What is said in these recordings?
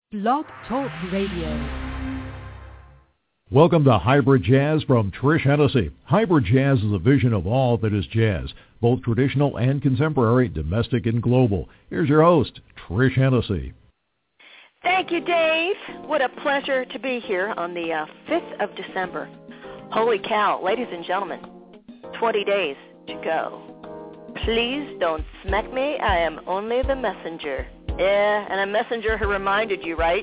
Blog Talk Radio. Welcome to Hybrid Jazz from Trish Hennessy. Hybrid Jazz is a vision of all that is jazz, both traditional and contemporary, domestic and global. Here's your host, Trish Hennessy. Thank you, Dave. What a pleasure to be here on the 5th of December. Holy cow, ladies and gentlemen, 20 days to go. Please don't smack me. I am only the messenger. Yeah, and a messenger who reminded you, right?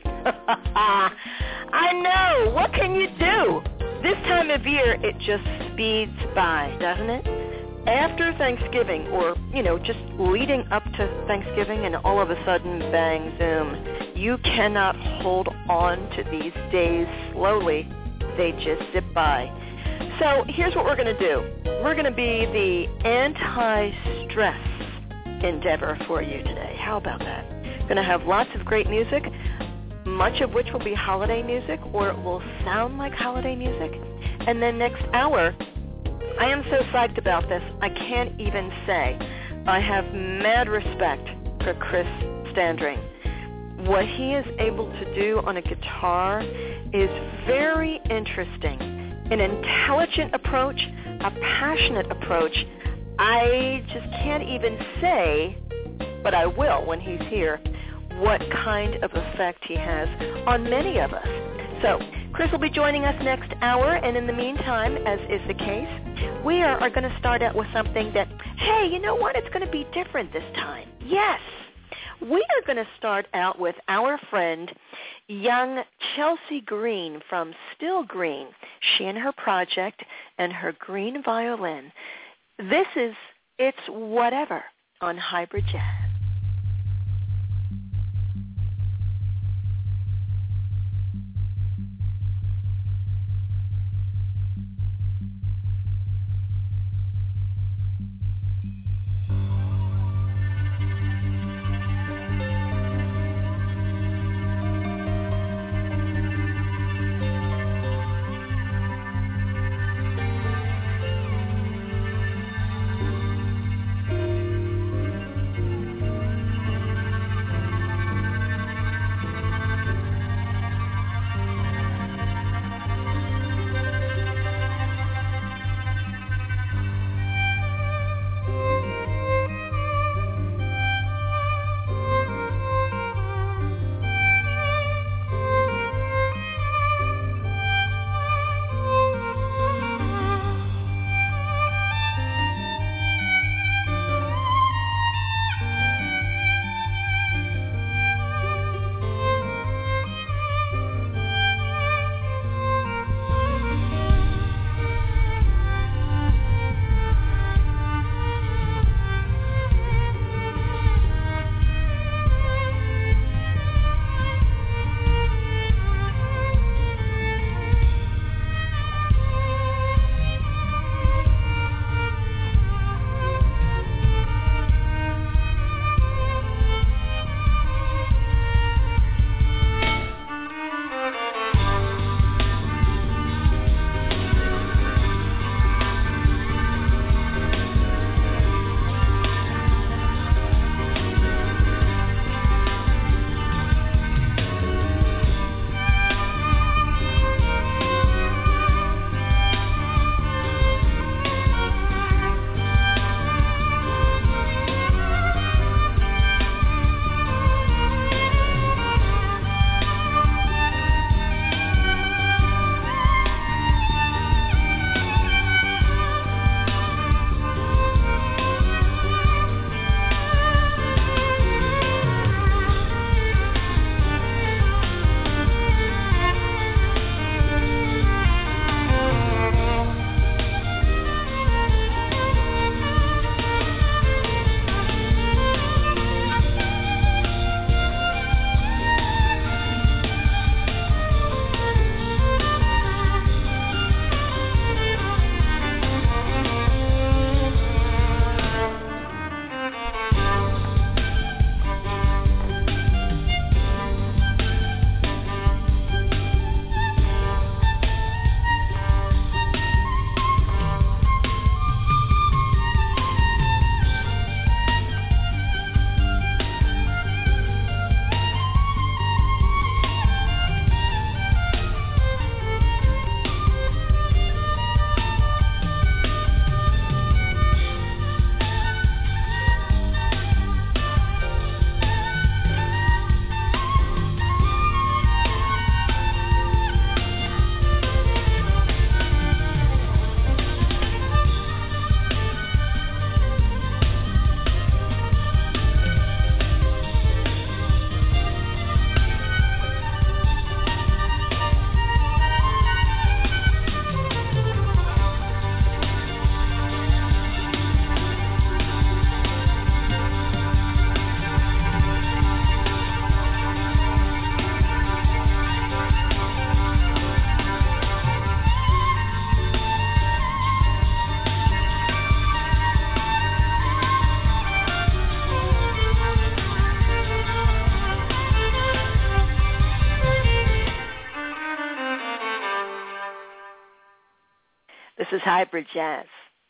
I know. What can you do? This time of year, it just speeds by, doesn't it? After Thanksgiving, or, just leading up to Thanksgiving, and all of a sudden, bang, zoom, you cannot hold on to these days slowly. They just zip by. So here's what we're going to do. We're going to be the anti-stress endeavor for you today. How about that? Going to have lots of great music, much of which will be holiday music, or it will sound like holiday music. And then next hour, I am so psyched about this, I can't even say. I have mad respect for Chris Standring. What he is able to do on a guitar is very interesting. An intelligent approach, a passionate approach. I just can't even say, but I will when he's here, what kind of effect he has on many of us. So Chris will be joining us next hour, and in the meantime, as is the case, we are going to start out with something that, hey, you know what? It's going to be different this time. Yes. We are going to start out with our friend, young Chelsea Green from Still Green. She and her project and her green violin. This is It's Whatever on Hybrid Jazz. This is Hybrid Jazz.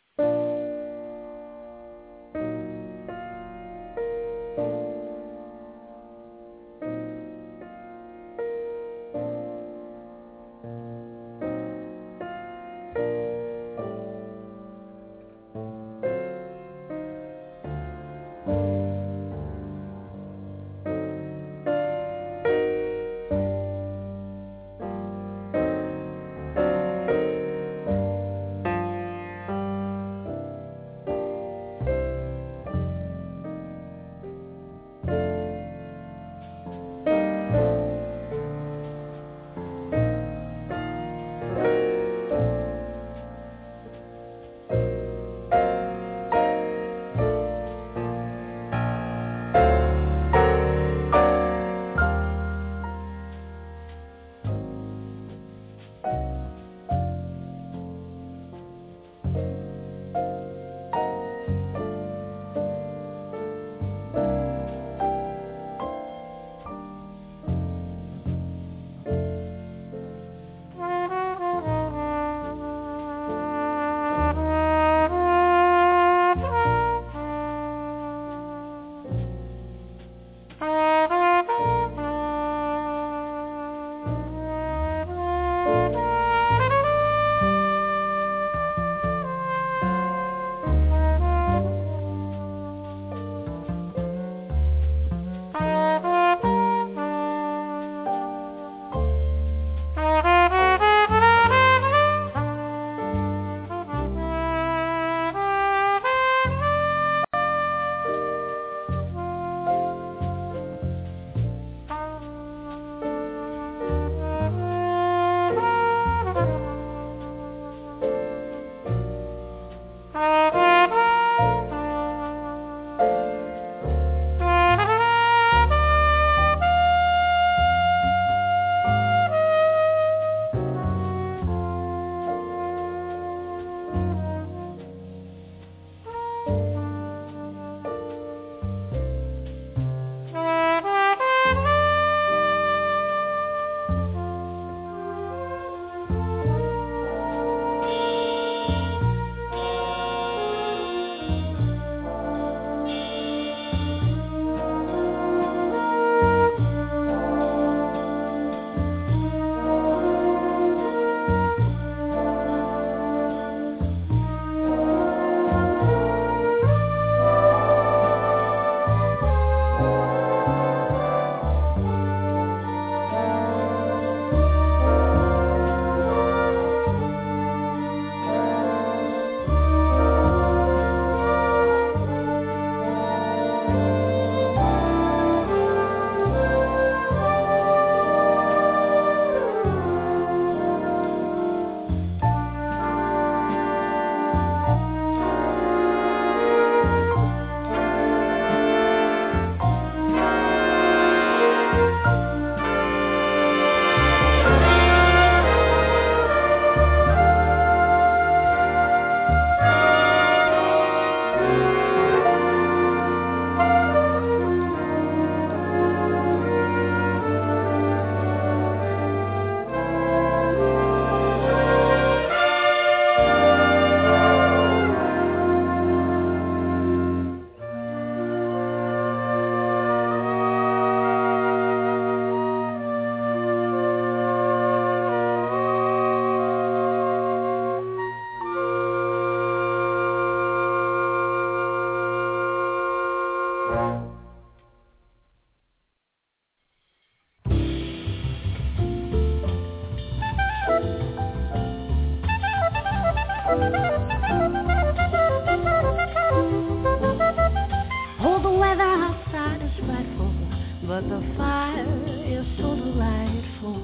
Oh, the weather outside is frightful, but the fire is so delightful.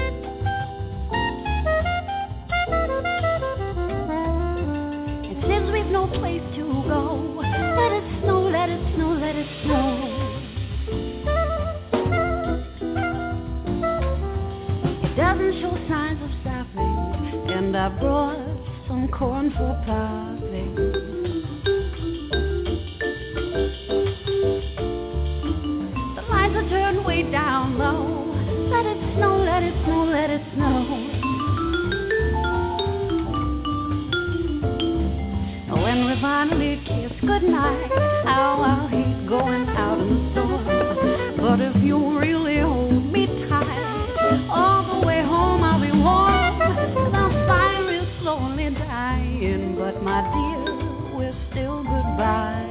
It seems we've no place to go. Let it snow, let it snow, let it snow. It doesn't show signs of stopping, and I brought some corn for popping. Turn way down low. Let it snow, let it snow, let it snow. good night. How I hate going out in the storm. But if you really hold me tight, all the way home I'll be warm. The fire is slowly dying, but my dear, we're still goodbye.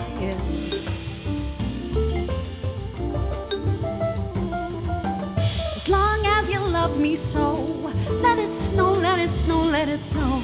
As long as you love me so, let it snow, let it snow, let it snow.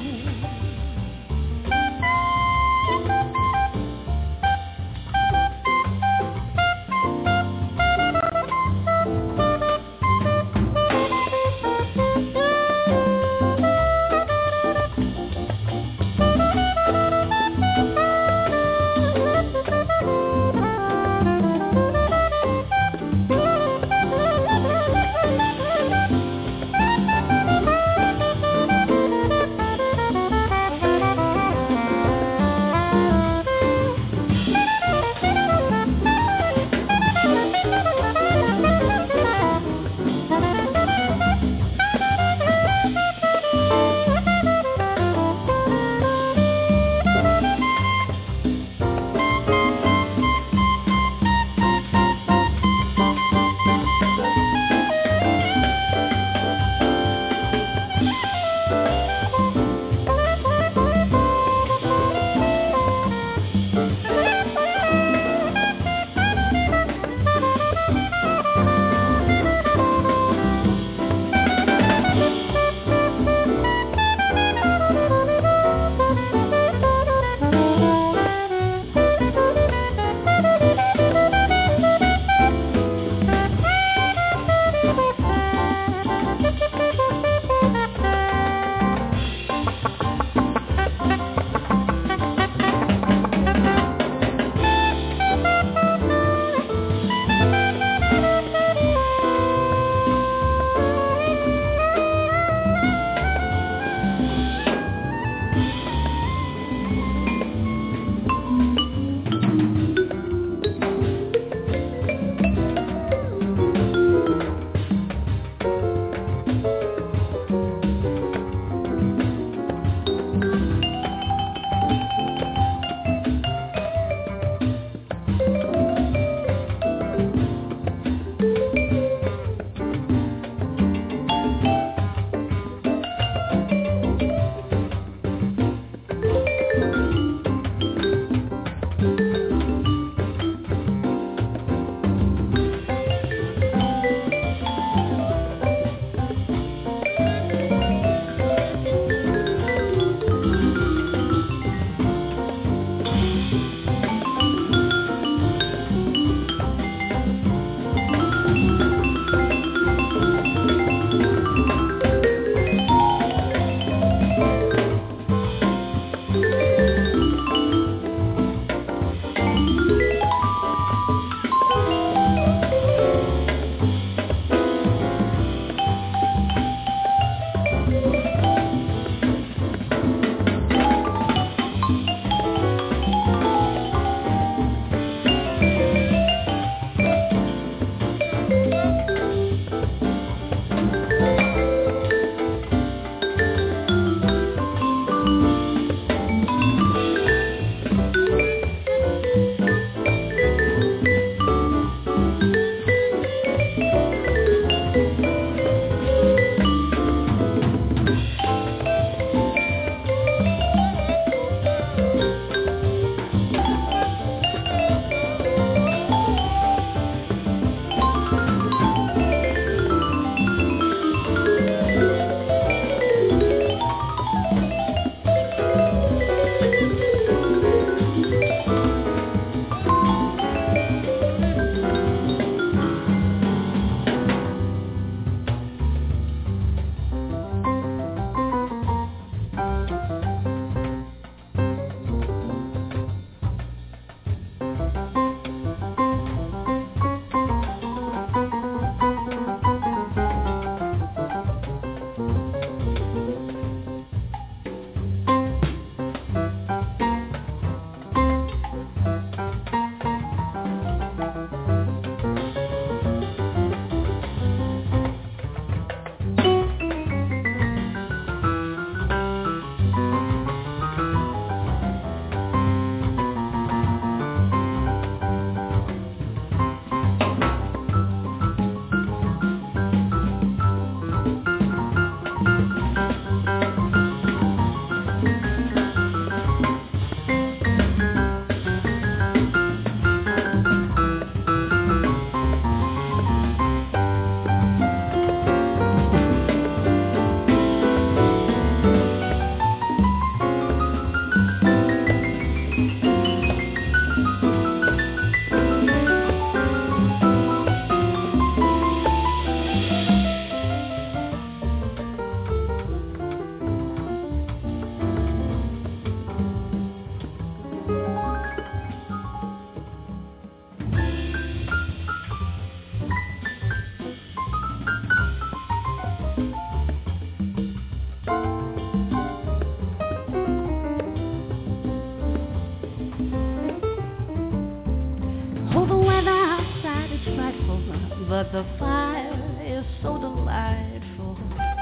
the fire is so delightful.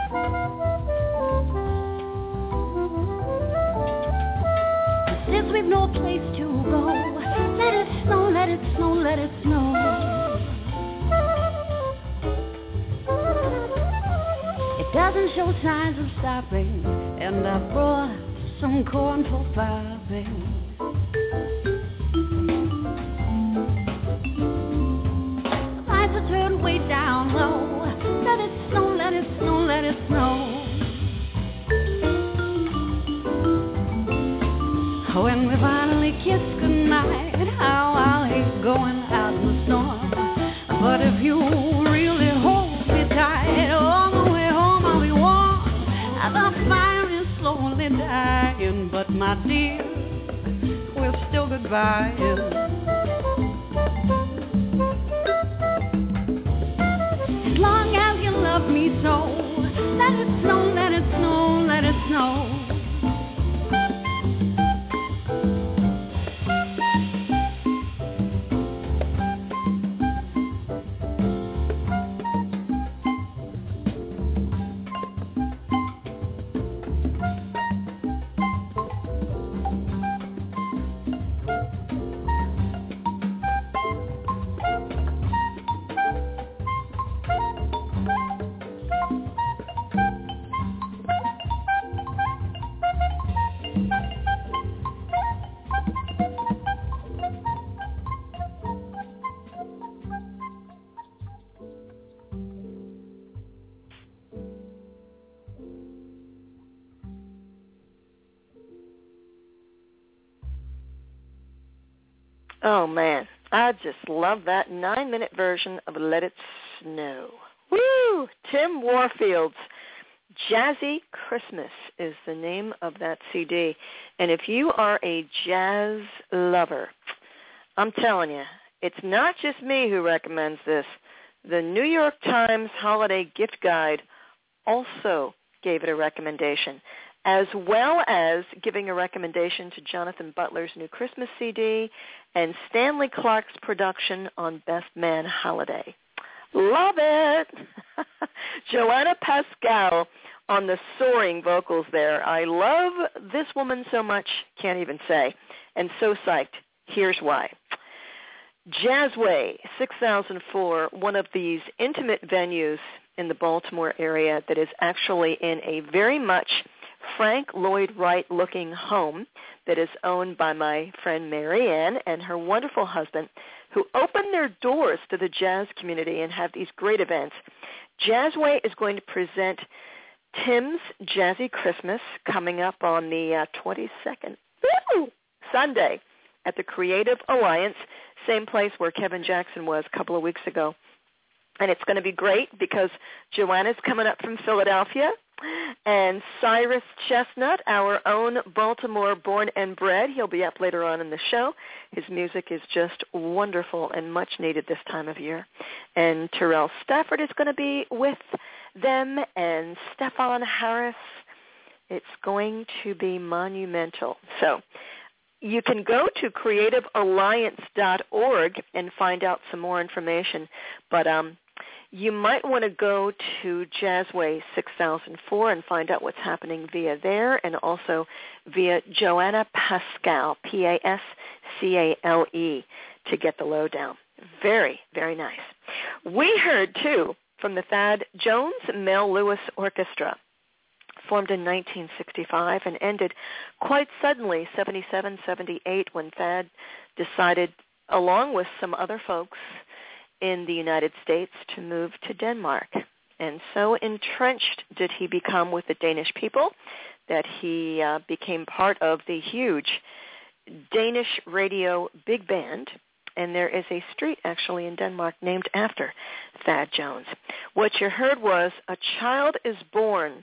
Since we've no place to go, let it snow, let it snow, let it snow. It doesn't show signs of stopping, and I brought some corn for popping. The lights are turned way down low. Let it snow, let it snow, let it snow. When we finally kiss goodnight, how I'll hate going out in the storm. But if you really hold me tight, all the way home I'll be warm. And the fire is slowly dying, but my dear, we're still goodbye. As long as you love me so, let it snow, let it snow, let it snow. Oh, man, I just love that 9-minute version of Let It Snow. Woo! Tim Warfield's Jazzy Christmas is the name of that CD. And if you are a jazz lover, I'm telling you, it's not just me who recommends this. The New York Times Holiday Gift Guide also gave it a recommendation, as well as giving a recommendation to Jonathan Butler's new Christmas CD and Stanley Clark's production on Best Man Holiday. Love it! Joanna Pascal on the soaring vocals there. I love this woman so much, can't even say, and so psyched. Here's why. Jazzway 6004, one of these intimate venues in the Baltimore area that is actually in a very much Frank Lloyd Wright-looking home that is owned by my friend Mary Ann and her wonderful husband, who open their doors to the jazz community and have these great events. Jazzway is going to present Tim's Jazzy Christmas coming up on the 22nd, Sunday, at the Creative Alliance, same place where Kevin Jackson was a couple of weeks ago. And it's going to be great because Joanna's coming up from Philadelphia, and Cyrus Chestnut, our own Baltimore born and bred, he'll be up later on in the show. His music is just wonderful and much needed this time of year. And Terrell Stafford is going to be with them, and Stefan Harris. It's going to be monumental. So you can go to creativealliance.org and find out some more information, but you might want to go to Jazzway 6004 and find out what's happening via there, and also via Joanna Pascal, Pascale, to get the lowdown. Very, very nice. We heard, too, from the Thad Jones Mel Lewis Orchestra, formed in 1965 and ended quite suddenly, 77, 78, when Thad decided, along with some other folks in the United States, to move to Denmark. And so entrenched did he become with the Danish people that he became part of the huge Danish radio big band, and there is a street actually in Denmark named after Thad Jones. What you heard was A Child is Born.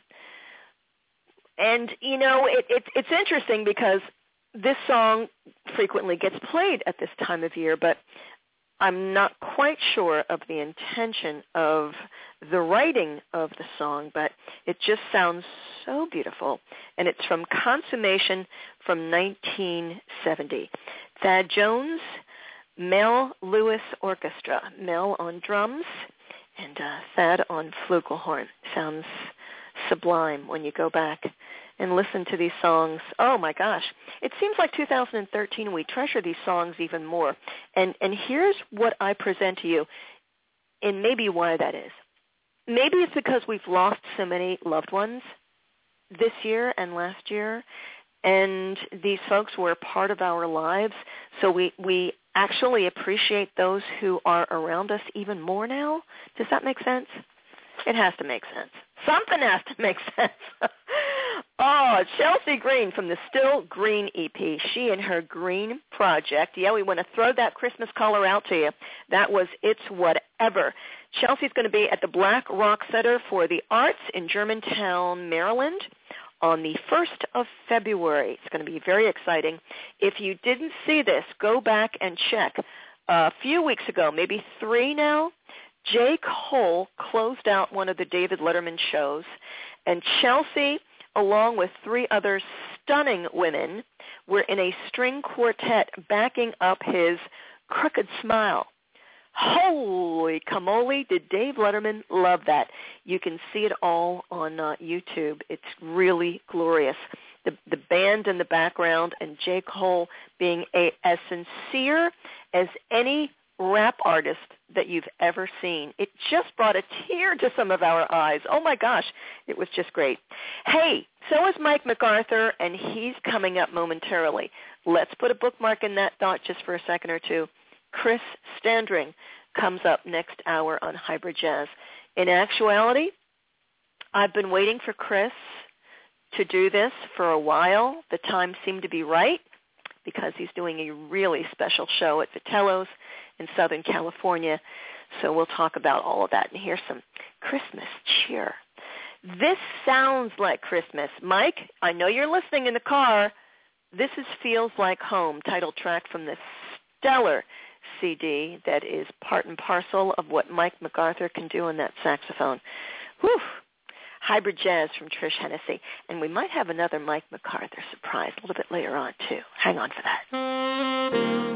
And, you know, it's interesting because this song frequently gets played at this time of year, but I'm not quite sure of the intention of the writing of the song, but it just sounds so beautiful. And it's from Consummation from 1970. Thad Jones, Mel Lewis Orchestra. Mel on drums And Thad on flugelhorn sounds sublime when you go back and listen to these songs. Oh, my gosh. It seems like 2013, we treasure these songs even more. And here's what I present to you, and maybe why that is. Maybe it's because we've lost so many loved ones this year and last year, and these folks were a part of our lives, so we actually appreciate those who are around us even more now. Does that make sense? It has to make sense. Something has to make sense. Oh, Chelsea Green from the Still Green EP. She and her Green Project. Yeah, we want to throw that Christmas color out to you. That was It's Whatever. Chelsea's going to be at the Black Rock Center for the Arts in Germantown, Maryland on the 1st of February. It's going to be very exciting. If you didn't see this, go back and check. A few weeks ago, maybe 3 now, J. Cole closed out one of the David Letterman shows, and Chelsea, along with 3 other stunning women, were in a string quartet backing up his Crooked Smile. Holy camole, did Dave Letterman love that. You can see it all on YouTube. It's really glorious. The band in the background and J. Cole being as sincere as any rap artist that you've ever seen. It just brought a tear to some of our eyes. Oh, my gosh. It was just great. Hey, so is Mike MacArthur, and he's coming up momentarily. Let's put a bookmark in that thought just for a second or two. Chris Standring comes up next hour on Hybrid Jazz. In actuality, I've been waiting for Chris to do this for a while. The time seemed to be right because he's doing a really special show at Vitello's in Southern California. So we'll talk about all of that and hear some Christmas cheer. This sounds like Christmas. Mike, I know you're listening in the car. This is Feels Like Home, title track from the stellar CD that is part and parcel of what Mike MacArthur can do on that saxophone. Whew. Hybrid Jazz from Trish Hennessy. And we might have another Mike MacArthur surprise a little bit later on, too. Hang on for that.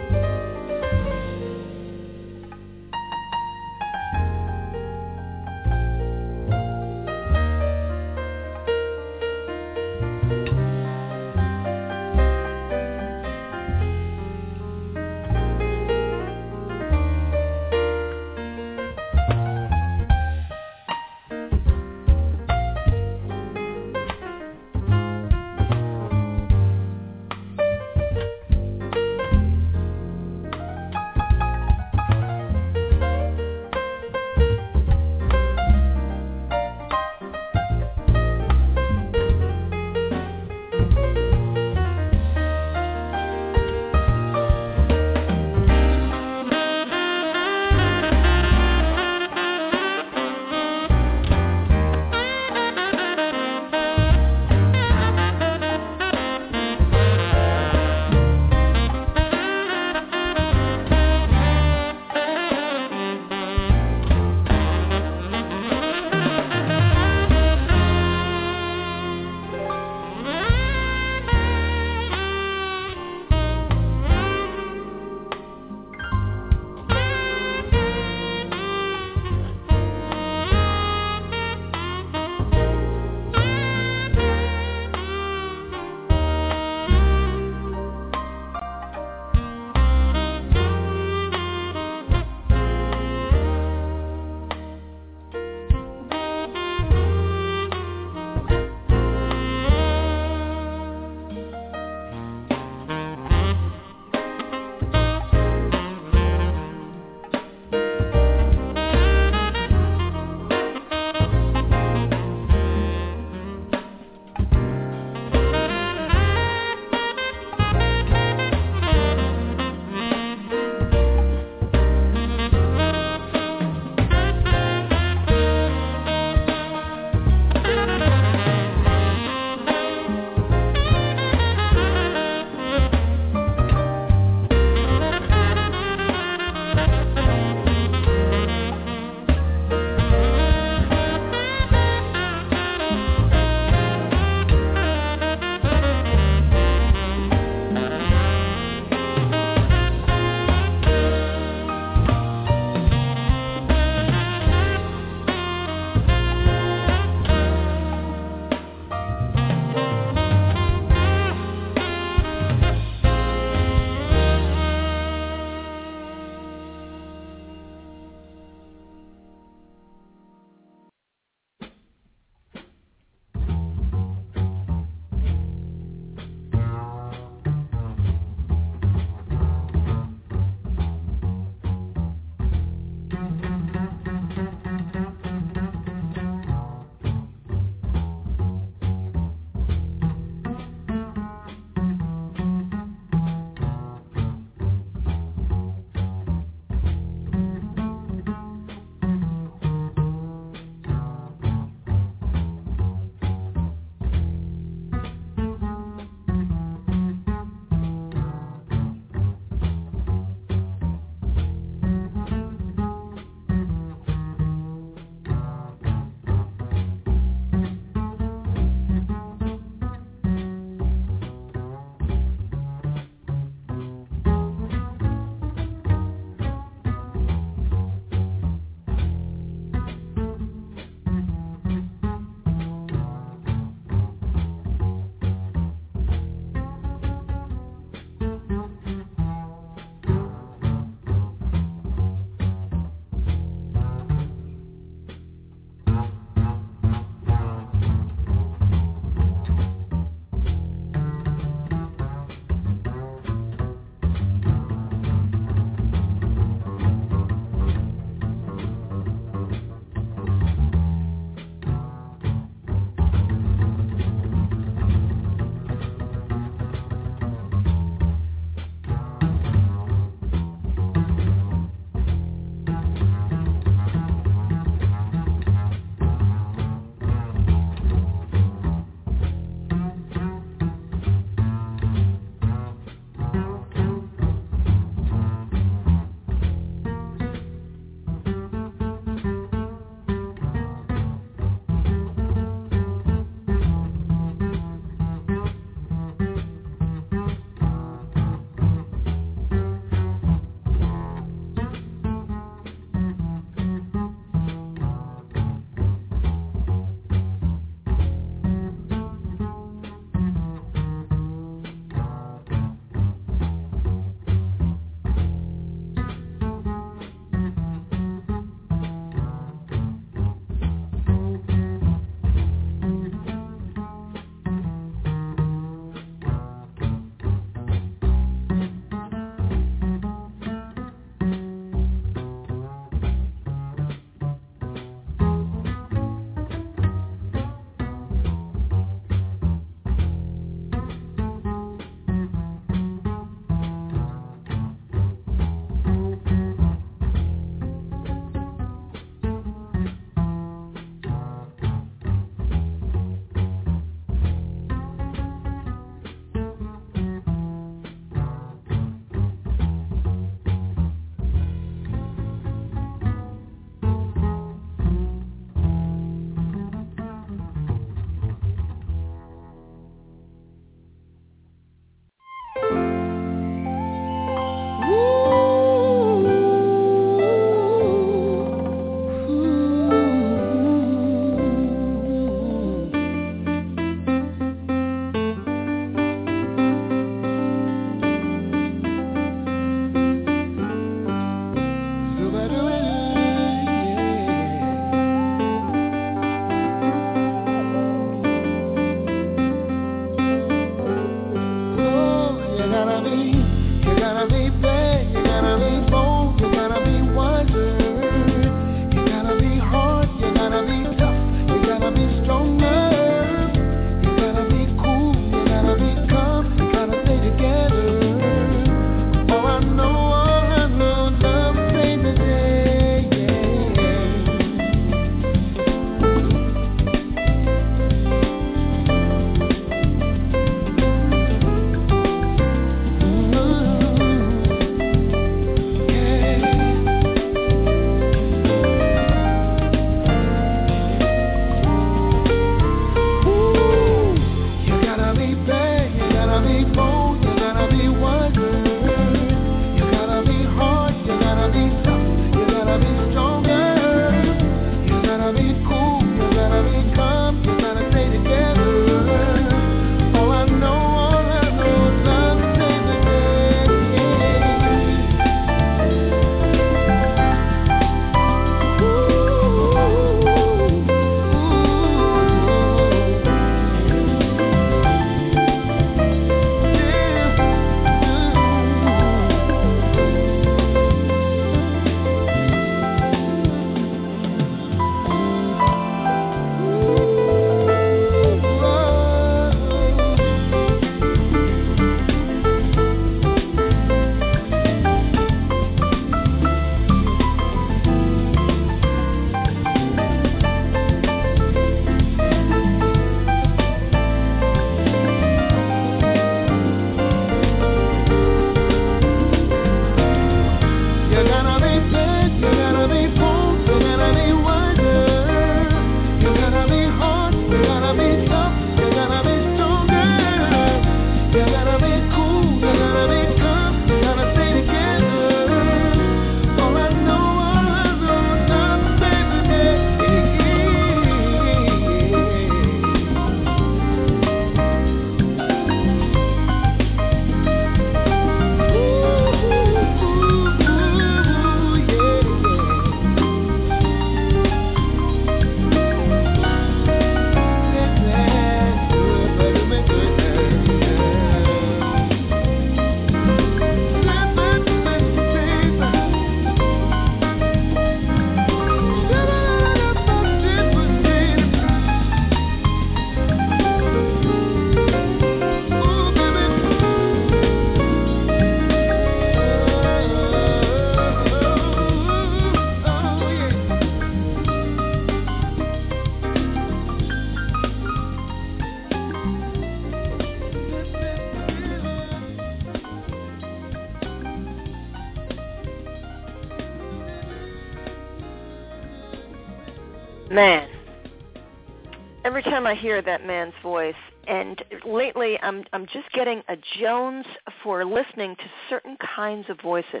Man, every time I hear that man's voice, and lately I'm just getting a Jones for listening to certain kinds of voices.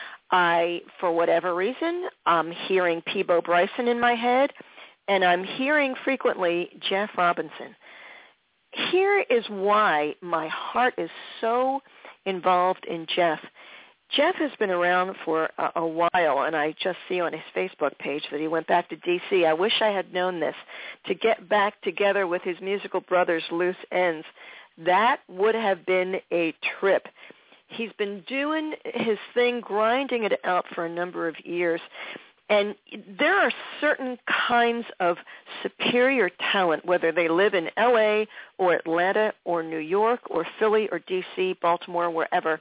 For whatever reason, I'm hearing Peabo Bryson in my head, and I'm hearing frequently Jeff Robinson. Here is why my heart is so involved in Jeff. Jeff has been around for a while, and I just see on his Facebook page that he went back to D.C. I wish I had known this, to get back together with his musical brothers, Loose Ends. That would have been a trip. He's been doing his thing, grinding it out for a number of years. And there are certain kinds of superior talent, whether they live in L.A. or Atlanta or New York or Philly or D.C., Baltimore, wherever.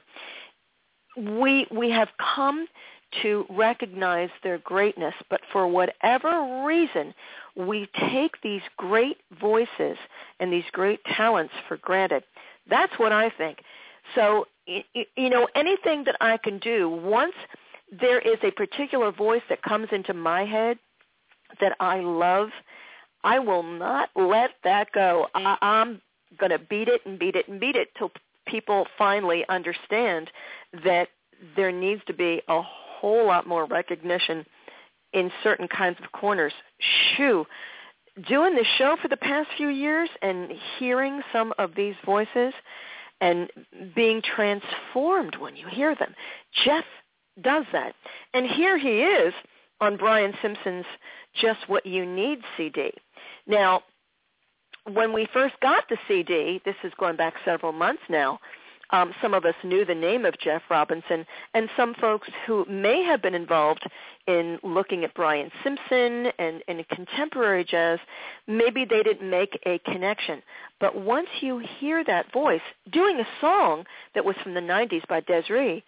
We have come to recognize their greatness, but for whatever reason, we take these great voices and these great talents for granted. That's what I think. So, anything that I can do, once there is a particular voice that comes into my head that I love, I will not let that go. I'm going to beat it and beat it and beat it till people finally understand that there needs to be a whole lot more recognition in certain kinds of corners. Shoo. Doing the show for the past few years and hearing some of these voices and being transformed when you hear them. Jeff does that. And here he is on Brian Simpson's Just What You Need CD. Now, when we first got the CD, this is going back several months now, some of us knew the name of Jeff Robinson, and some folks who may have been involved in looking at Brian Simpson and contemporary jazz, maybe they didn't make a connection. But once you hear that voice doing a song that was from the 90s by Des'ree,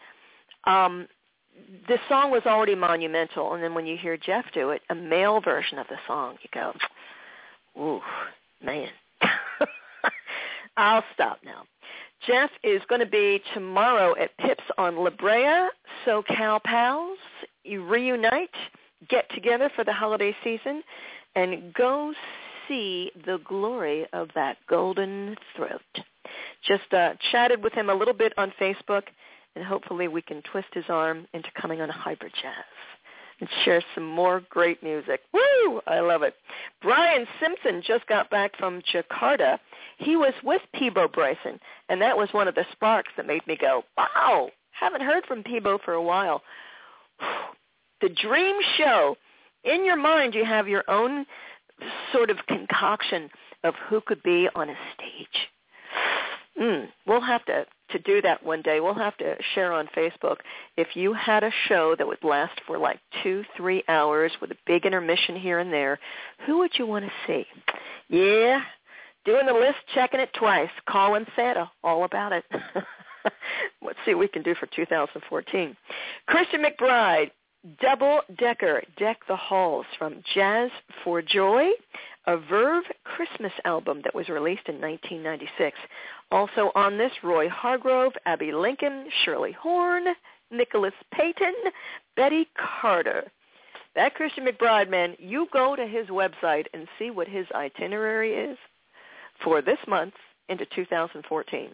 the song was already monumental, and then when you hear Jeff do it, a male version of the song, you go, ooh, man. I'll stop now. Jeff is going to be tomorrow at Pips on La Brea. SoCal Pals, you reunite, get together for the holiday season, and go see the glory of that golden throat. Just chatted with him a little bit on Facebook, and hopefully we can twist his arm into coming on Hybrid Jazz and share some more great music. Woo! I love it. Brian Simpson just got back from Jakarta. He was with Peabo Bryson, and that was one of the sparks that made me go, wow, haven't heard from Peabo for a while. The dream show. In your mind, you have your own sort of concoction of who could be on a stage. We'll have to do that one day. We'll have to share on Facebook. If you had a show that would last for like 2-3 hours with a big intermission here and there, who would you want to see? Yeah, doing the list, checking it twice, calling Santa, all about it. Let's see what we can do for 2014. Christian McBride, Double Decker, Deck the Halls from Jazz for Joy, a Verve Christmas album that was released in 1996. Also on this, Roy Hargrove, Abby Lincoln, Shirley Horn, Nicholas Payton, Betty Carter. That Christian McBride, man, you go to his website and see what his itinerary is for this month into 2014.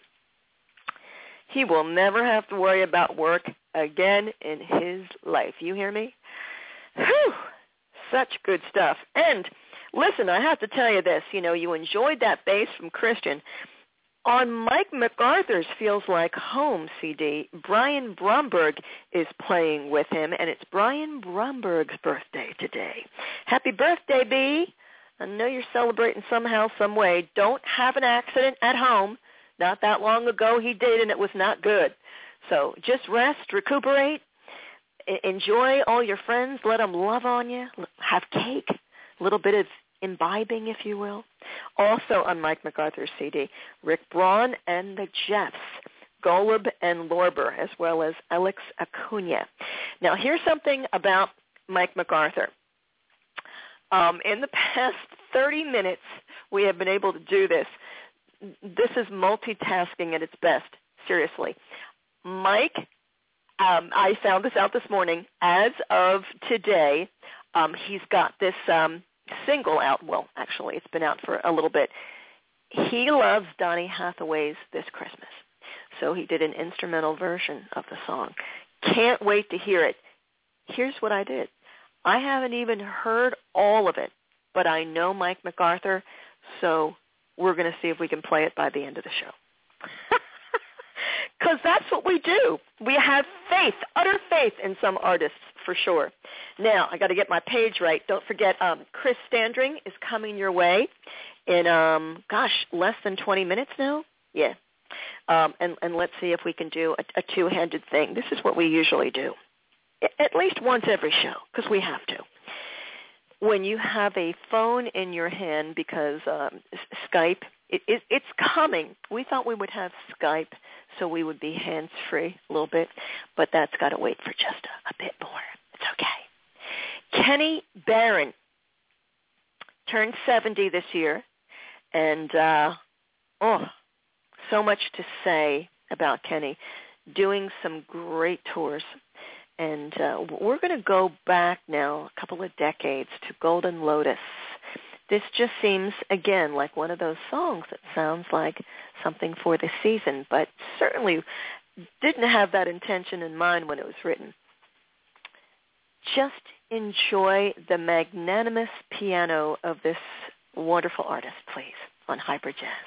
He will never have to worry about work again in his life. You hear me? Whew, such good stuff. And listen, I have to tell you this. You enjoyed that bass from Christian. On Mike MacArthur's Feels Like Home CD, Brian Bromberg is playing with him, and it's Brian Bromberg's birthday today. Happy birthday, B. I know you're celebrating somehow, some way. Don't have an accident at home. Not that long ago he did, and it was not good. So just rest, recuperate, enjoy all your friends, let them love on you, have cake, a little bit of imbibing, if you will. Also on Mike MacArthur's CD, Rick Braun and the Jeffs, Golub and Lorber, as well as Alex Acuna. Now, here's something about Mike MacArthur. In the past 30 minutes, we have been able to do this. This is multitasking at its best, seriously. Mike, I found this out this morning. As of today, he's got this single out. Well, actually, it's been out for a little bit. He loves Donny Hathaway's This Christmas. So he did an instrumental version of the song. Can't wait to hear it. Here's what I did. I haven't even heard all of it, but I know Mike MacArthur, so we're going to see if we can play it by the end of the show. Because that's what we do. We have faith, utter faith in some artists, for sure. Now, I got to get my page right. Don't forget, Chris Standring is coming your way in, less than 20 minutes now. Yeah. And let's see if we can do a two-handed thing. This is what we usually do, at least once every show, because we have to. When you have a phone in your hand, because Skype, it's coming. We thought we would have Skype so we would be hands-free a little bit, but that's got to wait for just a bit more. It's okay. Kenny Barron turned 70 this year, and so much to say about Kenny, doing some great tours. And we're going to go back now a couple of decades to Golden Lotus. This just seems, again, like one of those songs that sounds like something for the season, but certainly didn't have that intention in mind when it was written. Just enjoy the magnanimous piano of this wonderful artist, please, on Hybrid Jazz.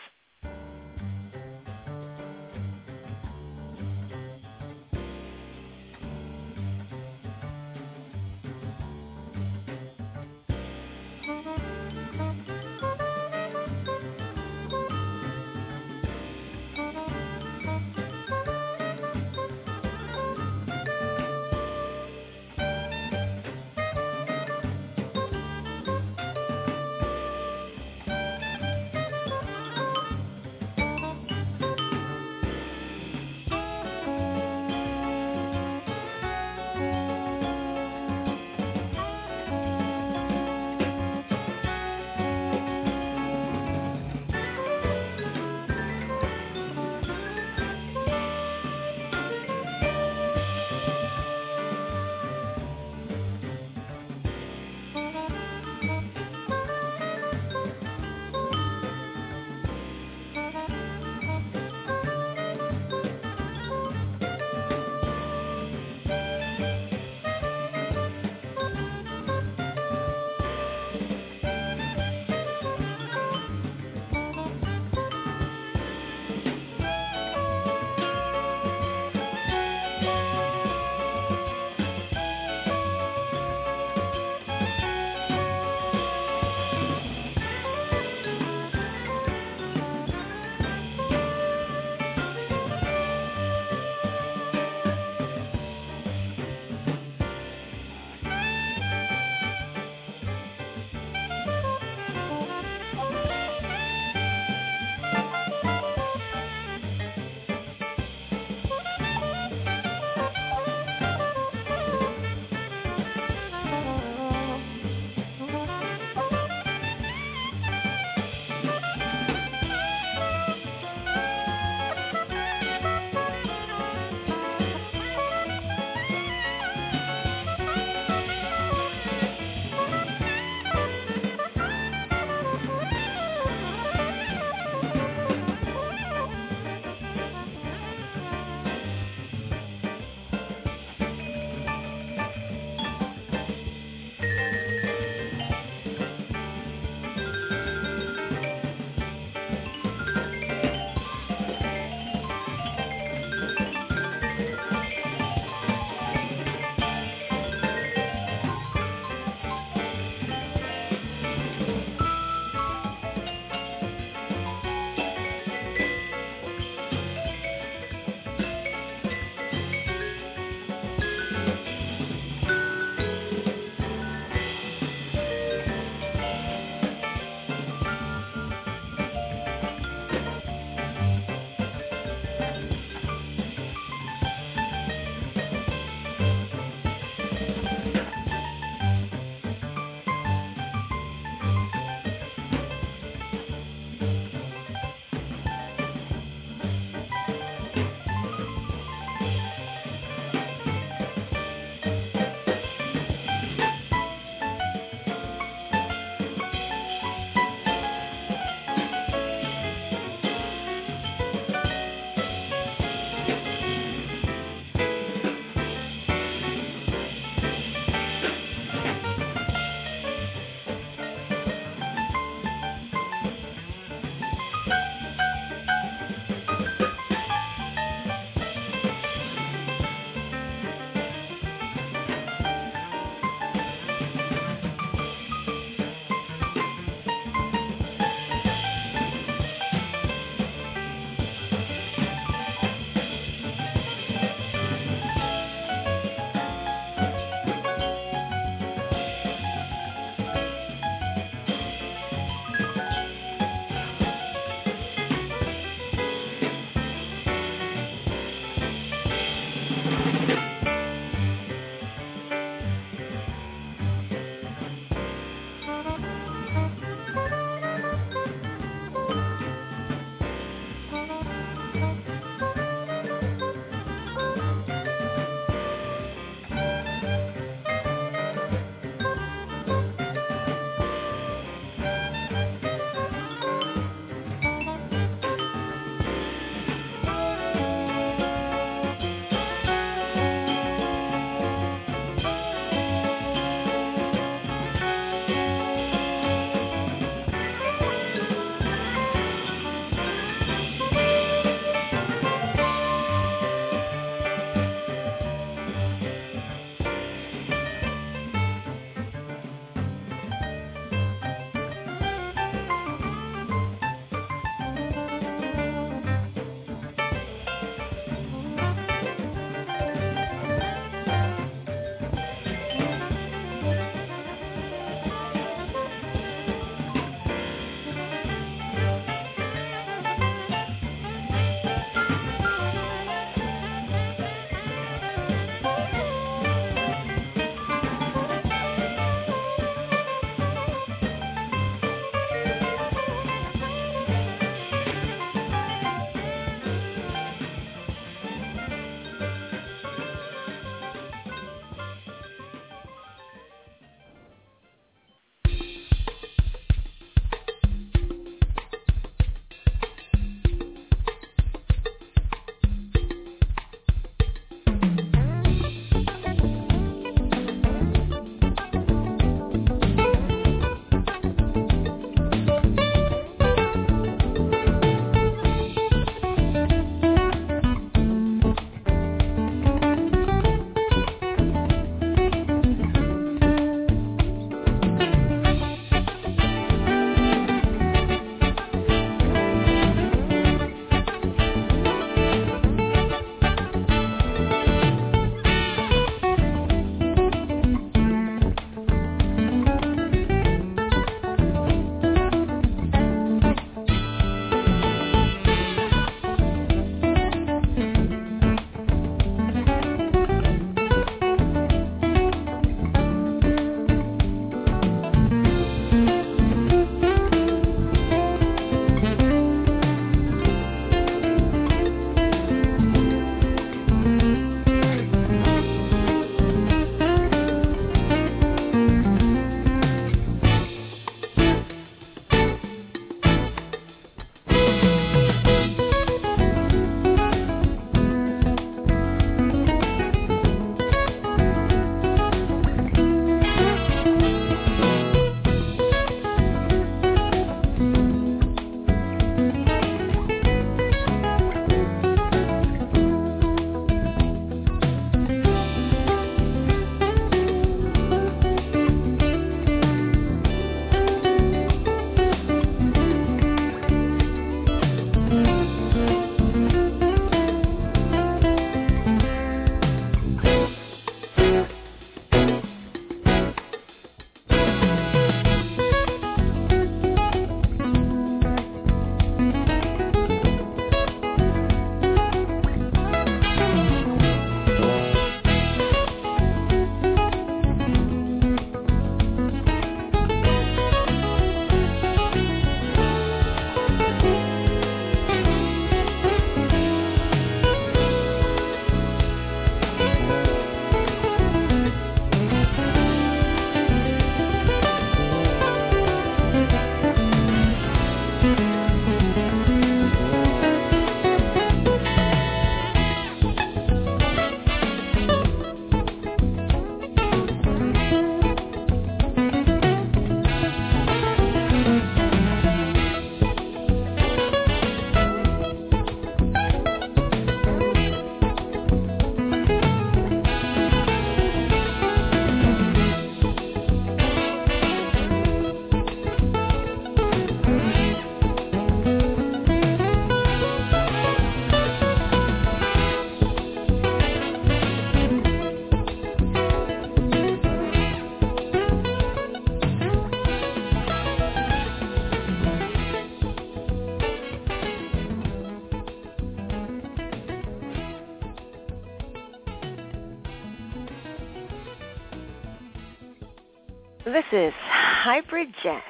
This is Hybrid Jazz.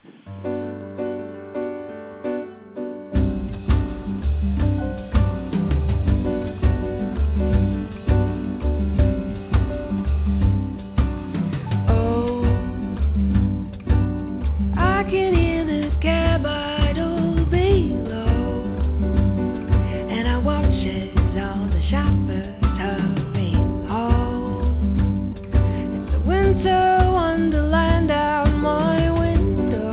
Wonderland out my window.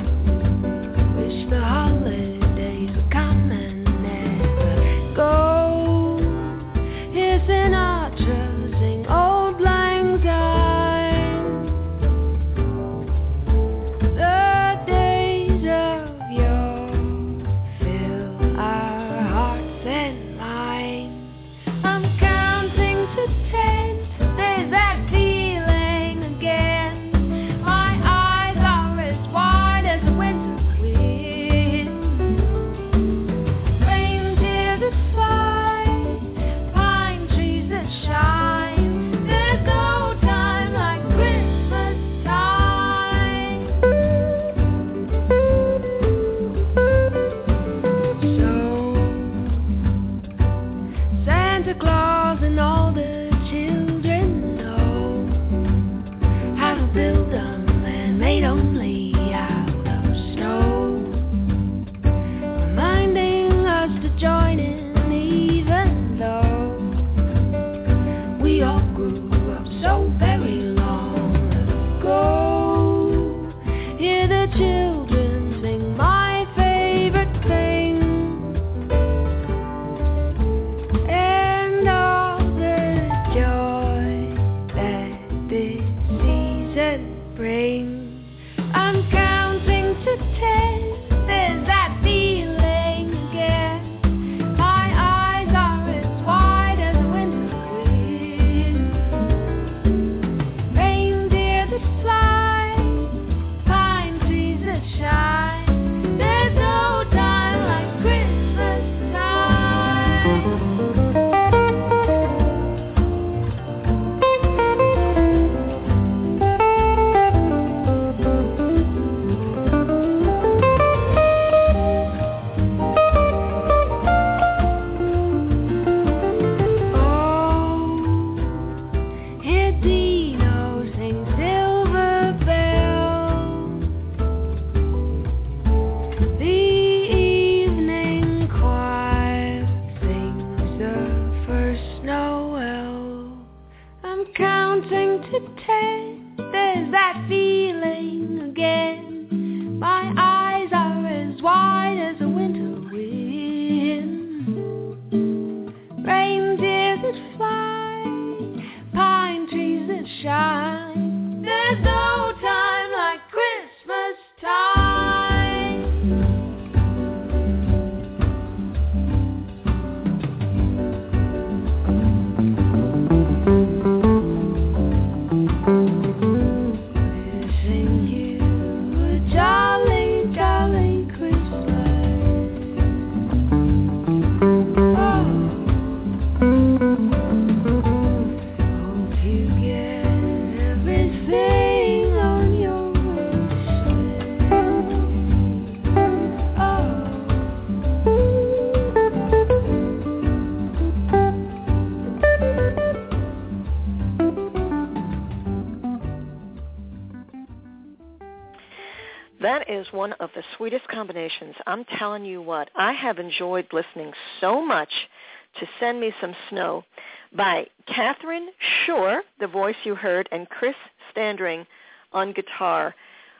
That is one of the sweetest combinations. I'm telling you what, I have enjoyed listening so much to Send Me Some Snow by Catherine Shore, the voice you heard, and Chris Standring on guitar.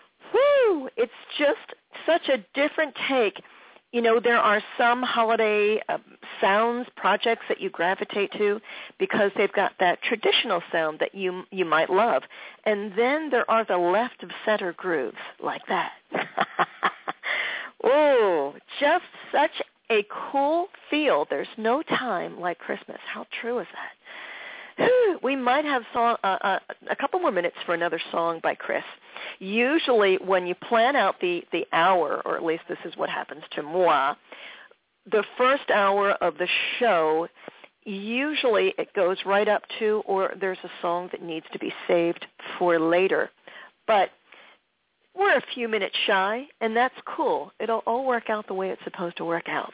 Whew, it's just such a different take. You know, there are some holiday sounds, projects that you gravitate to because they've got that traditional sound that you might love. And then there are the left-of-center grooves like that. Oh, just such a cool feel. There's no time like Christmas. How true is that? We might have a couple more minutes for another song by Chris. Usually when you plan out the hour, or at least this is what happens to moi, the first hour of the show, usually it goes right up to, or there's a song that needs to be saved for later. But we're a few minutes shy, and that's cool. It'll all work out the way it's supposed to work out.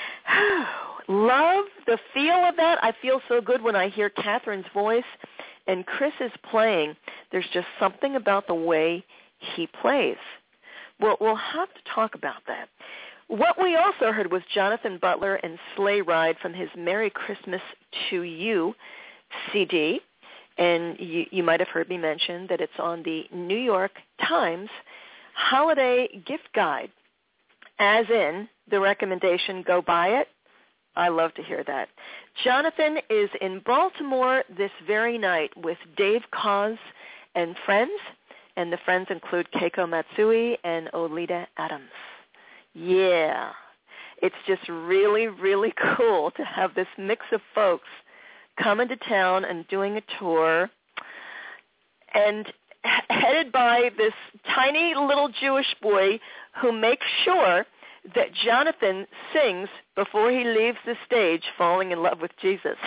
Love the feel of that. I feel so good when I hear Catherine's voice and Chris is playing. There's just something about the way he plays. Well, we'll have to talk about that. What we also heard was Jonathan Butler and Sleigh Ride from his Merry Christmas to You CD. And you might have heard me mention that it's on the New York Times Holiday Gift Guide, as in the recommendation, go buy it. I love to hear that. Jonathan is in Baltimore this very night with Dave Koz and friends, and the friends include Keiko Matsui and Olita Adams. Yeah, it's just really, really cool to have this mix of folks coming to town and doing a tour, and headed by this tiny little Jewish boy who makes sure that Jonathan sings before he leaves the stage, falling in love with Jesus.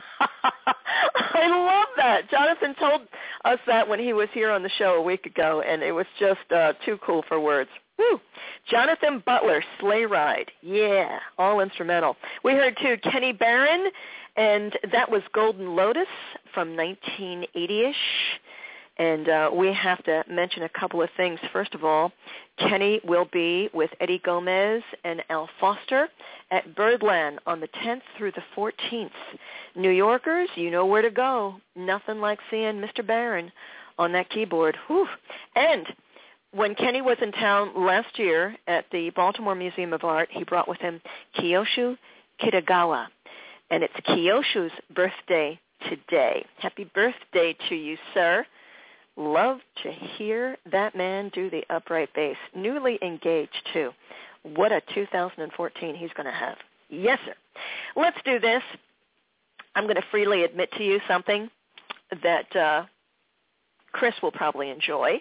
I love that. Jonathan told us that when he was here on the show a week ago, and it was just too cool for words. Woo. Jonathan Butler, Sleigh Ride. Yeah, all instrumental. We heard, too, Kenny Barron, and that was Golden Lotus from 1980-ish. And we have to mention a couple of things. First of all, Kenny will be with Eddie Gomez and Al Foster at Birdland on the 10th through the 14th. New Yorkers, you know where to go. Nothing like seeing Mr. Barron on that keyboard. Whew. And when Kenny was in town last year at the Baltimore Museum of Art, he brought with him Kyosho Kitagawa. And it's Kyosho's birthday today. Happy birthday to you, sir. Love to hear that man do the upright bass. Newly engaged, too. What a 2014 he's going to have. Yes, sir. Let's do this. I'm going to freely admit to you something that Chris will probably enjoy.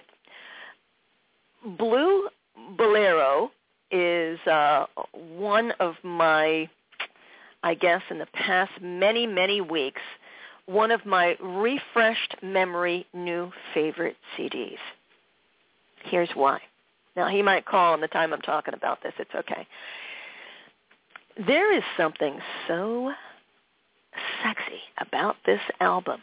Blue Bolero is one of my, I guess, in the past many, many weeks, one of my refreshed memory new favorite CDs. Here's why. Now, he might call on the time I'm talking about this. It's okay. There is something so sexy about this album.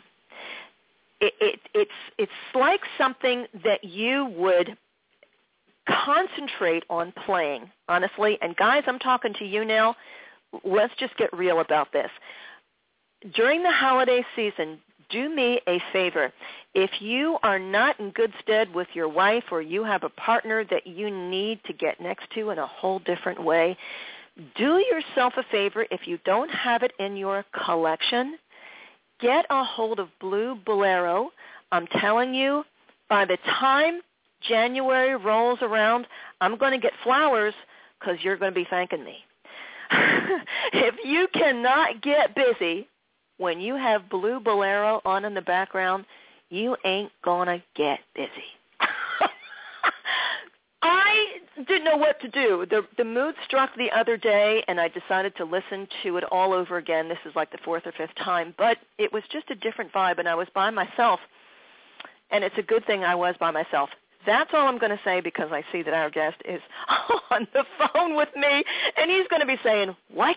It's like something that you would concentrate on playing, honestly. And guys, I'm talking to you now. Let's just get real about this. During the holiday season, do me a favor. If you are not in good stead with your wife or you have a partner that you need to get next to in a whole different way, do yourself a favor. If you don't have it in your collection, get a hold of Blue Bolero. I'm telling you, by the time January rolls around, I'm going to get flowers because you're going to be thanking me. If you cannot get busy when you have Blue Bolero on in the background, you ain't going to get busy. I didn't know what to do. The mood struck the other day, and I decided to listen to it all over again. This is like the fourth or fifth time, but it was just a different vibe, and I was by myself, and it's a good thing I was by myself. That's all I'm going to say because I see that our guest is on the phone with me, and he's going to be saying, what?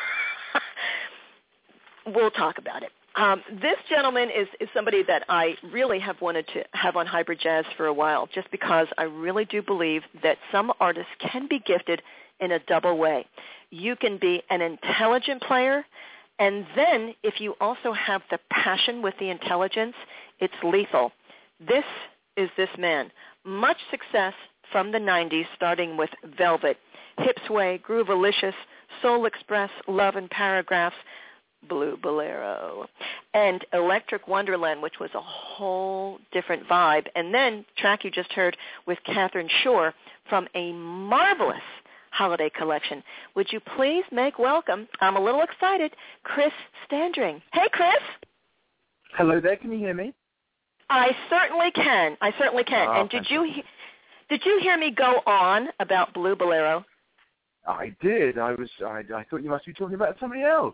We'll talk about it. This gentleman is somebody that I really have wanted to have on Hybrid Jazz for a while, just because I really do believe that some artists can be gifted in a double way. You can be an intelligent player, and then if you also have the passion with the intelligence, it's lethal. This is this man. Much success from the 90s, starting with Velvet, Hip Sway, Groovalicious, Soul Express, Love in Paragraphs, Blue Bolero, and Electric Wonderland, which was a whole different vibe. And then track you just heard with Catherine Shore from a marvelous holiday collection. Would you please make welcome, I'm a little excited, Chris Standring. Hey, Chris. Hello there. Can you hear me? I certainly can. Oh, and did you hear me go on about Blue Bolero? I did. I thought you must be talking about somebody else.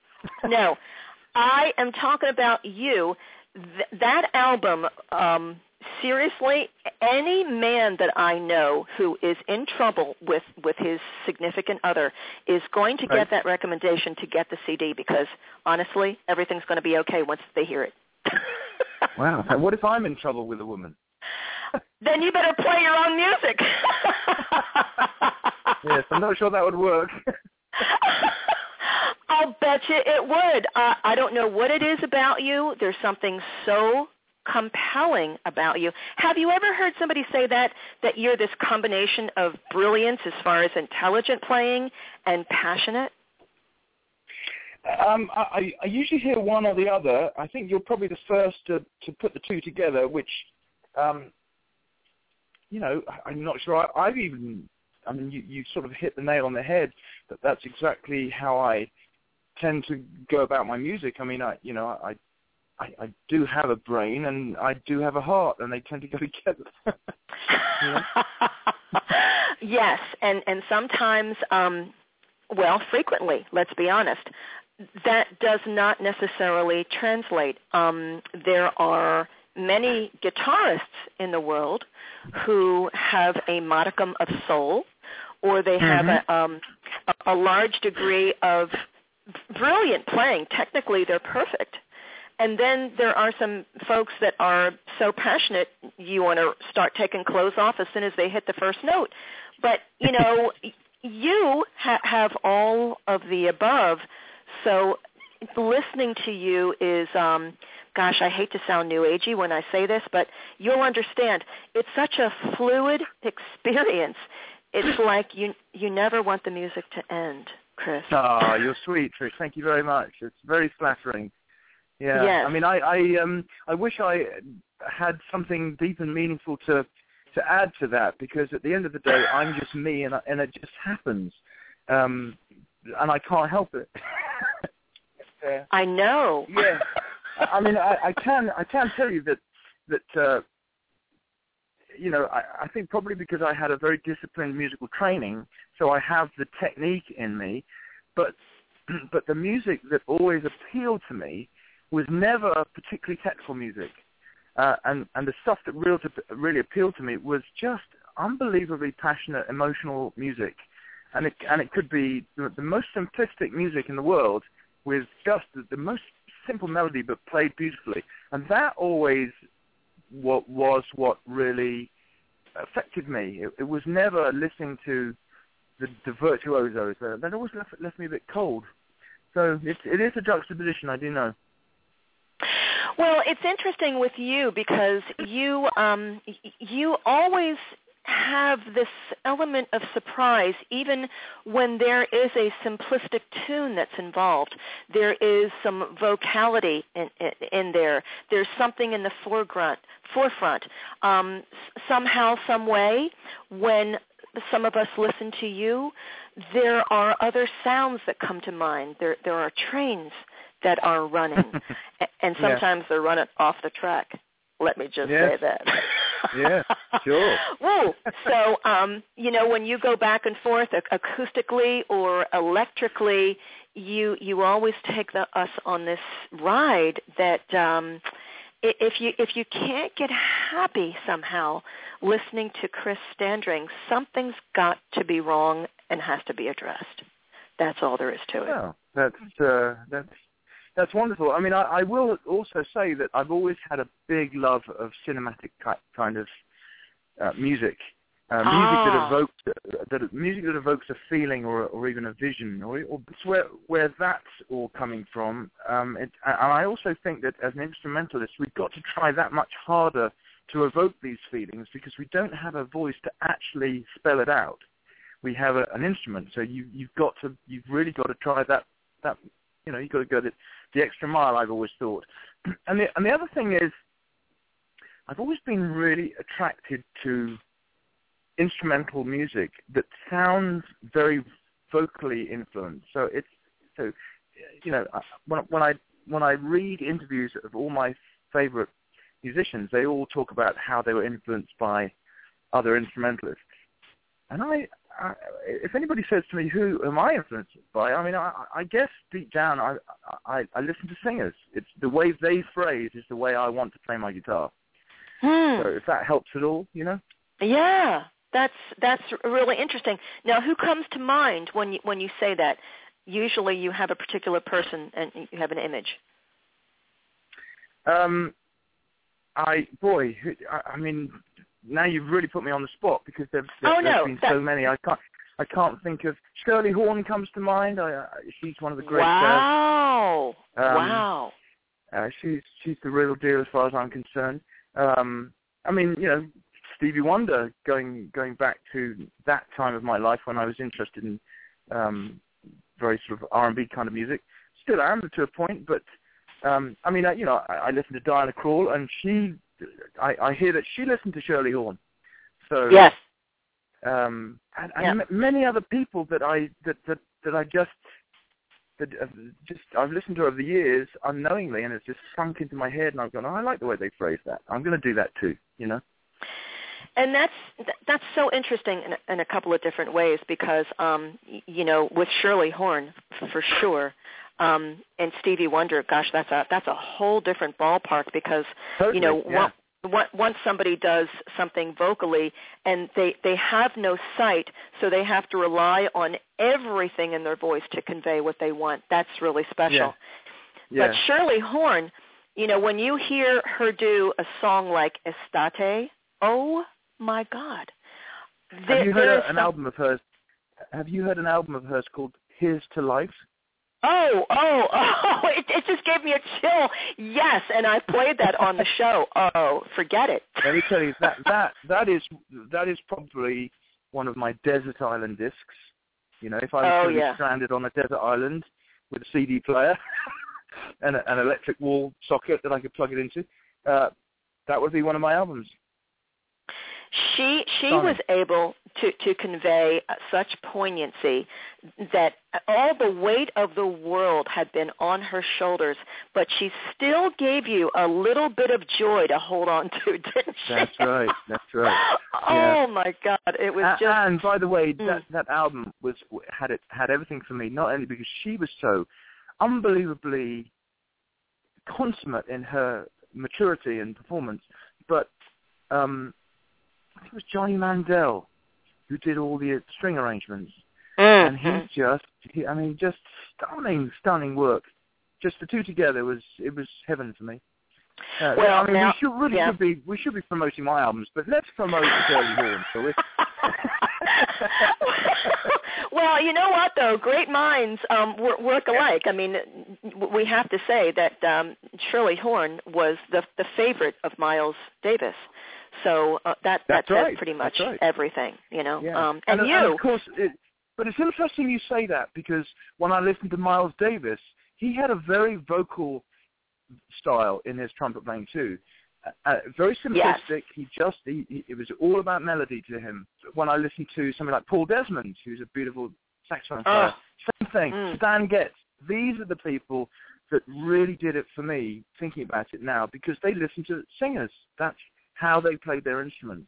No, I am talking about you. That album, seriously, any man that I know who is in trouble with his significant other is going to get that recommendation to get the CD, because honestly, everything's going to be okay once they hear it. Wow. And what if I'm in trouble with a woman? Then you better play your own music. Yes, I'm not sure that would work. I'll bet you it would. I don't know what it is about you. There's something so compelling about you. Have you ever heard somebody say that you're this combination of brilliance as far as intelligent playing and passionate? I usually hear one or the other. I think you're probably the first to put the two together, which, I'm not sure you sort of hit the nail on the head. That's exactly how I tend to go about my music. I mean, I do have a brain and I do have a heart, and they tend to go together. Yes, and sometimes, frequently, let's be honest, that does not necessarily translate. There are many guitarists in the world who have a modicum of soul, or they have a large degree of brilliant playing. Technically, they're perfect. And then there are some folks that are so passionate, you want to start taking clothes off as soon as they hit the first note. But, you have all of the above. So listening to you is, I hate to sound new agey when I say this, but you'll understand. It's such a fluid experience. It's like you never want the music to end, Chris. Oh, you're sweet, Trish. Thank you very much. It's very flattering. Yeah. Yes. I mean, I wish I had something deep and meaningful to add to that, because at the end of the day, I'm just me, and it just happens, and I can't help it. I know. Yeah. I mean, I can tell you that I think probably because I had a very disciplined musical training, so I have the technique in me, but the music that always appealed to me was never particularly technical music, and the stuff that really appealed to me was just unbelievably passionate, emotional music, and it could be the most simplistic music in the world with just the most simple melody but played beautifully, and that always was what really affected me. It was never listening to the virtuosos. That always left me a bit cold. So it is a juxtaposition, I do know. Well, it's interesting with you because you always have this element of surprise, even when there is a simplistic tune that's involved. There is some vocality in there. There's something in the forefront. Somehow, some way, when some of us listen to you, there are other sounds that come to mind. There are trains that are running, and sometimes they're running off the track. Let me just say that. Yeah, sure. Woo. So, when you go back and forth acoustically or electrically, you always take us on this ride that if you can't get happy somehow listening to Chris Standring, something's got to be wrong and has to be addressed. That's all there is to it. Well, that's wonderful. I mean, I will also say that I've always had a big love of cinematic kind of music, music that evokes a feeling or even a vision, or where that's all coming from. And I also think that as an instrumentalist, we've got to try that much harder to evoke these feelings, because we don't have a voice to actually spell it out. We have an instrument, so you've really got to try that. You've got to go the extra mile, I've always thought. And the other thing is, I've always been really attracted to instrumental music that sounds very vocally influenced. When I read interviews of all my favorite musicians, they all talk about how they were influenced by other instrumentalists. And if anybody says to me, who am I influenced by? I mean, I guess deep down, I listen to singers. It's the way they phrase is the way I want to play my guitar. So if that helps at all, Yeah, that's really interesting. Now, who comes to mind when you say that? Usually, you have a particular person and you have an image. I mean, now you've really put me on the spot because there's been so many. I can't think of. Shirley Horn comes to mind. She's one of the great. Wow! Wow! She's the real deal as far as I'm concerned. I mean, Stevie Wonder, going back to that time of my life when I was interested in very sort of R&B kind of music. Still am to a point, but I mean, I listen to Diana Krall, and I hear that she listened to Shirley Horn. So yes, and many other people that I've listened to over the years unknowingly, and it's just sunk into my head, and I've gone, I like the way they phrase that. I'm going to do that too, And that's so interesting in a couple of different ways because, with Shirley Horn for sure, and Stevie Wonder, gosh, that's a whole different ballpark because, totally, once somebody does something vocally and they have no sight, so they have to rely on everything in their voice to convey what they want. That's really special. Yeah. But Shirley Horn, when you hear her do a song like Estate, oh my God. Have you heard an album of hers? Have you heard an album of hers called Here's to Life? Oh! It just gave me a chill. Yes, and I played that on the show. Oh, forget it. Let me tell you that is probably one of my desert island discs. If I was stranded on a desert island with a CD player and an electric wall socket that I could plug it into, that would be one of my albums. She was able to convey such poignancy that all the weight of the world had been on her shoulders, but she still gave you a little bit of joy to hold on to, didn't she? That's right. Oh my God, it was just. And by the way, that album had everything for me. Not only because she was so unbelievably consummate in her maturity and performance, but I think it was Johnny Mandel who did all the string arrangements, and he's just stunning work. Just the two together was heaven for me. We should be promoting my albums, but let's promote Shirley Horn, shall we? Well, you know what though, great minds work alike. I mean, we have to say that Shirley Horn was the favorite of Miles Davis. So that says pretty much everything, Yeah. And of course, but it's interesting you say that because when I listened to Miles Davis, he had a very vocal style in his trumpet playing too. Very simplistic. Yes. It was all about melody to him. When I listened to somebody like Paul Desmond, who's a beautiful saxophone player, same thing. Stan Getz. These are the people that really did it for me. Thinking about it now, because they listened to singers. That's how they played their instruments,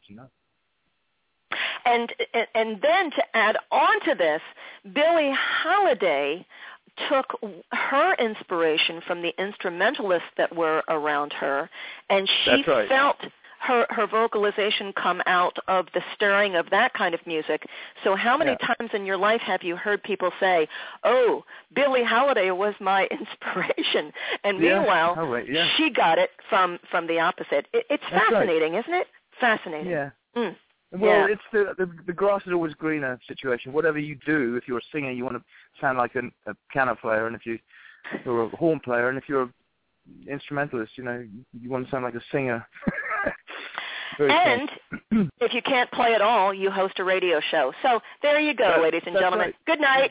And then to add on to this, Billie Holiday took her inspiration from the instrumentalists that were around her, and she felt her vocalization come out of the stirring of that kind of music. So how many times in your life have you heard people say, oh, Billie Holiday was my inspiration, and meanwhile, she got it from the opposite. It's fascinating, isn't it? Fascinating. Yeah. Well, it's the grass is always greener situation. Whatever you do, if you're a singer, you want to sound like a piano player, and if you're a horn player, and if you're an instrumentalist, you want to sound like a singer. And if you can't play at all, you host a radio show. So there you go, ladies and gentlemen. Right. Good night.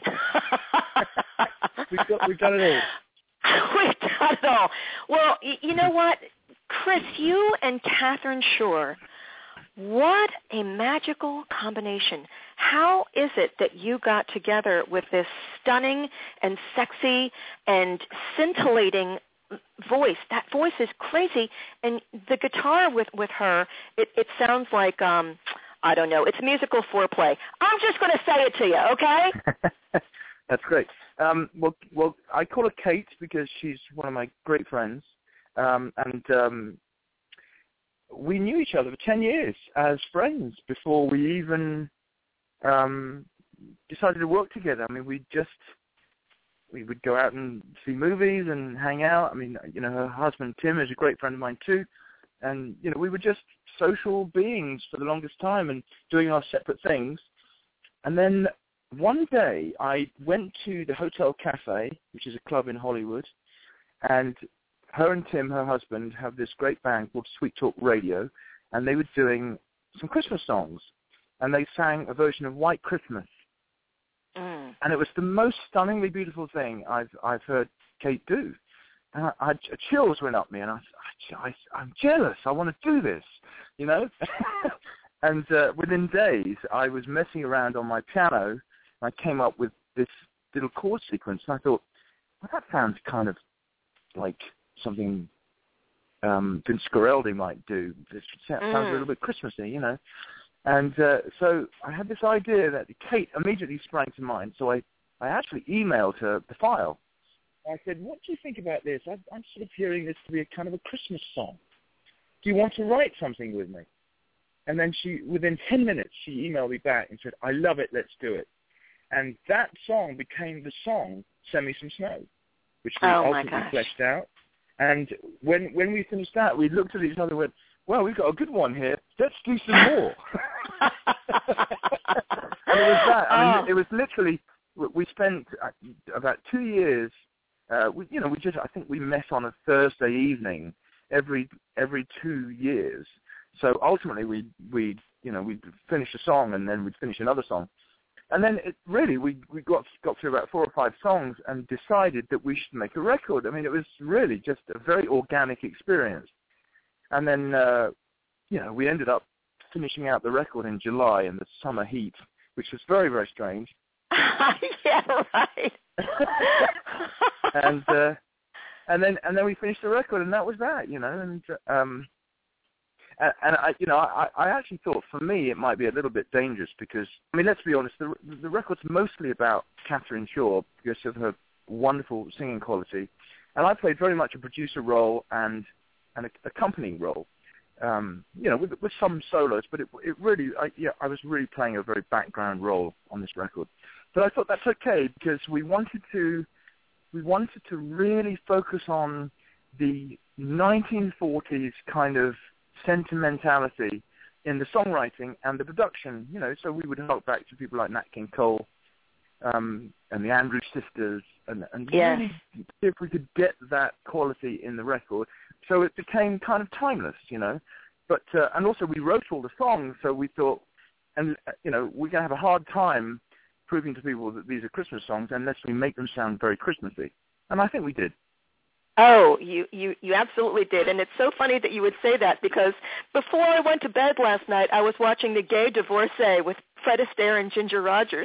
We've done it all. We've done it all. Well, you know what, Chris, you and Catherine Shore, what a magical combination. How is it that you got together with this stunning and sexy and scintillating voice? That voice is crazy, and the guitar with her, it sounds like I don't know, it's musical foreplay. I'm just going to say it to you, okay? That's great. Well, I call her Kate because she's one of my great friends, and we knew each other for 10 years as friends before we even decided to work together. I mean, we would go out and see movies and hang out. I mean, her husband, Tim, is a great friend of mine too. And, we were just social beings for the longest time and doing our separate things. And then one day I went to the Hotel Cafe, which is a club in Hollywood, and her and Tim, her husband, have this great band called Sweet Talk Radio, and they were doing some Christmas songs. And they sang a version of White Christmas. And it was the most stunningly beautiful thing I've heard Kate do. And chills went up me, and I'm jealous. I want to do this, And within days, I was messing around on my piano, and I came up with this little chord sequence. And I thought, well, that sounds kind of like something Vince Guaraldi might do. This sounds a little bit Christmassy, And so I had this idea that Kate immediately sprang to mind. So I actually emailed her the file. I said, what do you think about this? I'm sort of hearing this to be a kind of a Christmas song. Do you want to write something with me? And then within 10 minutes, she emailed me back and said, I love it, let's do it. And that song became the song, Send Me Some Snow, which we ultimately fleshed out. And when we finished that, we looked at each other and went, well, we've got a good one here. Let's do some more. And it was that. I mean, it was literally, we spent about 2 years, I think we met on a Thursday evening every 2 years. So ultimately we'd finish a song and then we'd finish another song. And then we got through about 4 or 5 songs and decided that we should make a record. I mean, it was really just a very organic experience. And then, we ended up finishing out the record in July in the summer heat, which was very, very strange. Yeah, right. and then we finished the record, and that was that, And I actually thought for me it might be a little bit dangerous because, I mean, let's be honest, the record's mostly about Catherine Shaw because of her wonderful singing quality, and I played very much a producer role and an accompanying role, with some solos, but it really, I was really playing a very background role on this record. But I thought that's okay because we wanted to really focus on the 1940s kind of sentimentality in the songwriting and the production, so we would hark back to people like Nat King Cole and the Andrews Sisters and really see if we could get that quality in the record. So it became kind of timeless, But and also we wrote all the songs, so we thought, we're going to have a hard time proving to people that these are Christmas songs unless we make them sound very Christmassy. And I think we did. Oh, you absolutely did. And it's so funny that you would say that because before I went to bed last night, I was watching The Gay Divorcee with Fred Astaire and Ginger Rogers.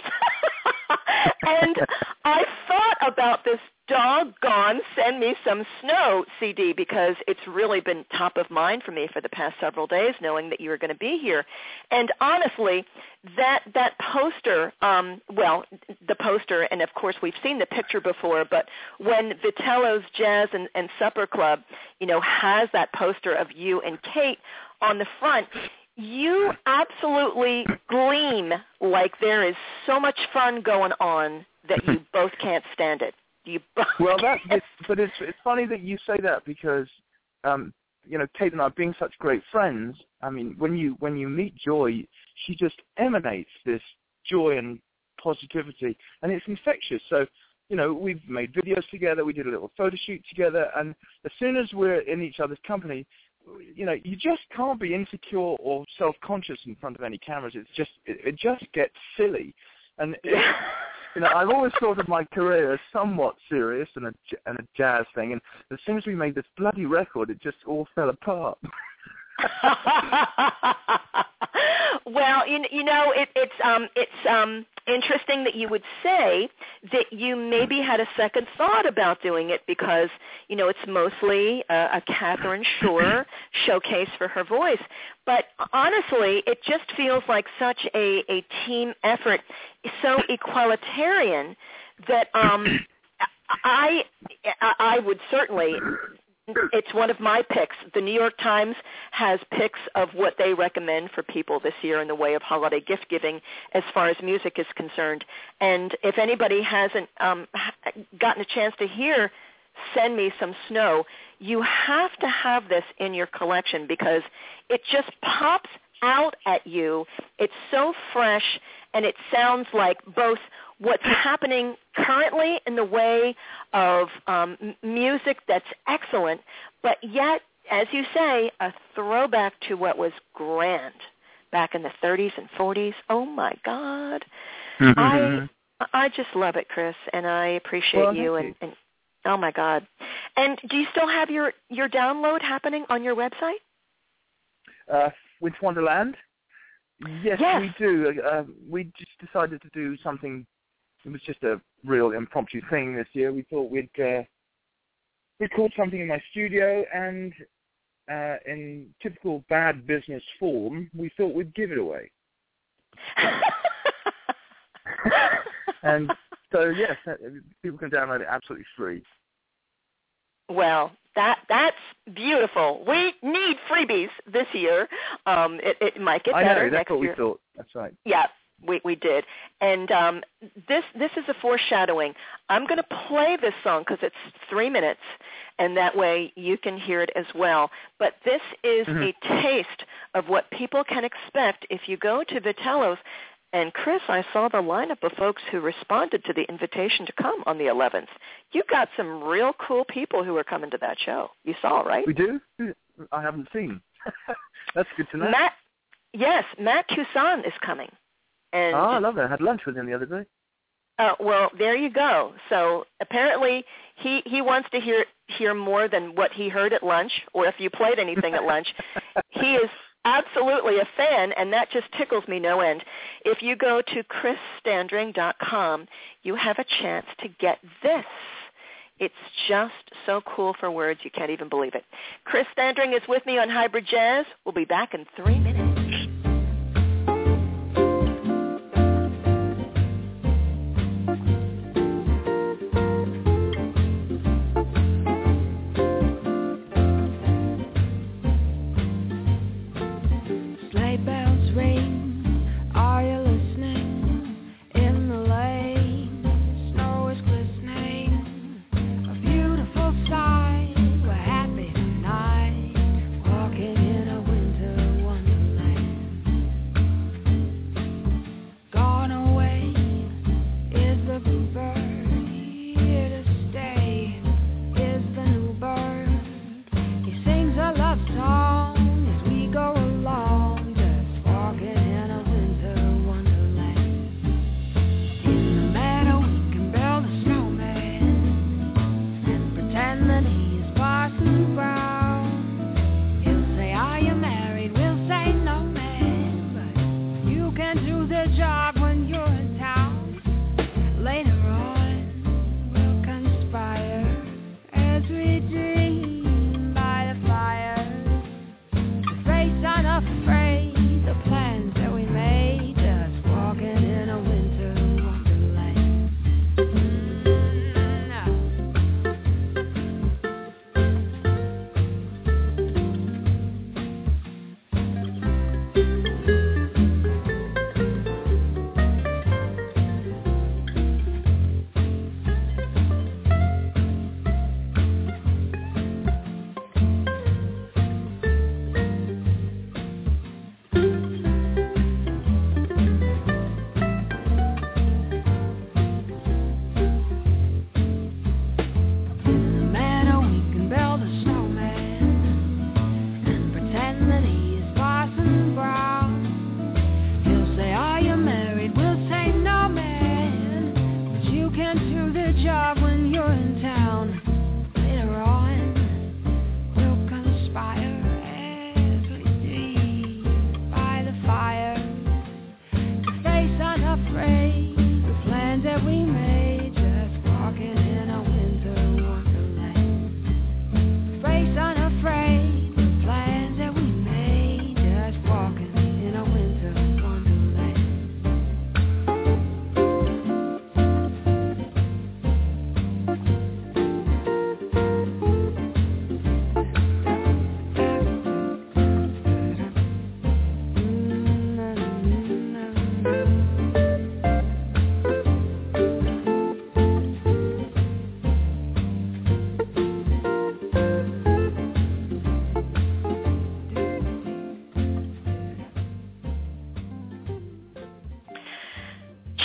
And I thought about this doggone Send Me Some Snow CD because it's really been top of mind for me for the past several days, knowing that you were going to be here. And honestly, that poster, the poster, and of course we've seen the picture before, but when Vitello's Jazz and Supper Club, has that poster of you and Kate on the front, you absolutely gleam like there is so much fun going on that you both can't stand it. Well, but it's funny that you say that because, Kate and I being such great friends, I mean, when you meet Joy, she just emanates this joy and positivity, and it's infectious. So, we've made videos together, we did a little photo shoot together, and as soon as we're in each other's company, you just can't be insecure or self-conscious in front of any cameras. It just gets silly, and I've always thought of my career as somewhat serious and a jazz thing, and as soon as we made this bloody record, it just all fell apart. Well, it's interesting that you would say that you maybe had a second thought about doing it because, it's mostly a Catherine Shaw showcase for her voice. But honestly, it just feels like such a team effort, so equalitarian that I would certainly it's one of my picks. The New York Times has picks of what they recommend for people this year in the way of holiday gift giving as far as music is concerned. And if anybody hasn't gotten a chance to hear Send Me Some Snow, you have to have this in your collection because it just pops out at you. It's so fresh, and it sounds like both what's happening currently in the way of music that's excellent, but yet, as you say, a throwback to what was grand back in the 30s and 40s. Oh, my God. I just love it, Chris, and I appreciate you. And oh, my God. And do you still have your download happening on your website? Winter Wonderland? Yes, we do. We just decided to do something. It was just a real impromptu thing this year. We thought we'd record something in my studio, and in typical bad business form, we thought we'd give it away. And so, yes, people can download it absolutely free. Well, that's beautiful. We need freebies this year. It might get better next year. I know, that's what we thought. That's right. Yeah. We did. And this is a foreshadowing. I'm going to play this song because it's 3 minutes, and that way you can hear it as well. But this is a taste of what people can expect if you go to Vitello's. And, Chris, I saw the lineup of folks who responded to the invitation to come on the 11th. You got some real cool people who are coming to that show. You saw, right? We do? I haven't seen. That's good to know. Matt Cousin is coming. And I love it. I had lunch with him the other day. Well, there you go. So apparently he wants to hear more than what he heard at lunch, or if you played anything at lunch. He is absolutely a fan, and that just tickles me no end. If you go to chrisstandring.com, you have a chance to get this. It's just so cool for words, you can't even believe it. Chris Standring is with me on Hybrid Jazz. We'll be back in 3 minutes. Walking in a winter wonderland.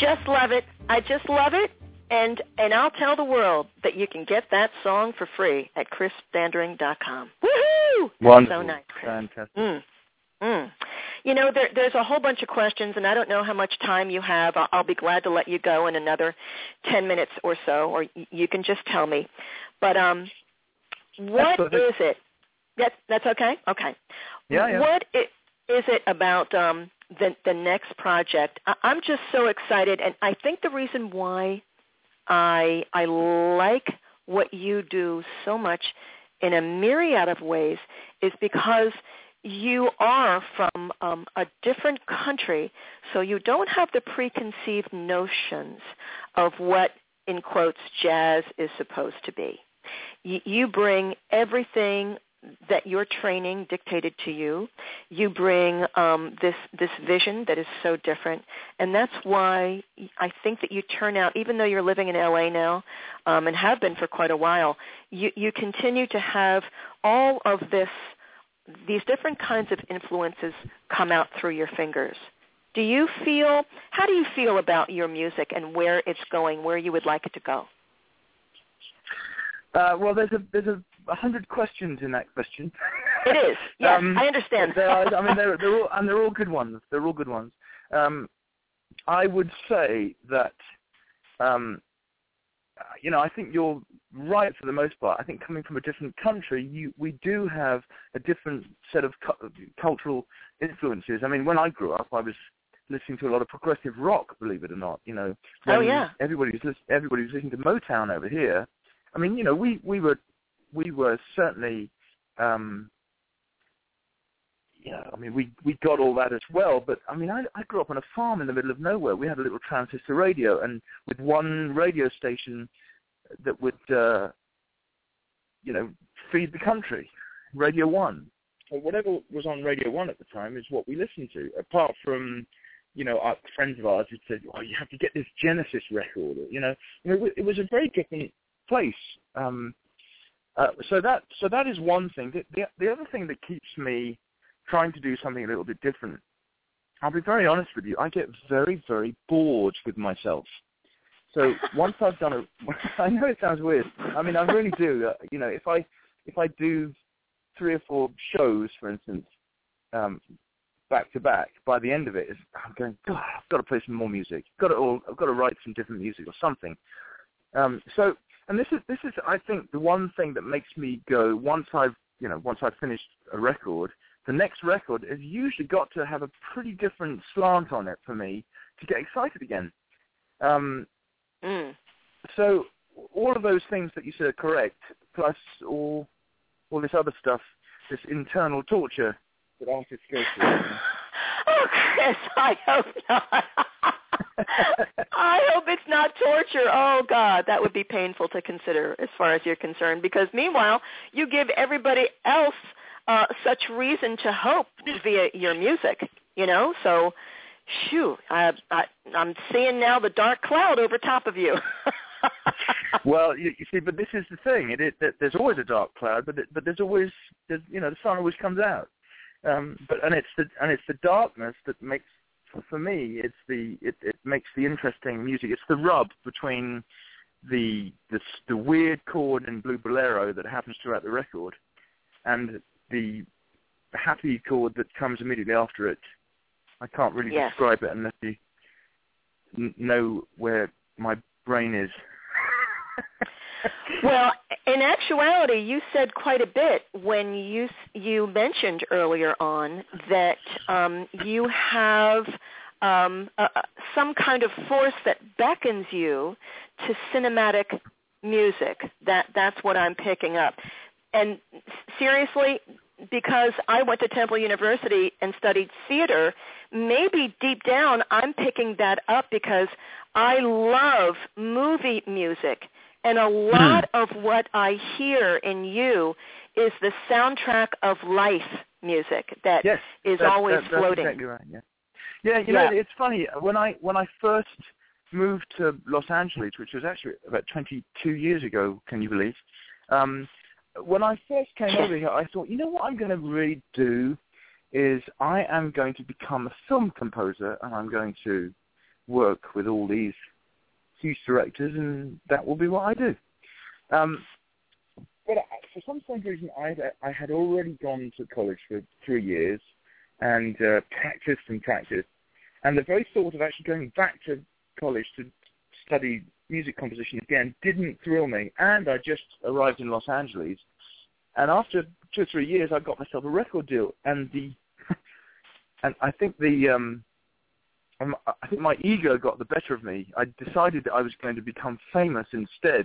just love it. I just love it. And I'll tell the world that you can get that song for free at chrisvandering.com. Woohoo! Wonderful. So nice, Chris. Fantastic. You know, there's a whole bunch of questions, and I don't know how much time you have. I'll be glad to let you go in another 10 minutes or so, or you can just tell me. But what is it? That's okay? Okay. Yeah. What is it about the next project? I'm just so excited, and I think the reason why I like what you do so much in a myriad of ways is because you are from a different country, so you don't have the preconceived notions of what, in quotes, jazz is supposed to be. You bring everything that your training dictated to you. You bring this vision that is so different, and that's why I think that you turn out, even though you're living in LA now and have been for quite a while, you continue to have all of these different kinds of influences come out through your fingers. How do you feel about your music and where it's going, where you would like it to go? Well, there's 100 questions in that question. It is. Yes, I understand. They're all good ones. I would say that, I think you're right for the most part. I think coming from a different country, we do have a different set of cultural influences. I mean, when I grew up, I was listening to a lot of progressive rock, believe it or not. Everybody was listening to Motown over here. I mean, we were certainly, we got all that as well. But I mean, I grew up on a farm in the middle of nowhere. We had a little transistor radio, and with one radio station that would, feed the country, Radio 1. So whatever was on Radio 1 at the time is what we listened to. Apart from, our friends of ours who said, "Oh, you have to get this Genesis record." It was a very different place. So that is one thing. The other thing that keeps me trying to do something a little bit different, I'll be very honest with you, I get very, very bored with myself. So once I've done it, I know it sounds weird. I mean, I really do. If I do 3 or 4 shows, for instance, back to back, by the end of it, I'm going, God, I've got to play some more music. I've got to write some different music or something. And this is, I think, the one thing that makes me go, once I've finished a record, the next record has usually got to have a pretty different slant on it for me to get excited again. So all of those things that you said are correct, plus all this other stuff, this internal torture that artists go through. Oh, Chris, I hope not. I hope it's not torture. Oh, God, that would be painful to consider as far as you're concerned, because meanwhile, you give everybody else such reason to hope via your music, So, shoot, I'm seeing now the dark cloud over top of you. Well, you see, but this is the thing. There's always a dark cloud, but there's always, the sun always comes out. But it's the darkness that makes, for me, it makes the interesting music. It's the rub between the weird chord in Blue Bolero that happens throughout the record, and the happy chord that comes immediately after it. I can't really describe it unless you know where my brain is. Well, in actuality, you said quite a bit when you mentioned earlier on that you have some kind of force that beckons you to cinematic music. That's what I'm picking up. And seriously, because I went to Temple University and studied theater, maybe deep down I'm picking that up because I love movie music. And a lot of what I hear in you is the soundtrack of life music that is always floating. That's exactly right. Yeah. It's funny. When I first moved to Los Angeles, which was actually about 22 years ago, can you believe? When I first came over here, I thought, what I'm going to really do is I am going to become a film composer, and I'm going to work with all these huge directors, and that will be what I do. But for some strange reason, I had already gone to college for 3 years and practiced. And the very thought of actually going back to college to study music composition again didn't thrill me. And I just arrived in Los Angeles. And after 2 or 3 years, I got myself a record deal. And I think I think my ego got the better of me. I decided that I was going to become famous instead.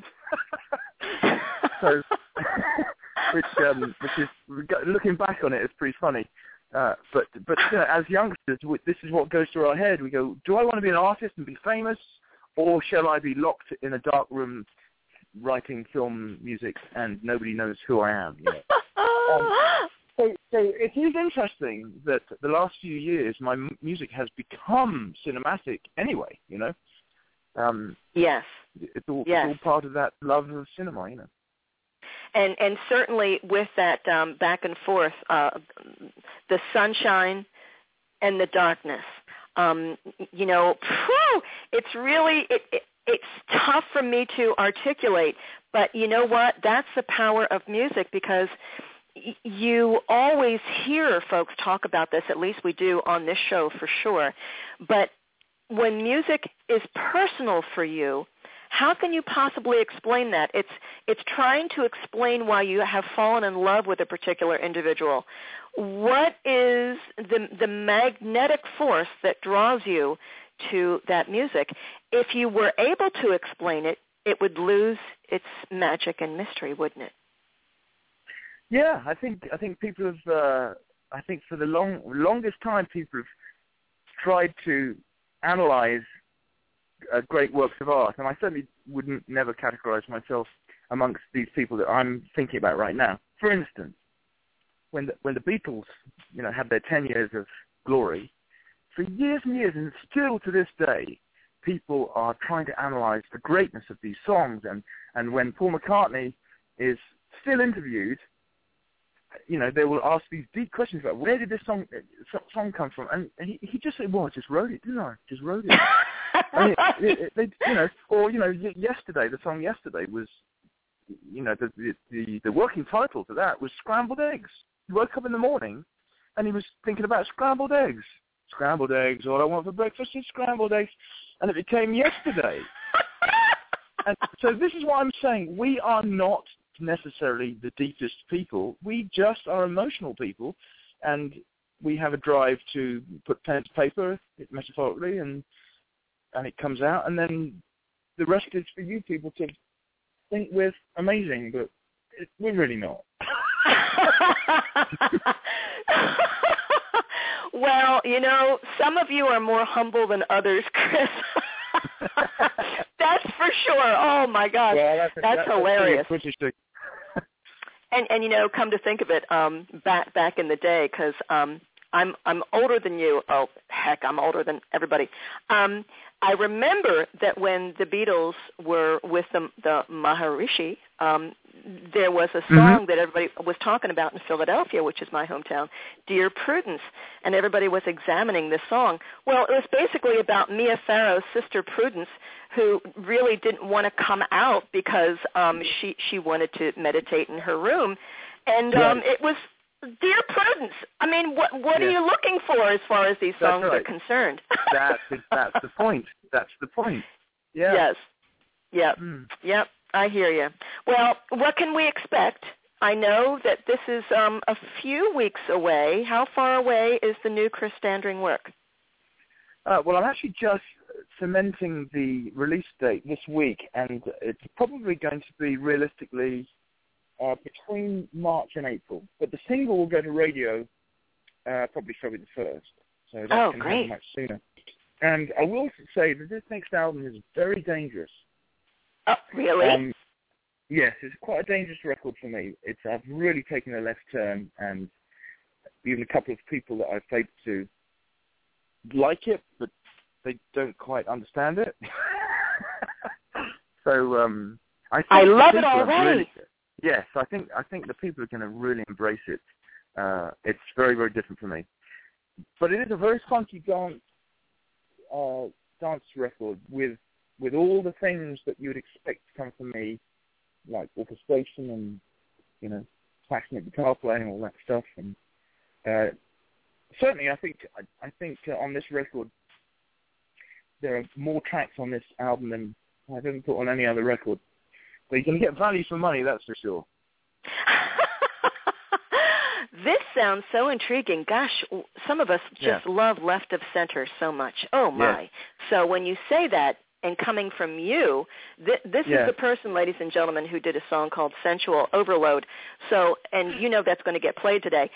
So, which is, looking back on it, it's pretty funny. But as youngsters, this is what goes through our head. We go, do I want to be an artist and be famous, or shall I be locked in a dark room writing film music and nobody knows who I am? You know? So it is interesting that the last few years my music has become cinematic anyway, you know? Yes. It's all part of that love of cinema, you know? And certainly with that back and forth, the sunshine and the darkness, you know, it's really, it's tough for me to articulate, but you know what? That's the power of music, because you always hear folks talk about this, at least we do on this show for sure, but when music is personal for you, how can you possibly explain that? It's trying to explain why you have fallen in love with a particular individual. What is the magnetic force that draws you to that music? If you were able to explain it, it would lose its magic and mystery, wouldn't it? Yeah, I think people have. I think for the longest time, people have tried to analyze great works of art, and I certainly wouldn't never categorize myself amongst these people that I'm thinking about right now. For instance, when the Beatles, you know, had their 10 years of glory, for years and years, and still to this day, people are trying to analyze the greatness of these songs, and when Paul McCartney is still interviewed, you know, they will ask these deep questions about where did this song come from, and he just said, "Well, I just wrote it, didn't I? Just wrote it." I mean, you know, or you know, yesterday, the song "Yesterday" was, you know, the working title for that was "Scrambled Eggs." He woke up in the morning, and he was thinking about scrambled eggs. Scrambled eggs. All I want for breakfast is scrambled eggs, and it became "Yesterday." And so this is what I'm saying. We are not necessarily the deepest people. We just are emotional people, and we have a drive to put pen to paper, metaphorically, and it comes out, and then the rest is for you people to think we're amazing, but we're really not. Well, you know, some of you are more humble than others, Chris. That's for sure. Oh my gosh, well, that's hilarious. And you know, come to think of it, back in the day, because I'm older than you. Oh heck, I'm older than everybody. I remember that when the Beatles were with the Maharishi, there was a song that everybody was talking about in Philadelphia, which is my hometown, Dear Prudence, and everybody was examining this song. Well, it was basically about Mia Farrow's sister Prudence, who really didn't want to come out because she wanted to meditate in her room, and it was Dear Prudence. I mean, what are you looking for as far as these songs are concerned? That's the point. That's the point. Yeah. Yes. Yep. Yep. I hear you. Well, what can we expect? I know that this is a few weeks away. How far away is the new Chris Standring work? Well, I'm actually just cementing the release date this week, and it's probably going to be realistically between March and April. But the single will go to radio probably February the 1st. So that can happen much sooner. And I will say that this next album is very dangerous. Oh, really? Yes, it's quite a dangerous record for me. I've really taken a left turn, and even a couple of people that I've played to like it, but they don't quite understand it. So I love it already. Yes, I think the people are going to really embrace it. It's very, very different for me. But it is a very funky dance dance record with all the things that you would expect to come from me, like orchestration and, you know, passionate guitar playing, all that stuff. And certainly, I think on this record there are more tracks on this album than I've ever put on any other record. But you're going to get value for money, that's for sure. This sounds so intriguing. Gosh, some of us just love Left of Center so much. Oh, my. Yeah. So when you say that, and coming from you, this is the person, ladies and gentlemen, who did a song called Sensual Overload. So, and you know that's going to get played today.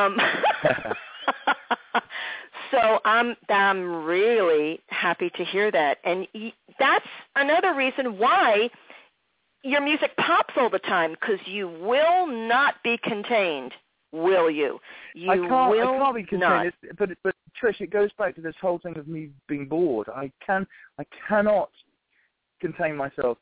So I'm really happy to hear that. And that's another reason why your music pops all the time, because you will not be contained, will you? I can't be contained. But Trish, it goes back to this whole thing of me being bored. I cannot contain myself.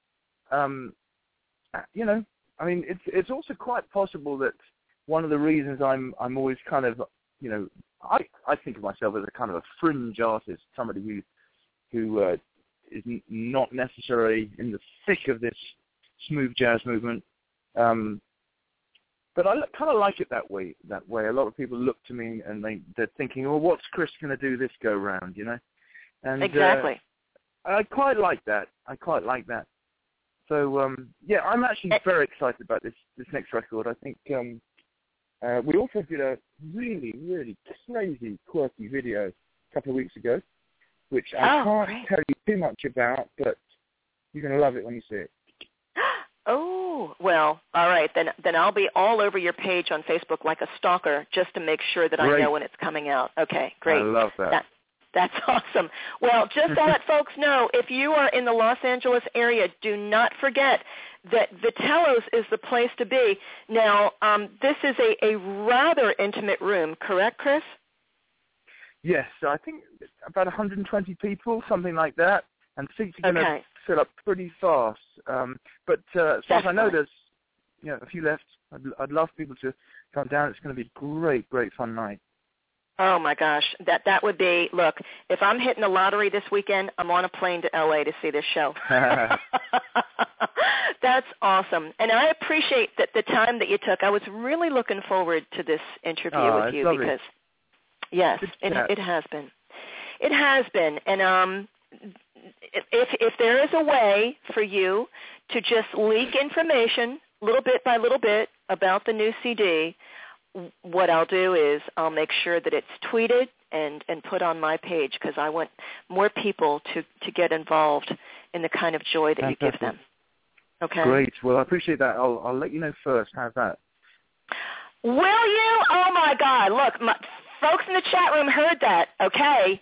You know, I mean, it's also quite possible that one of the reasons I'm always kind of, you know, I think of myself as a kind of a fringe artist, somebody who is not necessarily in the thick of this smooth jazz movement. But I kind of like it that way. A lot of people look to me and they're thinking, "Oh, what's Chris going to do this go round?" You know. And exactly. I quite like that. So yeah, I'm actually very excited about this next record. I think we also did a really, really crazy, quirky video a couple of weeks ago, which I can't tell you too much about, but you're going to love it when you see it. Oh, well, all right. Then I'll be all over your page on Facebook like a stalker just to make sure that I know when it's coming out. Okay, great. I love that. That's awesome. Well, just to let folks know, if you are in the Los Angeles area, do not forget that Vitello's is the place to be. Now, this is a rather intimate room, correct, Chris? Yes, I think about 120 people, something like that, and seats are going to fill up pretty fast. But as far as I know, there's a few left. I'd love people to come down. It's going to be a great, great fun night. Oh, my gosh. That would be, look, if I'm hitting the lottery this weekend, I'm on a plane to L.A. to see this show. That's awesome. And I appreciate the time that you took. I was really looking forward to this interview with you because, yes, it has been. It has been. And if there is a way for you to just leak information little bit by little bit about the new CD, what I'll do is I'll make sure that it's tweeted and put on my page, because I want more people to get involved in the kind of joy that you give them. Okay. Great. Well, I appreciate that. I'll let you know first. How's that? Will you? Oh, my God. Look, folks in the chat room heard that. Okay.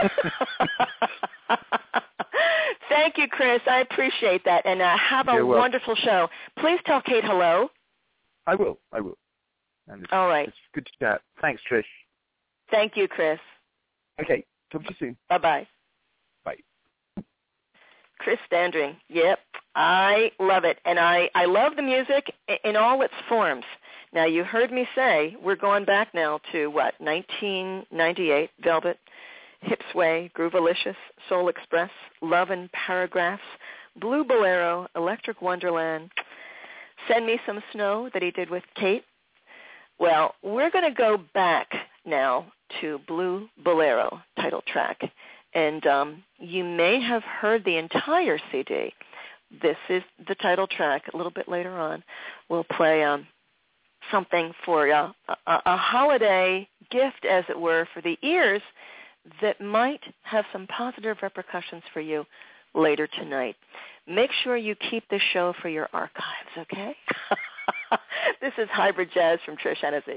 Thank you, Chris. I appreciate that. And have a wonderful show. Please tell Kate hello. I will. And all right. It's good to chat. Thanks, Trish. Thank you, Chris. Okay. Talk to you soon. Bye-bye. Bye. Chris Standring. Yep. I love it. And I love the music in all its forms. Now, you heard me say we're going back now to, 1998, Velvet, Hip Sway, Groovalicious, Soul Express, Love in Paragraphs, Blue Bolero, Electric Wonderland, Send Me Some Snow that he did with Kate. Well, we're going to go back now to Blue Bolero title track. And you may have heard the entire CD. This is the title track. A little bit later on, we'll play something for a holiday gift, as it were, for the ears that might have some positive repercussions for you later tonight. Make sure you keep this show for your archives, okay? This is Hybrid Jazz from Trish Hennessy.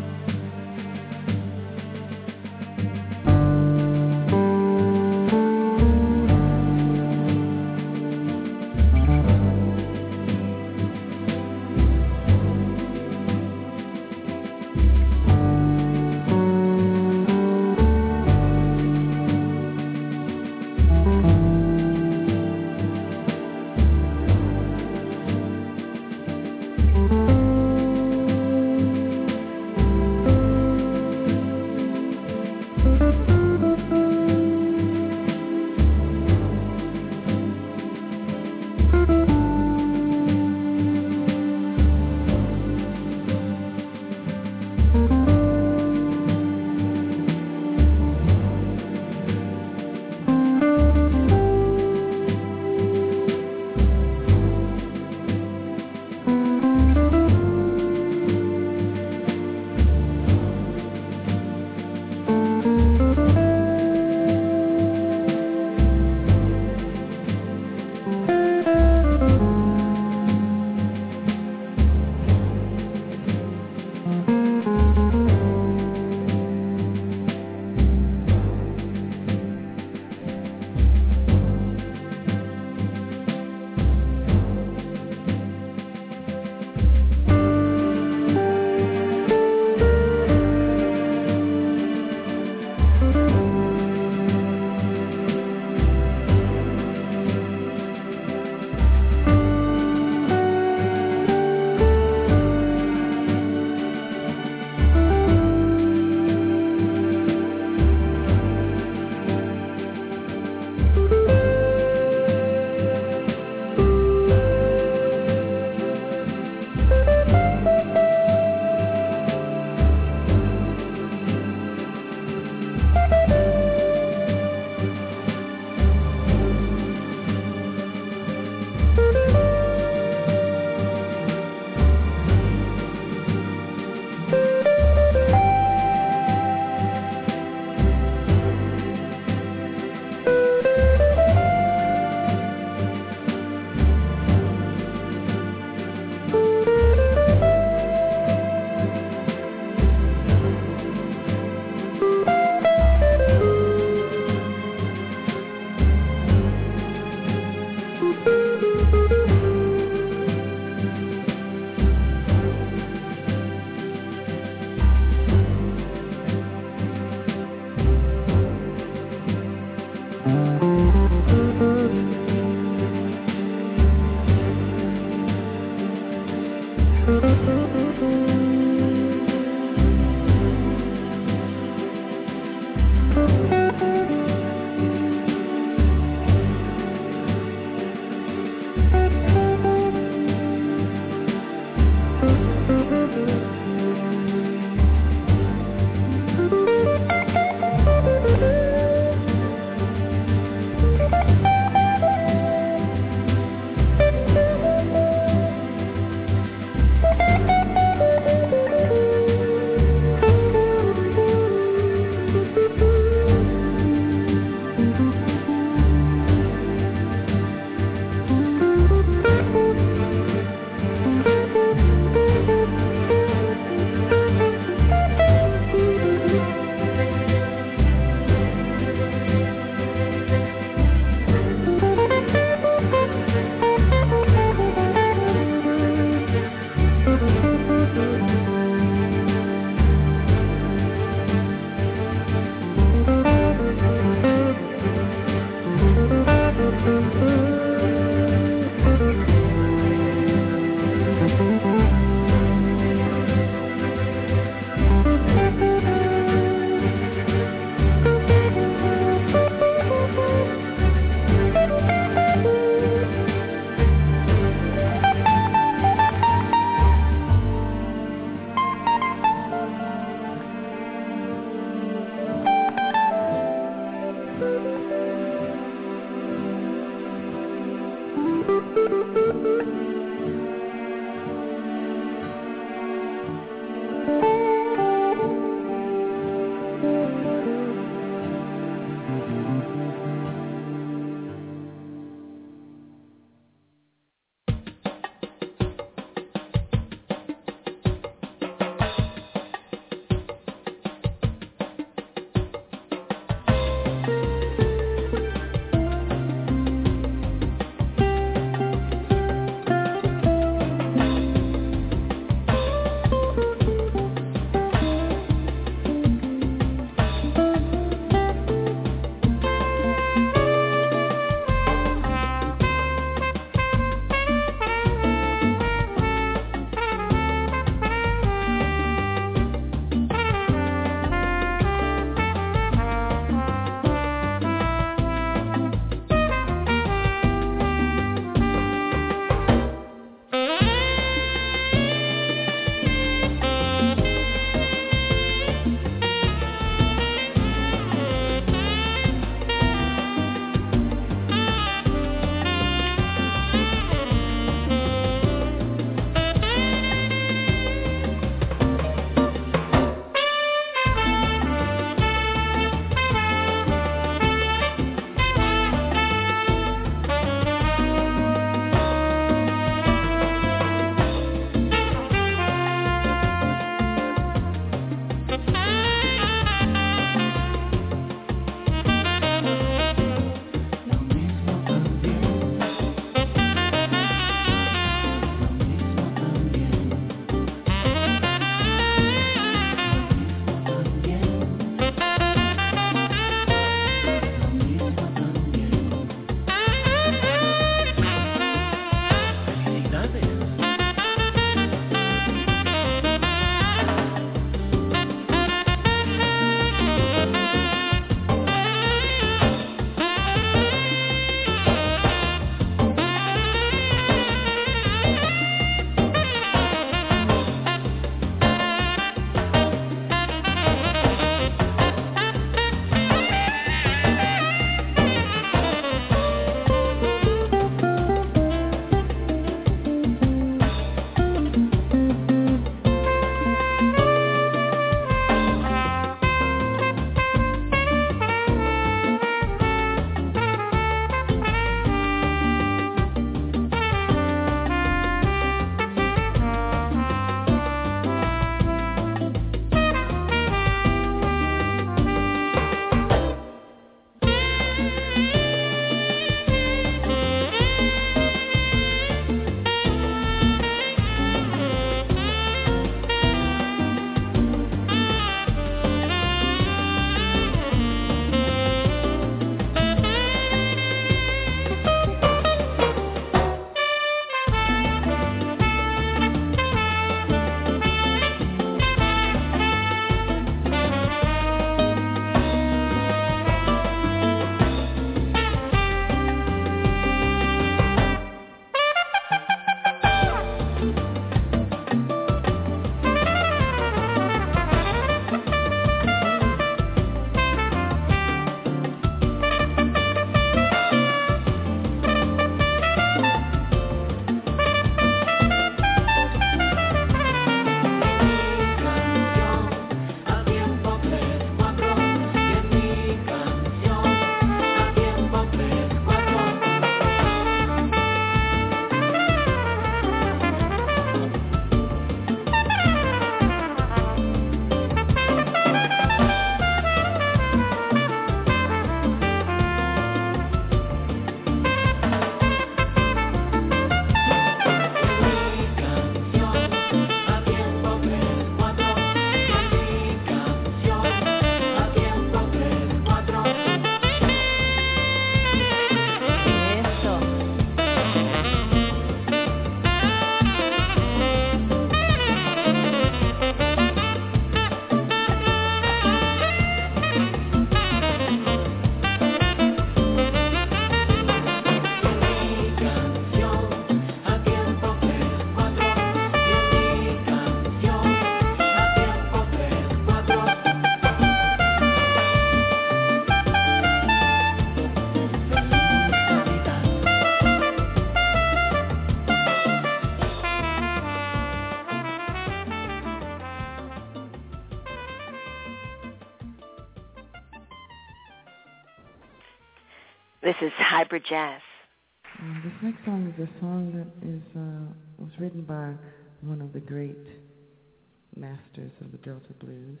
This is Hybrid Jazz. This next song is a song that was written by one of the great masters of the Delta Blues,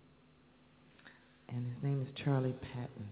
and his name is Charlie Patton.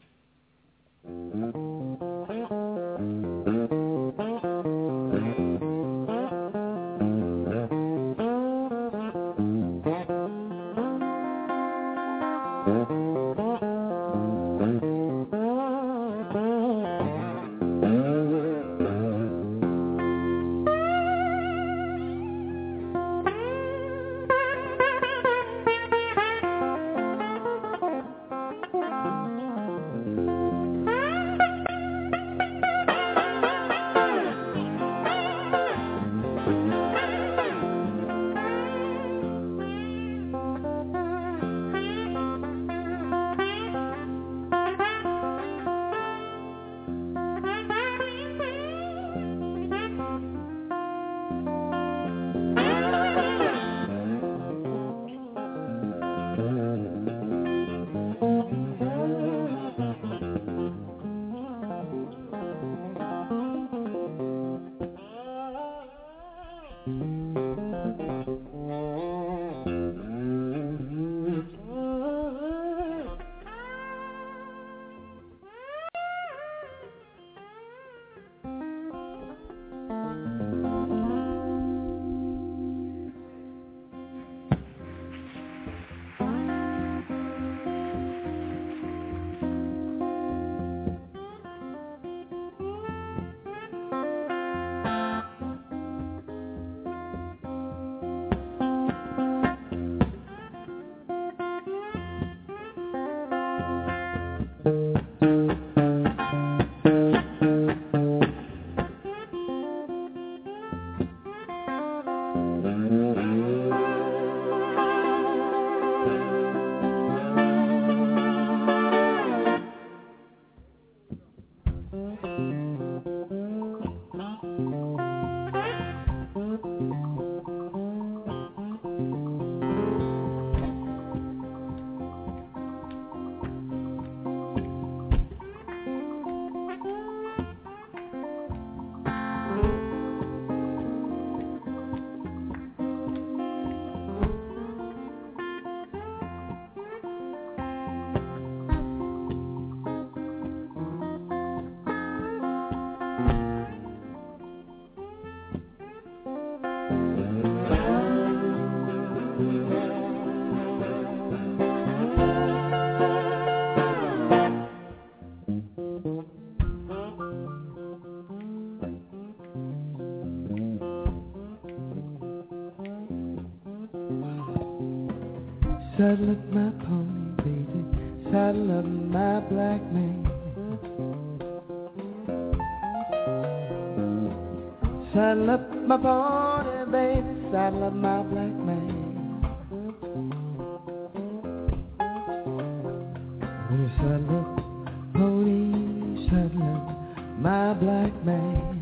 Saddle up my pony, baby, saddle up my black man. Saddle up my pony, baby, saddle up my black man. When you saddle up, pony, saddle up my black man.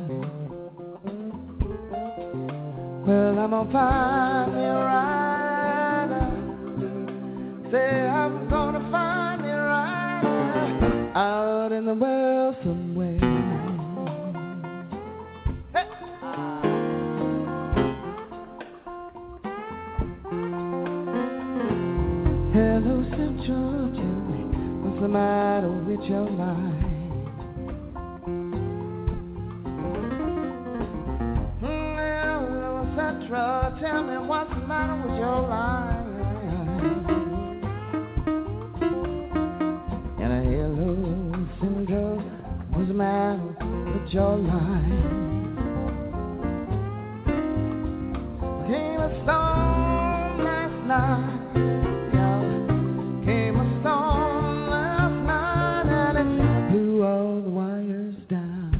Well, I'm gonna find me a rider. Say I'm gonna find me a rider out in the world somewhere. Hey. Hello, Central, tell me what's the matter with your mind? Hello, Central, tell me what's the matter with your life? What's the matter with your life? Came a storm last night, yeah. Came a storm last night, and it blew all the wires down.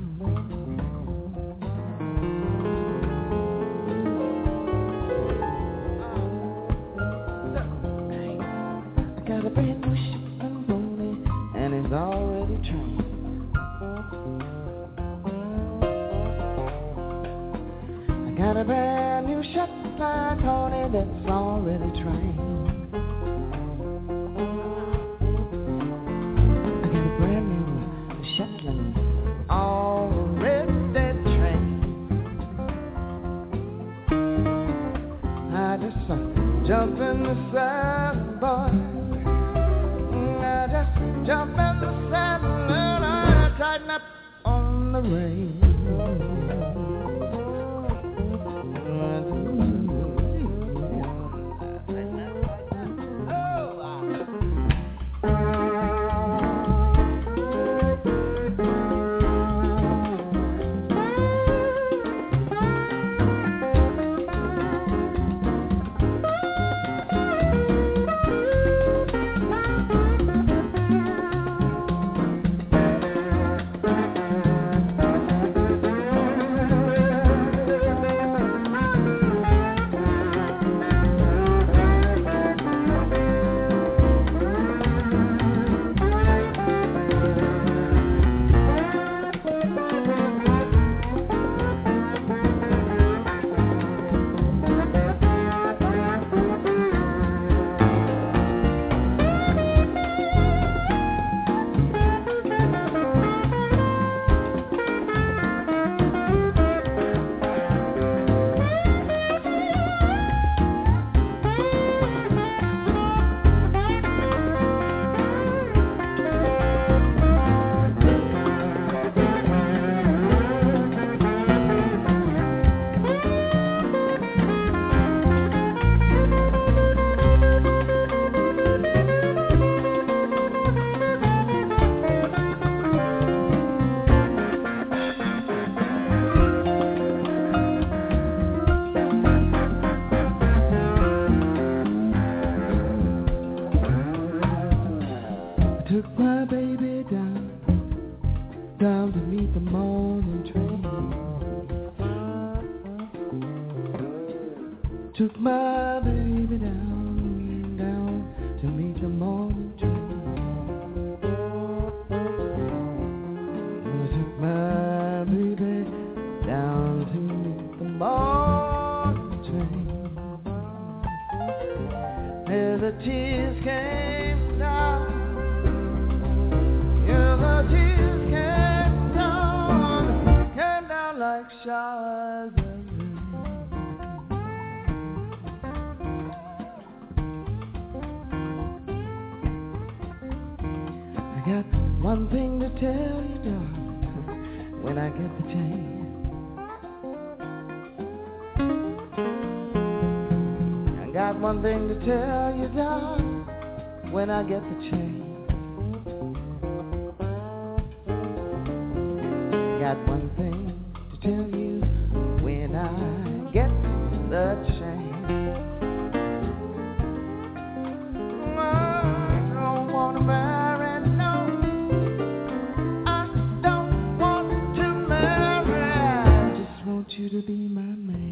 I got a brand new ship and pony, and it's already trained. Got a brand new Shetland pony that's already trained. I got a brand new Shetland jump in the saddle, boy. I just jump in the saddle and I tighten up on the rein. down to meet the morning train. Took my baby down to meet the morning train. I took my baby down to meet the morning train. There the tears came down. Yeah, the tears came down like showers of rain. I got one thing to tell you, darling, when I get the chance. I got one thing to tell you, darling, when I get the chance. Got one thing to tell you when I get the chance. I don't want to marry, no. I don't want to marry. I just want you to be my man.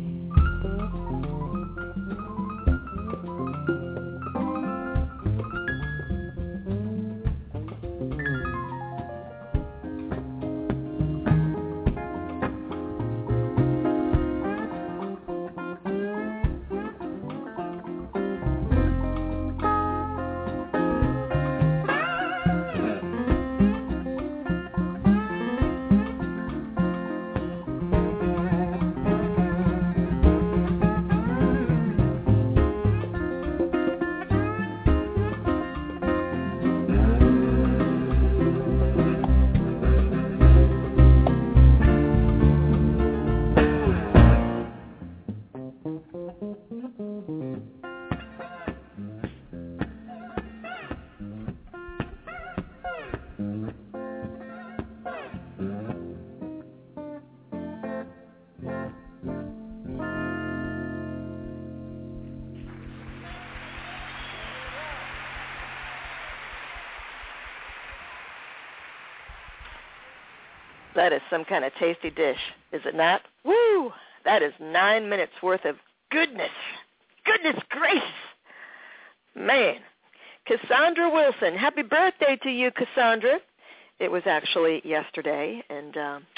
That is some kind of tasty dish, is it not? Woo! That is 9 minutes worth of goodness. Goodness gracious. Man. Cassandra Wilson. Happy birthday to you, Cassandra. It was actually yesterday. And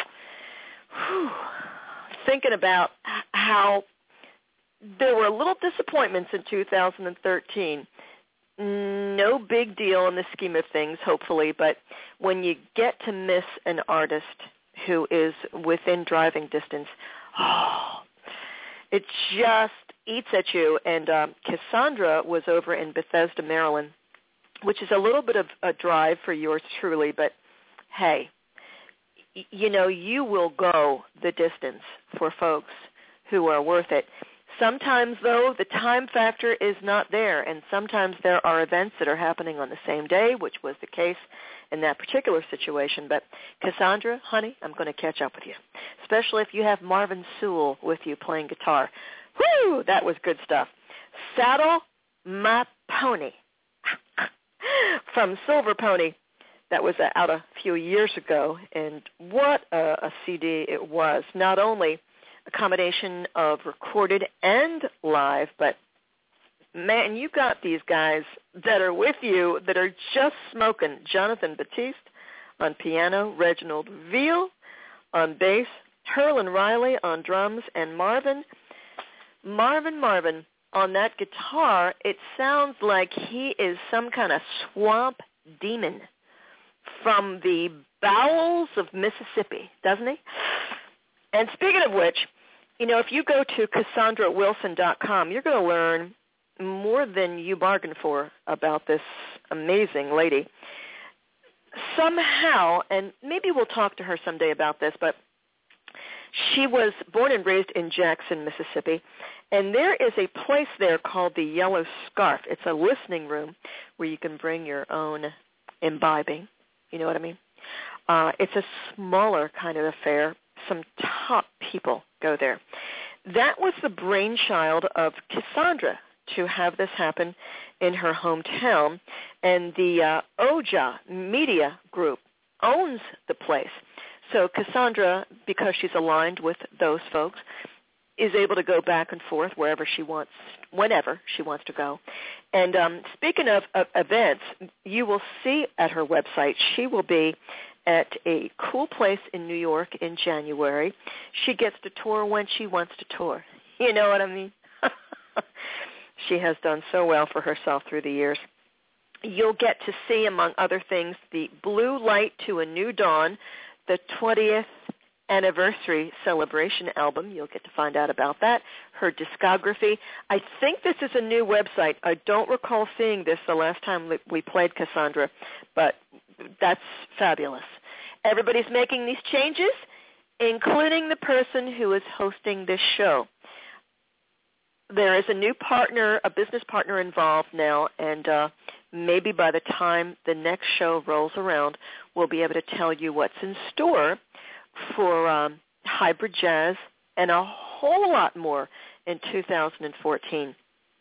thinking about how there were little disappointments in 2013. No big deal in the scheme of things, hopefully, but when you get to miss an artist who is within driving distance, It just eats at you. And Cassandra was over in Bethesda, Maryland, which is a little bit of a drive for yours truly, but hey, you know, you will go the distance for folks who are worth it. Sometimes, though, the time factor is not there, and sometimes there are events that are happening on the same day, which was the case in that particular situation. But, Cassandra, honey, I'm going to catch up with you, especially if you have Marvin Sewell with you playing guitar. Woo! That was good stuff. Saddle My Pony from Silver Pony. That was out a few years ago, and what a CD it was. Not only a combination of recorded and live, but, man, you got these guys that are with you that are just smoking. Jonathan Batiste on piano, Reginald Veal on bass, Herlin Riley on drums, and Marvin on that guitar. It sounds like he is some kind of swamp demon from the bowels of Mississippi, doesn't he? And speaking of which, you know, if you go to CassandraWilson.com, you're going to learn more than you bargained for about this amazing lady. Somehow, and maybe we'll talk to her someday about this, but she was born and raised in Jackson, Mississippi, and there is a place there called the Yellow Scarf. It's a listening room where you can bring your own imbibing. You know what I mean? It's a smaller kind of affair. Some top people go there. That was the brainchild of Cassandra to have this happen in her hometown, and the Oja Media Group owns the place. So Cassandra, because she's aligned with those folks, is able to go back and forth wherever she wants, whenever she wants to go. And speaking of events, you will see at her website, she will be at a cool place in New York in January. She gets to tour when she wants to tour. You know what I mean? She has done so well for herself through the years. You'll get to see, among other things, the Blue Light to a New Dawn, the 20th anniversary celebration album. You'll get to find out about that. Her discography. I think this is a new website. I don't recall seeing this the last time we played Cassandra, but that's fabulous. Everybody's making these changes, including the person who is hosting this show. There is a new partner, a business partner involved now, and maybe by the time the next show rolls around, we'll be able to tell you what's in store for hybrid jazz and a whole lot more in 2014.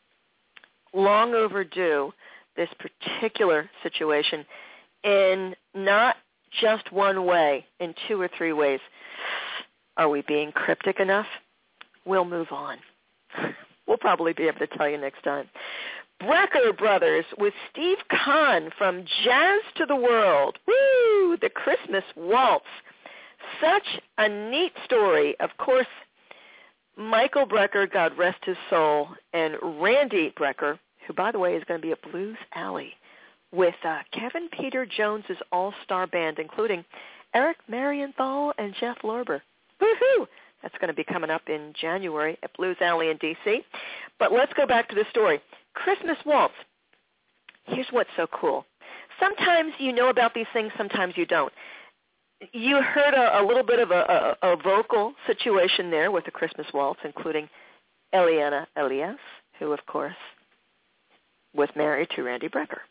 Long overdue, this particular situation, in not just one way, in two or three ways. Are we being cryptic enough? We'll move on. We'll probably be able to tell you next time. Brecker Brothers with Steve Kahn from Jazz to the World. Woo! The Christmas Waltz. Such a neat story. Of course, Michael Brecker, God rest his soul, and Randy Brecker, who, by the way, is going to be at Blues Alley with Kevin Peter Jones's all-star band, including Eric Marienthal and Jeff Lorber. Woohoo! That's going to be coming up in January at Blues Alley in D.C. But let's go back to the story. Christmas Waltz. Here's what's so cool. Sometimes you know about these things, sometimes you don't. You heard a little bit of a vocal situation there with the Christmas Waltz, including Eliana Elias, who, of course, was married to Randy Brecker.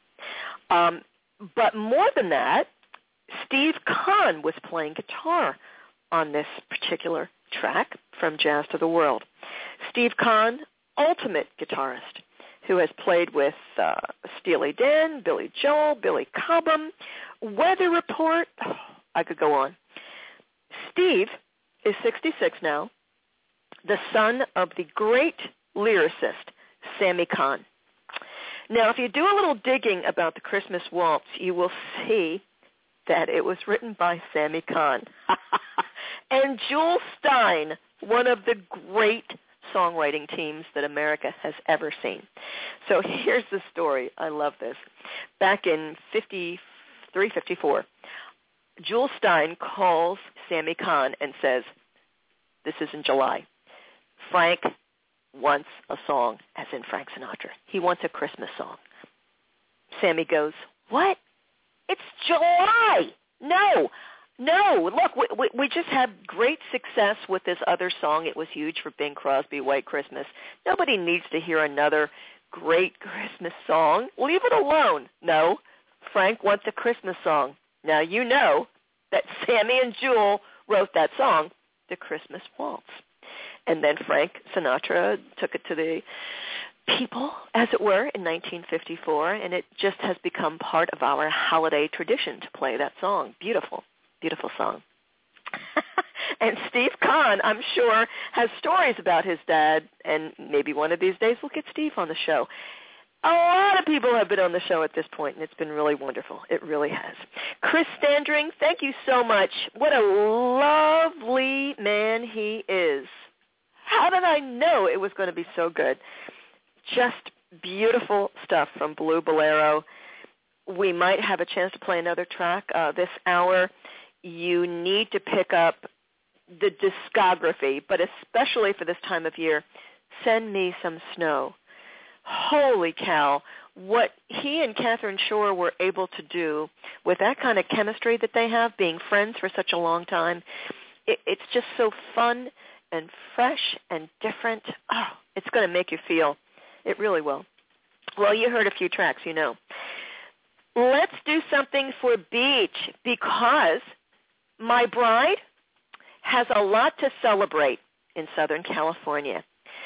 But more than that, Steve Kahn was playing guitar on this particular track from Jazz to the World. Steve Kahn, ultimate guitarist, who has played with Steely Dan, Billy Joel, Billy Cobham, Weather Report. Oh, I could go on. Steve is 66 now, the son of the great lyricist, Sammy Kahn. Now, if you do a little digging about the Christmas Waltz, you will see that it was written by Sammy Kahn. And Jules Stein, one of the great songwriting teams that America has ever seen. So here's the story. I love this. Back in 53, 54, Jules Stein calls Sammy Kahn and says, this is in July, Frank, wants a song, as in Frank Sinatra. He wants a Christmas song. Sammy goes, what? It's July. No. Look, we just had great success with this other song. It was huge for Bing Crosby, White Christmas. Nobody needs to hear another great Christmas song. Leave it alone. No, Frank wants a Christmas song. Now you know that Sammy and Jewel wrote that song, The Christmas Waltz. And then Frank Sinatra took it to the people, as it were, in 1954, and it just has become part of our holiday tradition to play that song. Beautiful, beautiful song. And Steve Kahn, I'm sure, has stories about his dad, and maybe one of these days we'll get Steve on the show. A lot of people have been on the show at this point, and it's been really wonderful. It really has. Chris Standring, thank you so much. What a lovely man he is. How did I know it was going to be so good? Just beautiful stuff from Blue Bolero. We might have a chance to play another track this hour. You need to pick up the discography, but especially for this time of year, Send Me Some Snow. Holy cow, what he and Catherine Shore were able to do with that kind of chemistry that they have, being friends for such a long time, it's just so fun and fresh and different. Oh, it's going to make you feel. It really will. Well, you heard a few tracks, you know. Let's do something for beach, because my bride has a lot to celebrate in Southern California.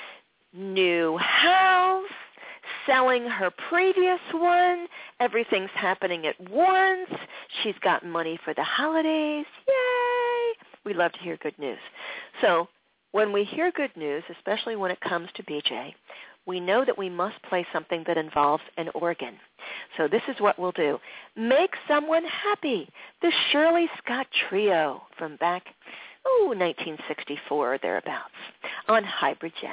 New house, selling her previous one, everything's happening at once. She's got money for the holidays. Yay! We love to hear good news. So when we hear good news, especially when it comes to BJ, we know that we must play something that involves an organ. So this is what we'll do. Make Someone Happy, the Shirley Scott Trio from back, 1964 or thereabouts, on Hybrid Jazz.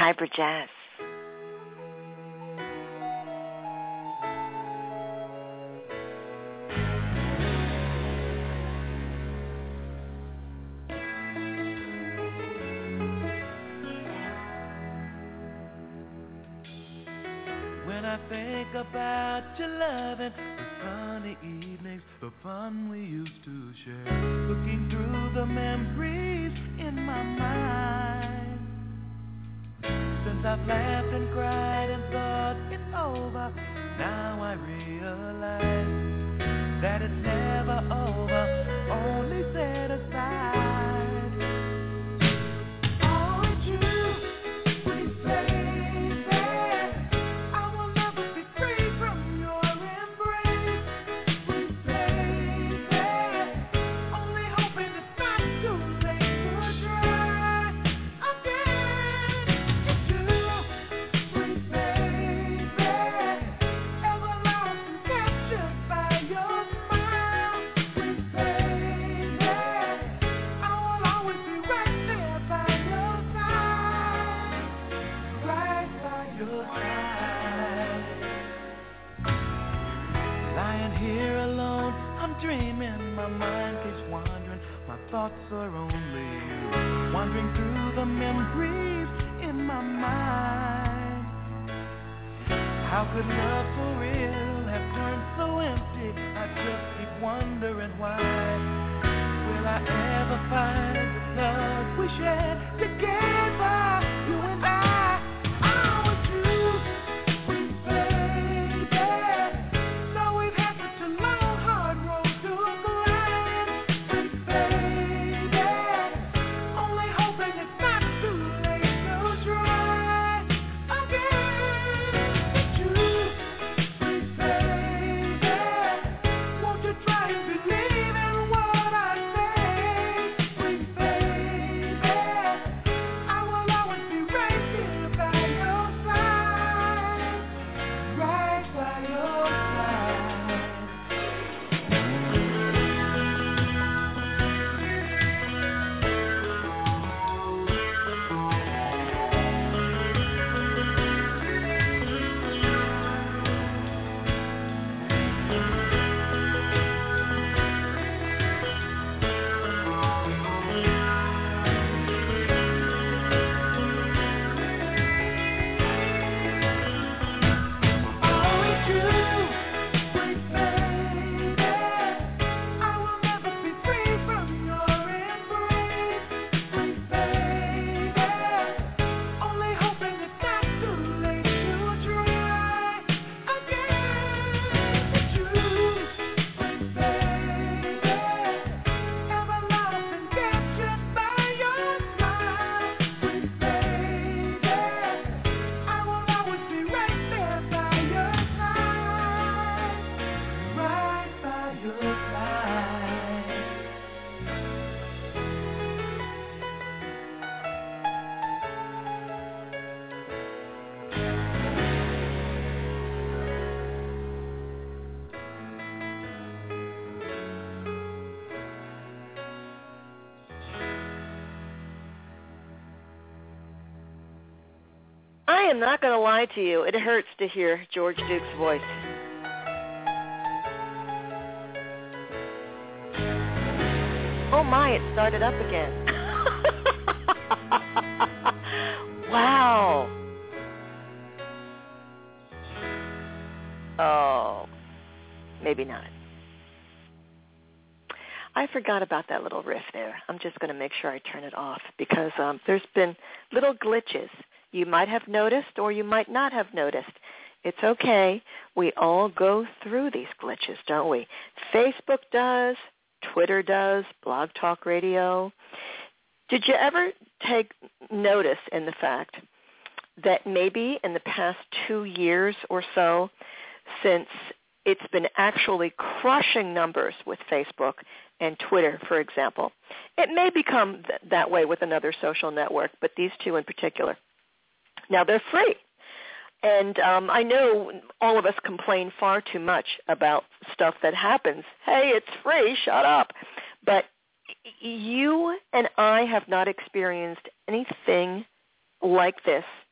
Hybrid Jazz. When I think about your loving, the sunny evenings, the fun we used to share, looking through the memories in my mind. Since I've laughed and cried and thought it's over, now I realize that it's never over, only set aside. Thoughts are only you, wandering through the memories in my mind. How could love for real have turned so empty? I just keep wondering why. Will I ever find the love we shared together, you and I? I am not going to lie to you. It hurts to hear George Duke's voice. Oh my, it started up again. Wow. Oh, maybe not. I forgot about that little riff there. I'm just going to make sure I turn it off because there's been little glitches you might have noticed or you might not have noticed. It's okay. We all go through these glitches, don't we? Facebook does, Twitter does, Blog Talk Radio. Did you ever take notice in the fact that maybe in the past 2 years or so, since it's been actually crushing numbers with Facebook and Twitter, for example, it may become that way with another social network, but these two in particular. Now, they're free. And I know all of us complain far too much about stuff that happens. Hey, it's free, shut up. But you and I have not experienced anything like this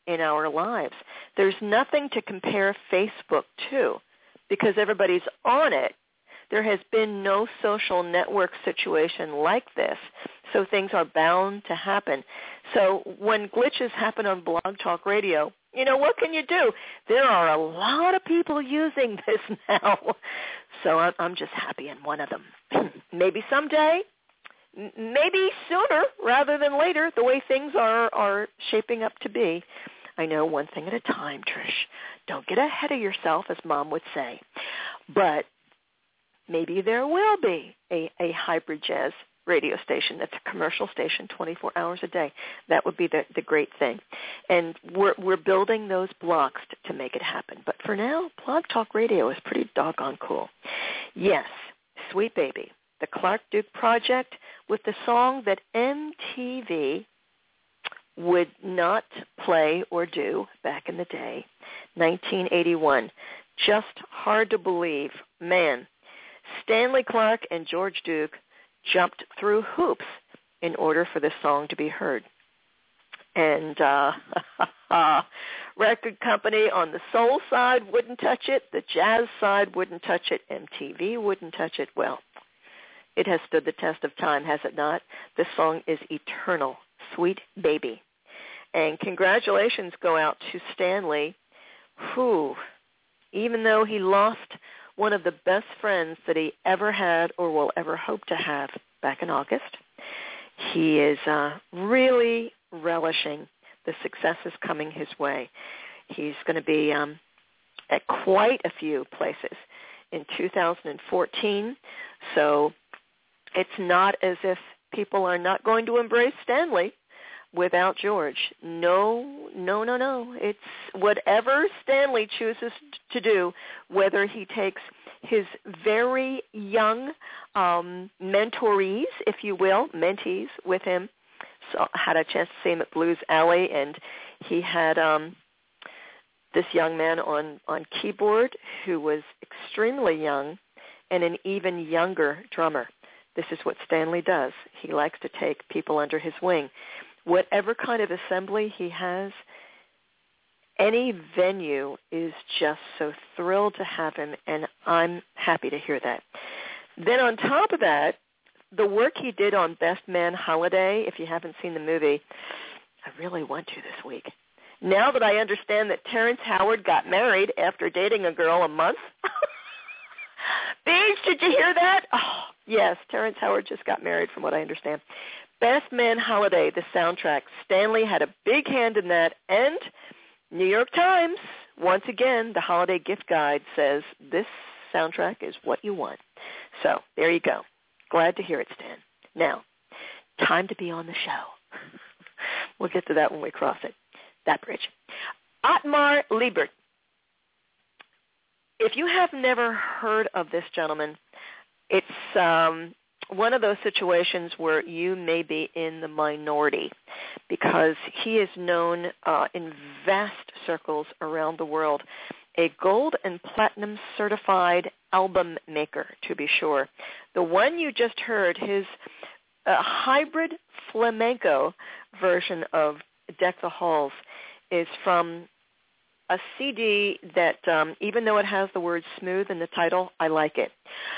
in our lives. There's nothing to compare Facebook to because everybody's on it. There has been no social network situation like this, so things are bound to happen. So when glitches happen on Blog Talk Radio, you know, what can you do? There are a lot of people using this now. So I'm just happy I'm one of them. Maybe someday, maybe sooner rather than later, the way things are shaping up to be. I know, one thing at a time, Trish. Don't get ahead of yourself, as Mom would say. But maybe there will be a hybrid jazz radio station that's a commercial station 24 hours a day. That would be the great thing. And we're building those blocks to make it happen. But for now, Blog Talk Radio is pretty doggone cool. Yes, Sweet Baby, the Clark Duke Project, with the song that MTV would not play or do back in the day, 1981. Just hard to believe. Man, Stanley Clarke and George Duke jumped through hoops in order for this song to be heard. And record company on the soul side wouldn't touch it. The jazz side wouldn't touch it. MTV wouldn't touch it. Well, it has stood the test of time, has it not? This song is eternal. Sweet Baby. And congratulations go out to Stanley, who, even though he lost one of the best friends that he ever had or will ever hope to have back in August, he is really relishing the successes coming his way. He's going to be at quite a few places in 2014, so it's not as if people are not going to embrace Stanley without George. No. It's whatever Stanley chooses to do, whether he takes his very young mentorees, if you will, mentees with him. So I had a chance to see him at Blues Alley, and he had this young man on keyboard who was extremely young and an even younger drummer. This is what Stanley does. He likes to take people under his wing. Whatever kind of assembly he has, any venue is just so thrilled to have him, and I'm happy to hear that. Then on top of that, the work he did on Best Man Holiday, if you haven't seen the movie, I really want to this week. Now that I understand that Terrence Howard got married after dating a girl a month. Beach, did you hear that? Oh, yes, Terrence Howard just got married from what I understand. Best Man Holiday, the soundtrack. Stanley had a big hand in that, and New York Times, once again, the holiday gift guide says this soundtrack is what you want. So there you go. Glad to hear it, Stan. Now, time to be on the show. We'll get to that when we cross it, that bridge. Ottmar Liebert. If you have never heard of this gentleman, it's one of those situations where you may be in the minority because he is known in vast circles around the world, a gold and platinum certified album maker, to be sure. The one you just heard, his hybrid flamenco version of Deck the Halls, is from a CD that, even though it has the word smooth in the title, I like it.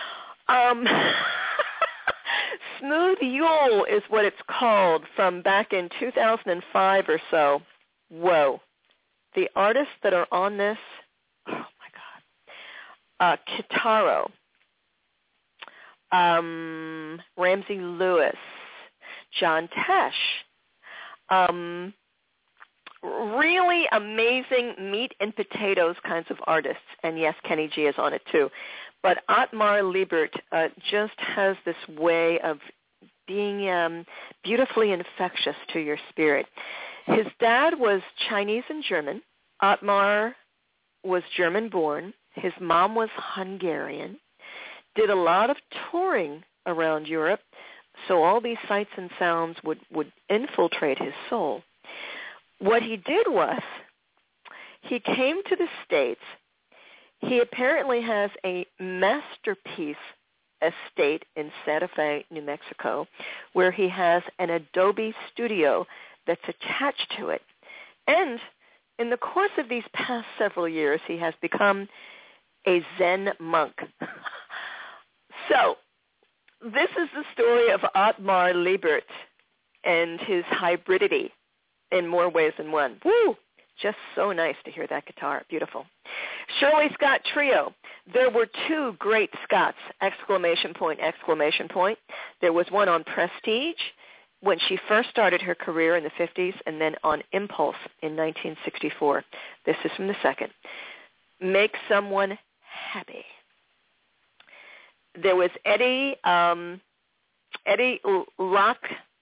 Smooth Yule is what it's called, from back in 2005 or so. Whoa. The artists that are on this, oh my God. Kitaro, Ramsey Lewis, John Tesh, really amazing meat and potatoes kinds of artists. And yes, Kenny G is on it too. But Ottmar Liebert just has this way of being beautifully infectious to your spirit. His dad was Chinese and German. Ottmar was German-born. His mom was Hungarian. Did a lot of touring around Europe, so all these sights and sounds would infiltrate his soul. What he did was he came to the States. He apparently has a masterpiece estate in Santa Fe, New Mexico, where he has an Adobe studio that's attached to it. And in the course of these past several years, he has become a Zen monk. So, this is the story of Ottmar Liebert and his hybridity in more ways than one. Woo! Just so nice to hear that guitar. Beautiful. Shirley Scott Trio. There were two great Scotts, exclamation point, exclamation point. There was one on Prestige when she first started her career in the 50s, and then on Impulse in 1964. This is from the second. Make Someone Happy. There was Eddie Lock.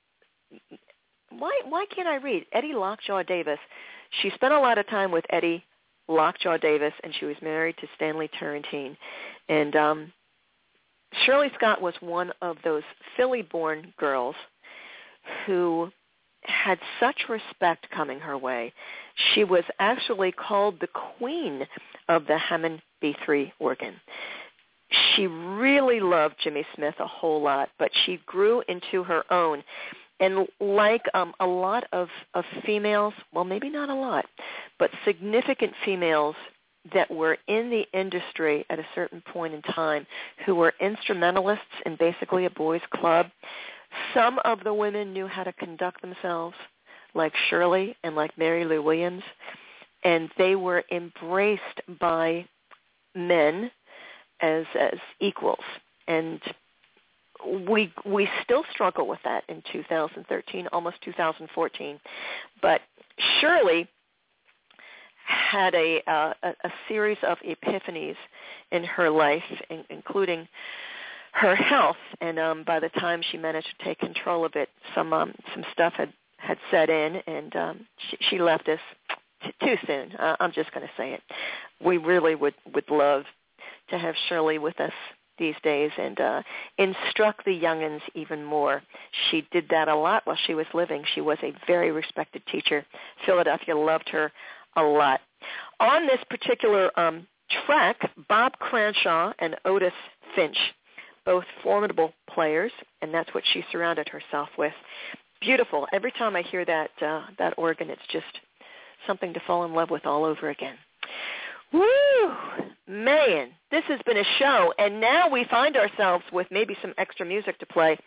Why can't I read? Eddie Lockjaw Davis. She spent a lot of time with Eddie Lockjaw Davis, and she was married to Stanley Turrentine. And Shirley Scott was one of those Philly-born girls who had such respect coming her way. She was actually called the queen of the Hammond B3 organ. She really loved Jimmy Smith a whole lot, but she grew into her own. And like a lot of females, well, maybe not a lot, but significant females that were in the industry at a certain point in time who were instrumentalists in basically a boys' club, some of the women knew how to conduct themselves, like Shirley and like Mary Lou Williams, and they were embraced by men as equals. And we still struggle with that in 2013, almost 2014. But Shirley had a series of epiphanies in her life, including her health. And by the time she managed to take control of it, some stuff had set in, and she left us too soon. I'm just going to say it. We really would love to have Shirley with us these days and instruct the youngins even more. She did that a lot while she was living. She was a very respected teacher. Philadelphia loved her a lot. On this particular track, Bob Cranshaw and Otis Finch, both formidable players, and that's what she surrounded herself with. Beautiful. Every time I hear that organ, it's just something to fall in love with all over again. Woo! Man, this has been a show, and now we find ourselves with maybe some extra music to play.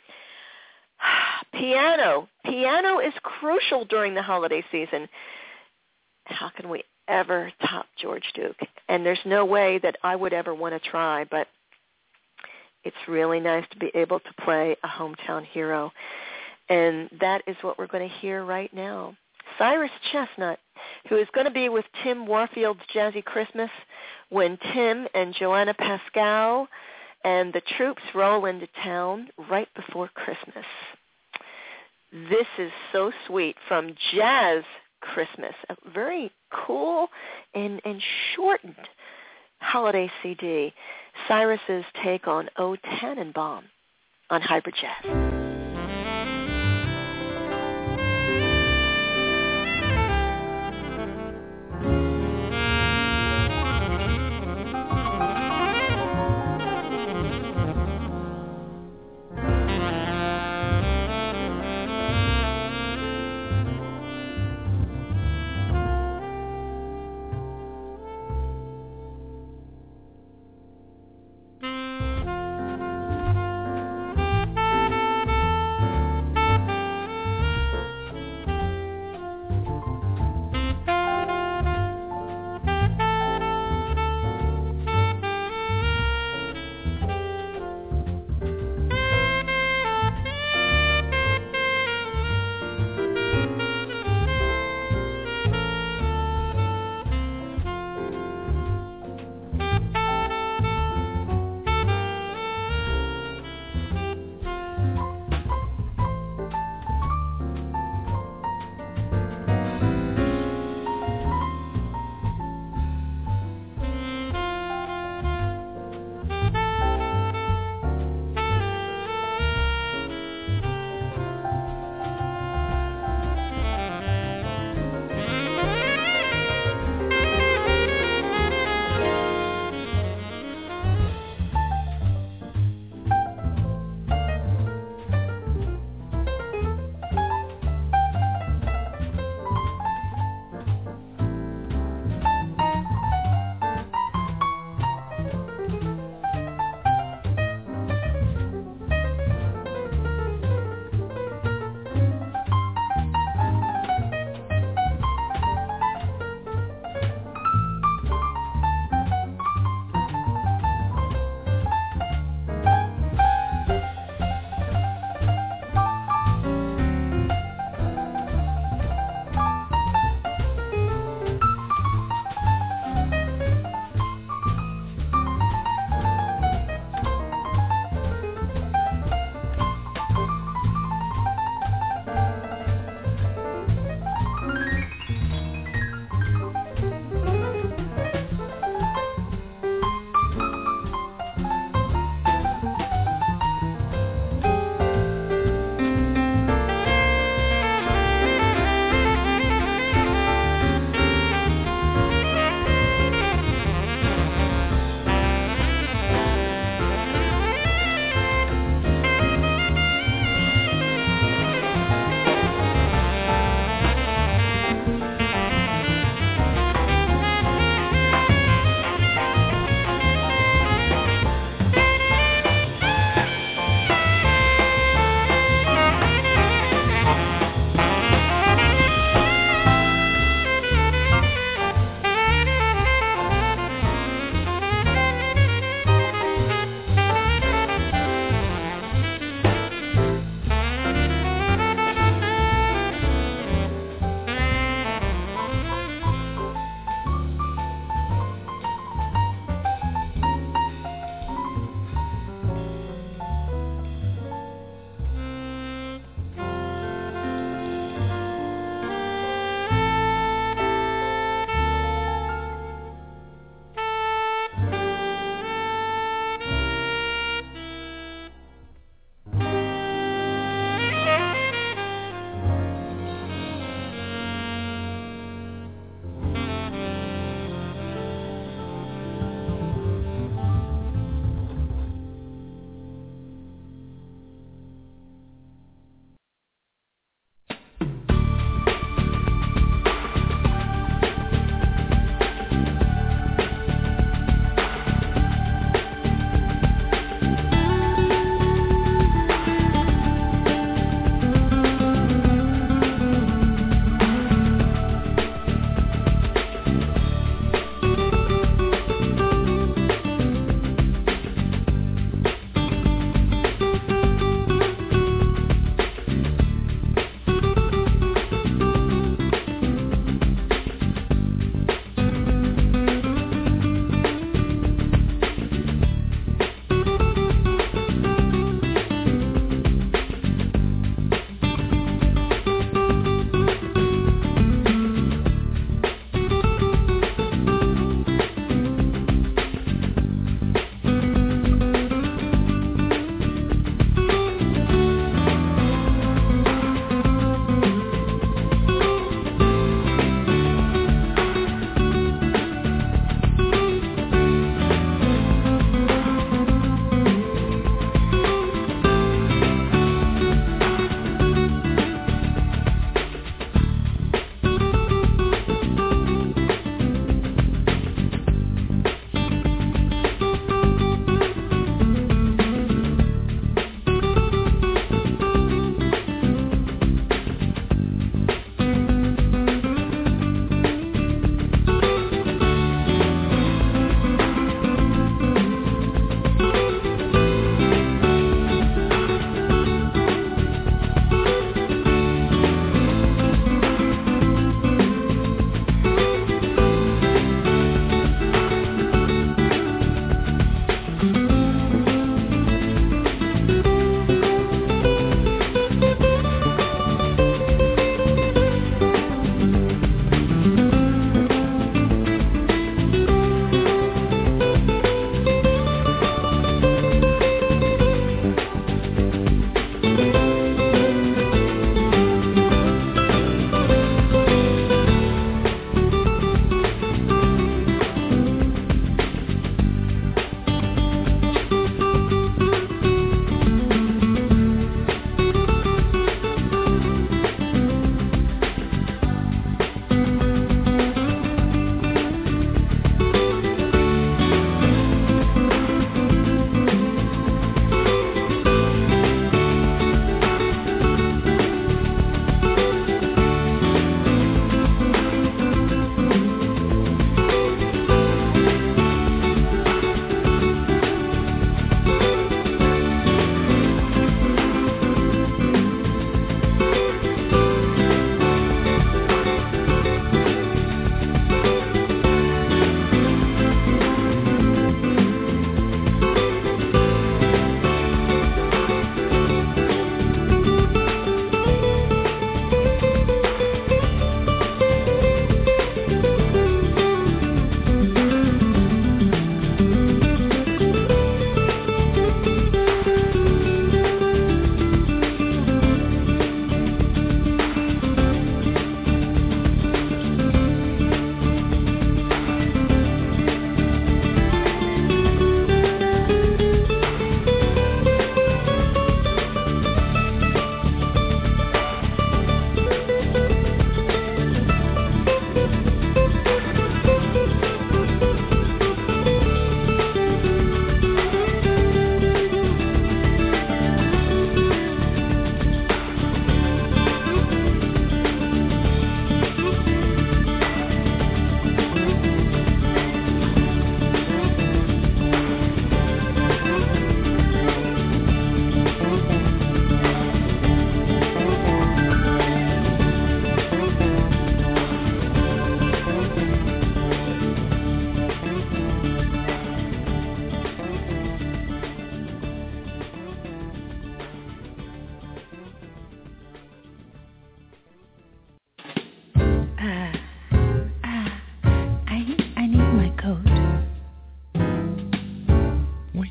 Piano. Piano is crucial during the holiday season. How can we ever top George Duke? And there's no way that I would ever want to try, but it's really nice to be able to play a hometown hero. And that is what we're going to hear right now. Cyrus Chestnut, who is going to be with Tim Warfield's Jazzy Christmas when Tim and Joanna Pascal and the troops roll into town right before Christmas. This is so sweet from Jazz Christmas, a very cool and shortened holiday CD. Cyrus's take on O Tannenbaum on Hybrid Jazz.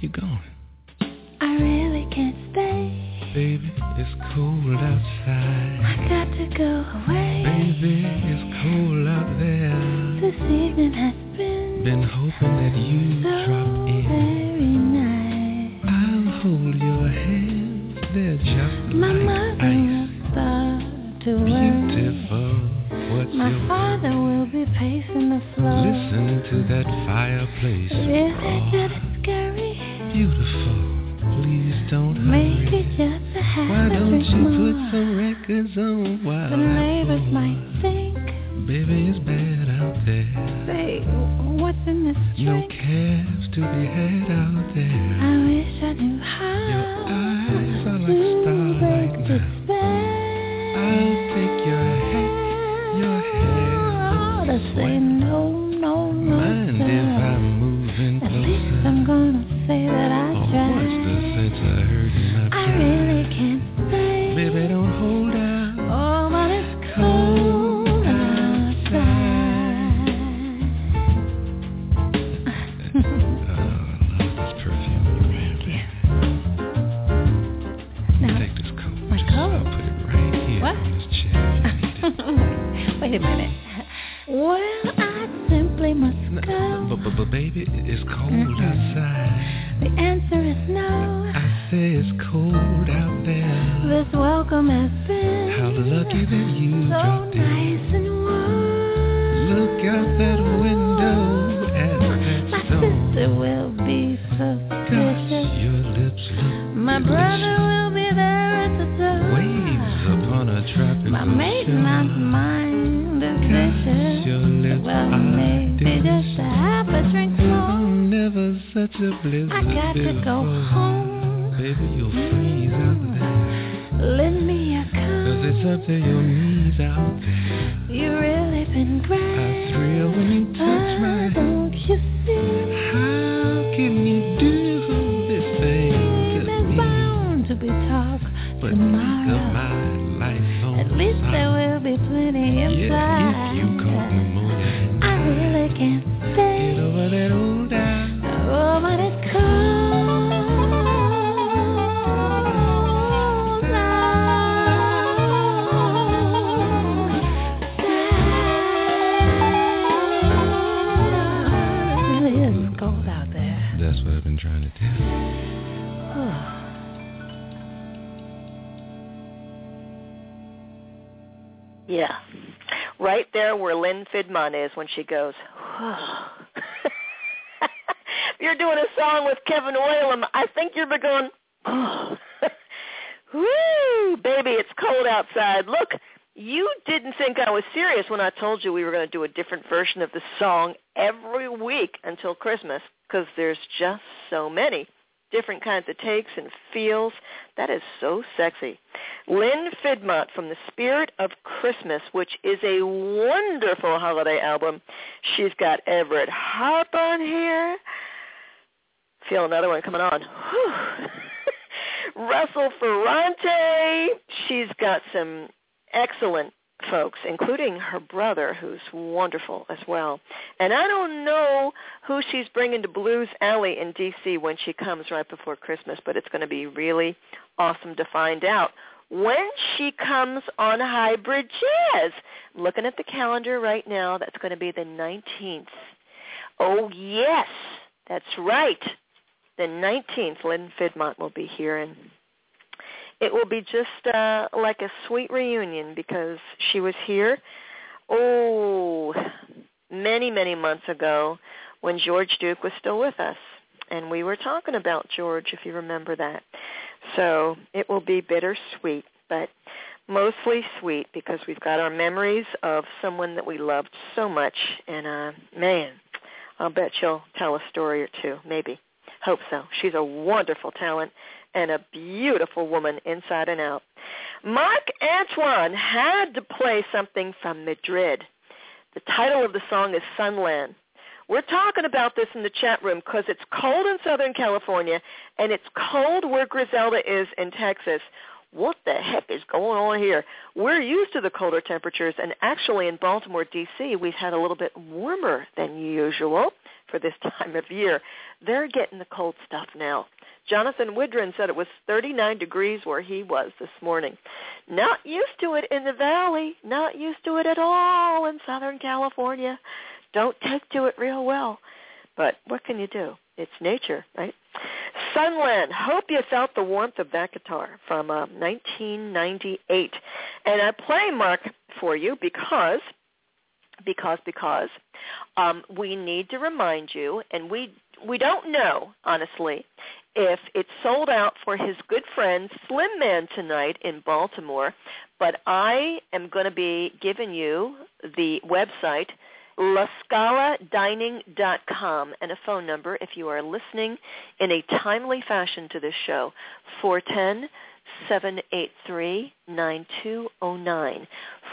going? I really can't stay. Baby, it's cold outside. I got to go away. Baby, it's cold out there. This evening has Been hoping that you so drop in. very nice. I'll hold your hand. They're just My like mother ice. will start to worry. Beautiful. What's My your father will be pacing the floor. Listening to that fireplace. Is it just scary? Beautiful. Please don't Maybe hurry. just a half Why a don't drink you more. put some records on while The I neighbors pour? might think, Baby, it's bad out there. say, what's in this No drink? calves to be had out there. I wish I knew how Your eyes are like to starlight break now. this spell. I'll take your hat, your hair Oh, to looks say wet. no, no, no, Mind sir. if I'm moving At least closer? I'm gonna say that I Oh, tried. what's the sense of hurting my I pride? really can't stay. Baby, don't hold out. Oh, but it's cold outside. This perfume you wear, baby. Now, Take this coat. my Just, coat? I'll put it right here What? on this chair if you need it. Wait a minute. Well, I simply must go. But baby, it's cold outside. The answer is no. I say it's cold out there. This welcome has been How lucky that you so dropped in. nice and warm. Look out that window at My that storm. sister will be Gosh, suspicious. your lips look My delicious. brother will be there at the door. Waves upon a tropical My mate not shore. mind is Gosh, vicious. your lips Well, are maybe delicious. just a half a drink Oh, more. never such a blizzard I got to go before. home. Baby, you'll freeze out there. Lend me a 'Cause it's coat. up to your knees out there. You really been great. I thrill when you touch my hand. Don't you see? How can you do this thing to There's me? bound to be talk But tomorrow. think of my lifelong At least there sorrow. will be plenty inside. Yeah, if you caught pneumonia. I really can't stay. Get over that old doubt. Oh, but it's cold outside. It really is cold out there. That's what I've been trying to tell you. Yeah. Right there where Lynn Fidmont is when she goes, if you're doing a song with Kevin Whalum, I think you're going, woo, baby, it's cold outside. Look, you didn't think I was serious when I told you we were going to do a different version of the song every week until Christmas, because there's just so many different kinds of takes and feels. That is so sexy. Lynn Fidmont from The Spirit of Christmas, which is a wonderful holiday album. She's got Everett Harp on here. Feel another one coming on. Russell Ferrante. She's got some excellent folks, including her brother, who's wonderful as well. And I don't know who she's bringing to Blues Alley in D.C. when she comes right before Christmas, but it's going to be really awesome to find out when she comes on Hybrid Jazz. I'm looking at the calendar right now. That's going to be the 19th. Oh, yes, that's right. The 19th, Lynn Fidmont will be here, and it will be just like a sweet reunion because she was here, many, many months ago when George Duke was still with us. And we were talking about George, if you remember that. So it will be bittersweet, but mostly sweet because we've got our memories of someone that we loved so much. And, man, I'll bet she'll tell a story or two, maybe. Hope so. She's a wonderful talent and a beautiful woman inside and out. Mark Antoine had to play something from Madrid. The title of the song is Sunland. We're talking about this in the chat room because it's cold in Southern California and it's cold where Griselda is in Texas. What the heck is going on here? We're used to the colder temperatures, and actually in Baltimore, D.C., we've had a little bit warmer than usual for this time of year. They're getting the cold stuff now. Jonathan Widron said it was 39 degrees where he was this morning. Not used to it in the valley, not used to it at all in Southern California. Don't take to it real well. But what can you do? It's nature, right? Sunland, hope you felt the warmth of that guitar from 1998. And I play, Mark, for you because we need to remind you, and we don't know, honestly, if it's sold out for his good friend Slim Man tonight in Baltimore, but I am going to be giving you the website, lascaladining.com, and a phone number if you are listening in a timely fashion to this show, 410-783-9209,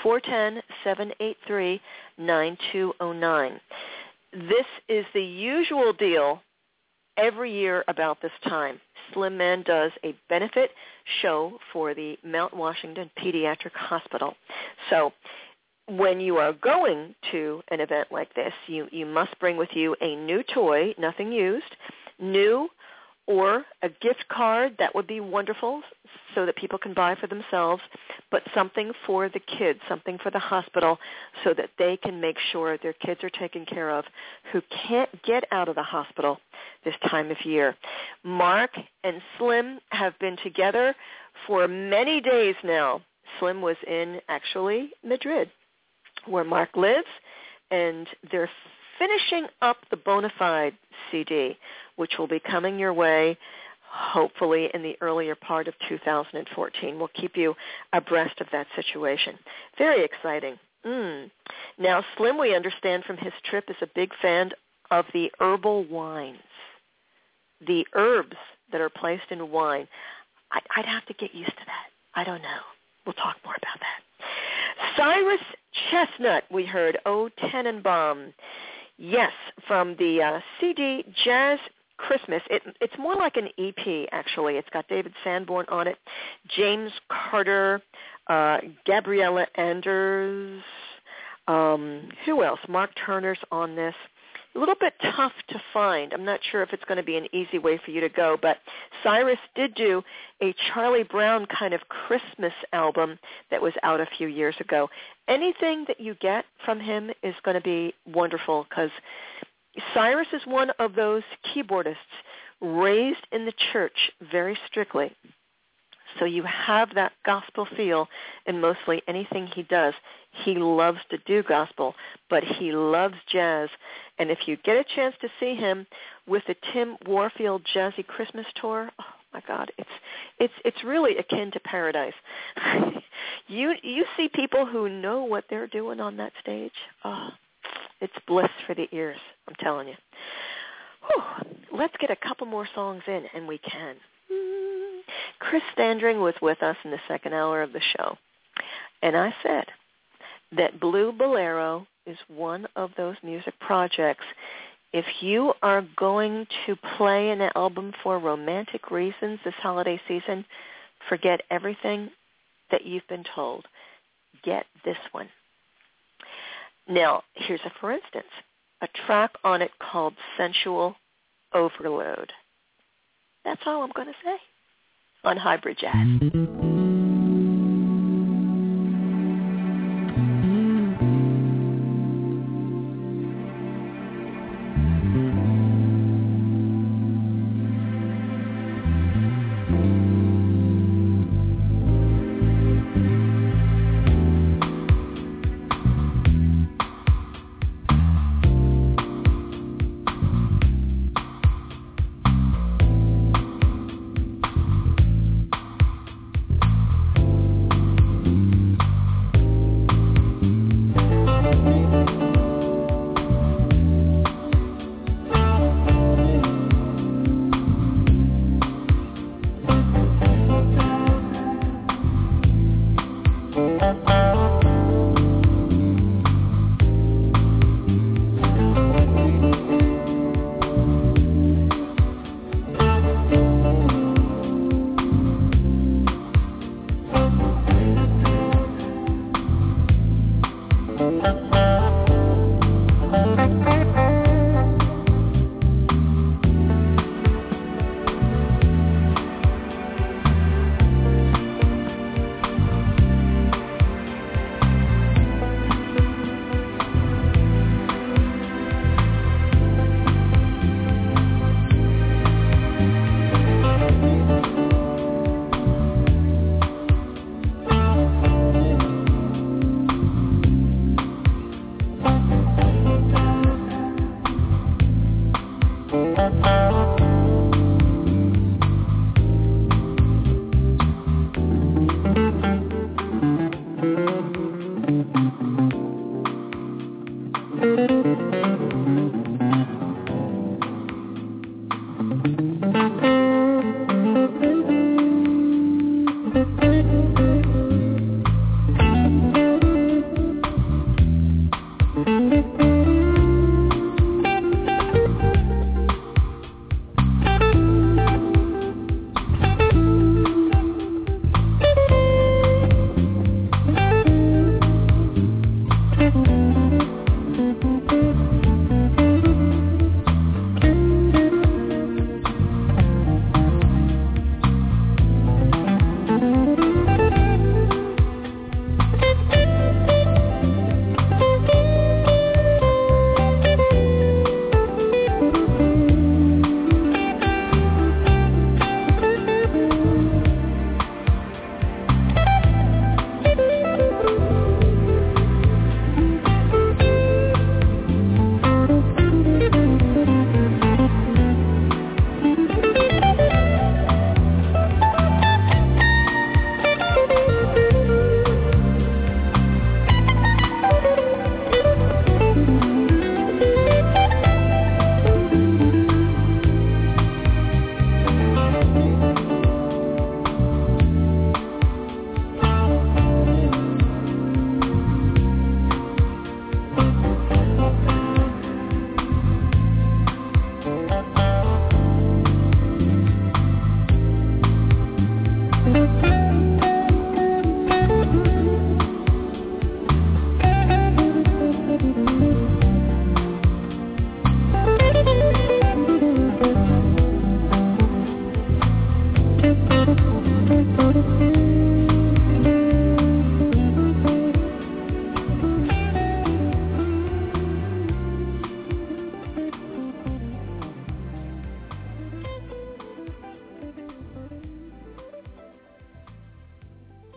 410-783-9209. This is the usual deal every year about this time. Slim Man does a benefit show for the Mount Washington Pediatric Hospital. So when you are going to an event like this, you must bring with you a new toy, nothing used, new, or a gift card. That would be wonderful so that people can buy for themselves, but something for the kids, something for the hospital so that they can make sure their kids are taken care of who can't get out of the hospital this time of year. Mark and Slim have been together for many days now. Slim was in, actually, Madrid, where Mark lives, and they're finishing up the Bonafide CD, which will be coming your way hopefully in the earlier part of 2014. We'll keep you abreast of that situation. Very exciting. Now, Slim, we understand from his trip, is a big fan of the herbal wines, the herbs that are placed in wine. I'd have to get used to that. I don't know. We'll talk more about that. Cyrus Chestnut, we heard, O Tenenbaum. Yes, from the CD Jazz Christmas. It's more like an EP, actually. It's got David Sanborn on it, James Carter, Gabriella Anders, who else? Mark Turner's on this. A little bit tough to find. I'm not sure if it's going to be an easy way for you to go, but Cyrus did do a Charlie Brown kind of Christmas album that was out a few years ago. Anything that you get from him is going to be wonderful because Cyrus is one of those keyboardists raised in the church very strictly. So you have that gospel feel in mostly anything he does. He loves to do gospel, but he loves jazz. And if you get a chance to see him with the Tim Warfield Jazzy Christmas Tour, oh my God, it's really akin to paradise. You see people who know what they're doing on that stage. Oh, it's bliss for the ears, I'm telling you. Whew. Let's get a couple more songs in, and we can. Chris Standring was with us in the second hour of the show, and I said that Blue Bolero is one of those music projects. If you are going to play an album for romantic reasons this holiday season, forget everything that you've been told. Get this one. Now, here's a for instance, a track on it called Sensual Overload. That's all I'm going to say on Hybrid Jazz.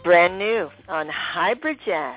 brand new on Hybrid Jazz.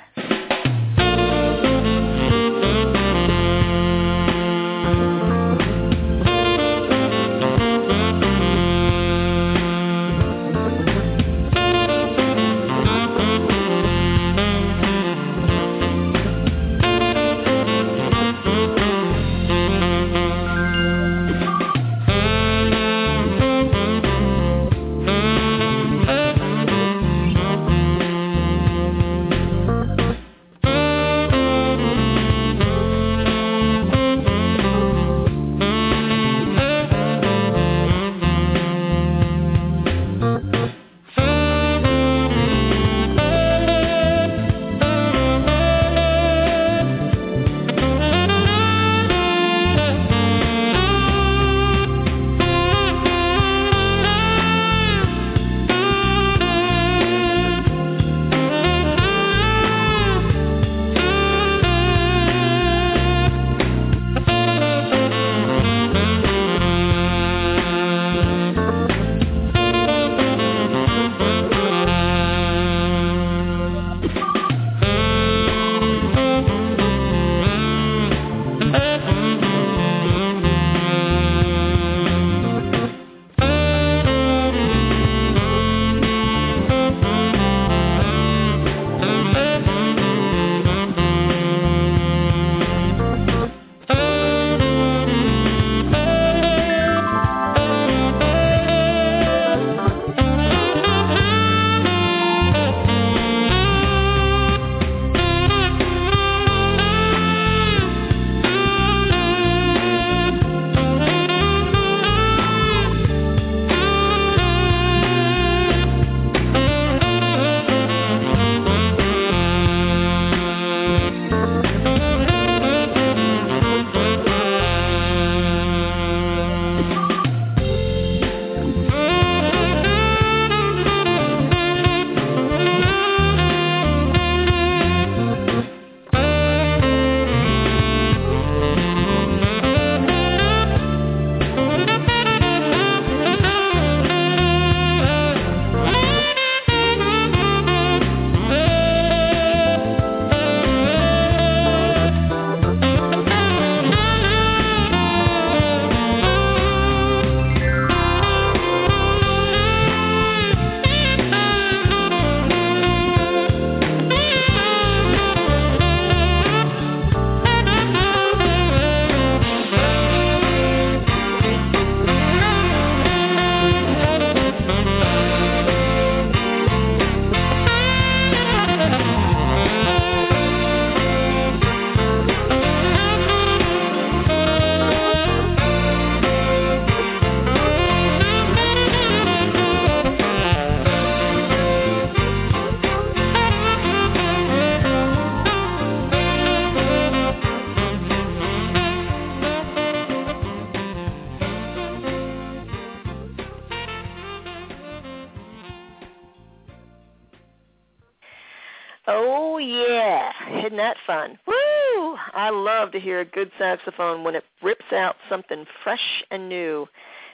Oh, yeah. Isn't that fun? Woo! I love to hear a good saxophone when it rips out something fresh and new,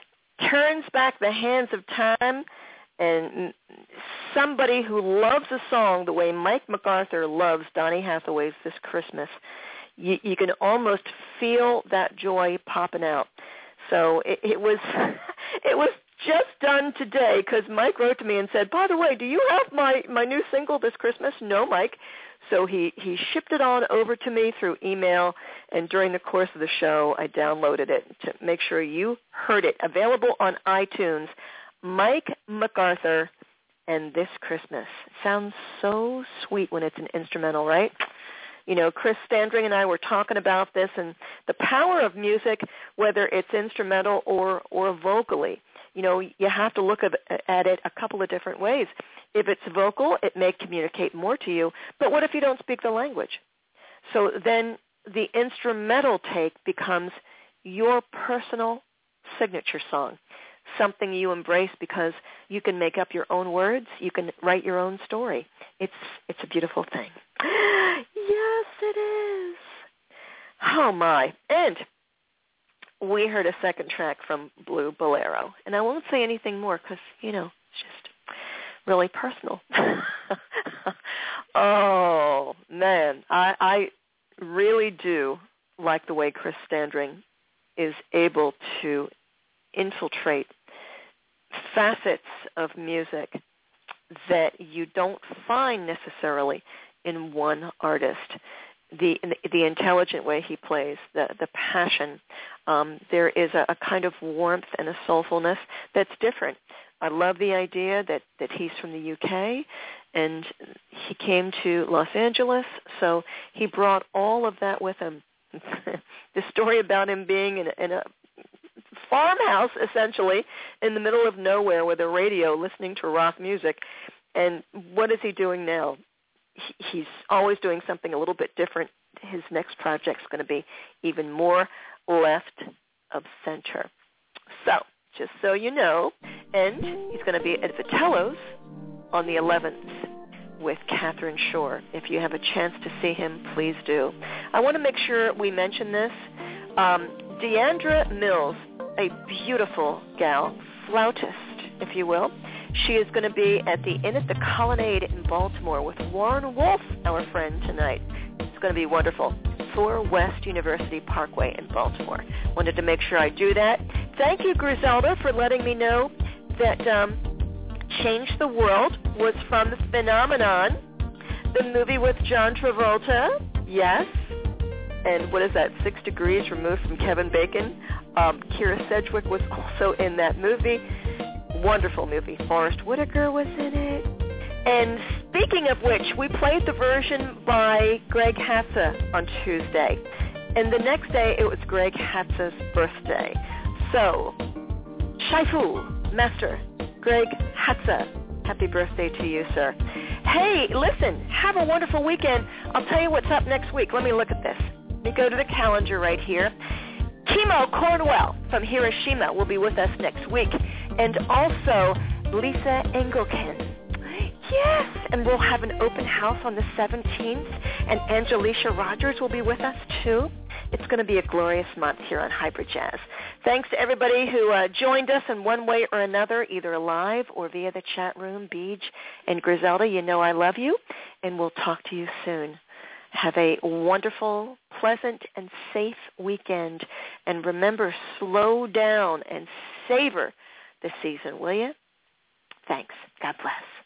turns back the hands of time, and somebody who loves a song the way Mike MacArthur loves Donny Hathaway's This Christmas, you can almost feel that joy popping out. So it was it was just done today because Mike wrote to me and said, by the way, do you have my new single This Christmas? No, Mike. So he shipped it on over to me through email, and during the course of the show, I downloaded it to make sure you heard it. Available on iTunes, Mike MacArthur and This Christmas. Sounds so sweet when it's an instrumental, right? You know, Chris Standring and I were talking about this and the power of music, whether it's instrumental or vocally. You know, you have to look at it a couple of different ways. If it's vocal, it may communicate more to you, but what if you don't speak the language? So then the instrumental take becomes your personal signature song, something you embrace because you can make up your own words, you can write your own story. It's a beautiful thing. Yes, it is. Oh, my. And we heard a second track from Blue Bolero. And I won't say anything more because, you know, it's just really personal. Oh, man. I really do like the way Chris Standring is able to infiltrate facets of music that you don't find necessarily in one artist. The intelligent way he plays, the passion, there is a kind of warmth and a soulfulness that's different. I love the idea that he's from the UK and he came to Los Angeles, so he brought all of that with him. The story about him being in a farmhouse, essentially, in the middle of nowhere with a radio listening to rock music. And what is he doing now? He's always doing something a little bit different. His next project's going to be even more left of center. So, just so you know, and he's going to be at Vitello's on the 11th with Catherine Shore. If you have a chance to see him, please do. I want to make sure we mention this. Deandra Mills, a beautiful gal, flautist, if you will. She is going to be at the Inn at the Colonnade in Baltimore with Warren Wolf, our friend, tonight. It's going to be wonderful. 4 West University Parkway in Baltimore. Wanted to make sure I do that. Thank you, Griselda, for letting me know that Change the World was from The Phenomenon, the movie with John Travolta. Yes. And what is that, 6 Degrees Removed from Kevin Bacon? Kira Sedgwick was also in that movie. Wonderful movie. Forrest Whitaker was in it. And speaking of which, we played the version by Greg Hatza on Tuesday. And the next day, it was Greg Hatza's birthday. So, Shaifu, Master Greg Hatza, happy birthday to you, sir. Hey, listen, have a wonderful weekend. I'll tell you what's up next week. Let me look at this. Let me go to the calendar right here. Kimo Cornwell from Hiroshima will be with us next week. And also Lisa Engelken. Yes, and we'll have an open house on the 17th. And Angelicia Rogers will be with us, too. It's going to be a glorious month here on Hybrid Jazz. Thanks to everybody who joined us in one way or another, either live or via the chat room. Beej and Griselda, you know I love you, and we'll talk to you soon. Have a wonderful, pleasant, and safe weekend. And remember, slow down and savor the season, will you? Thanks. God bless.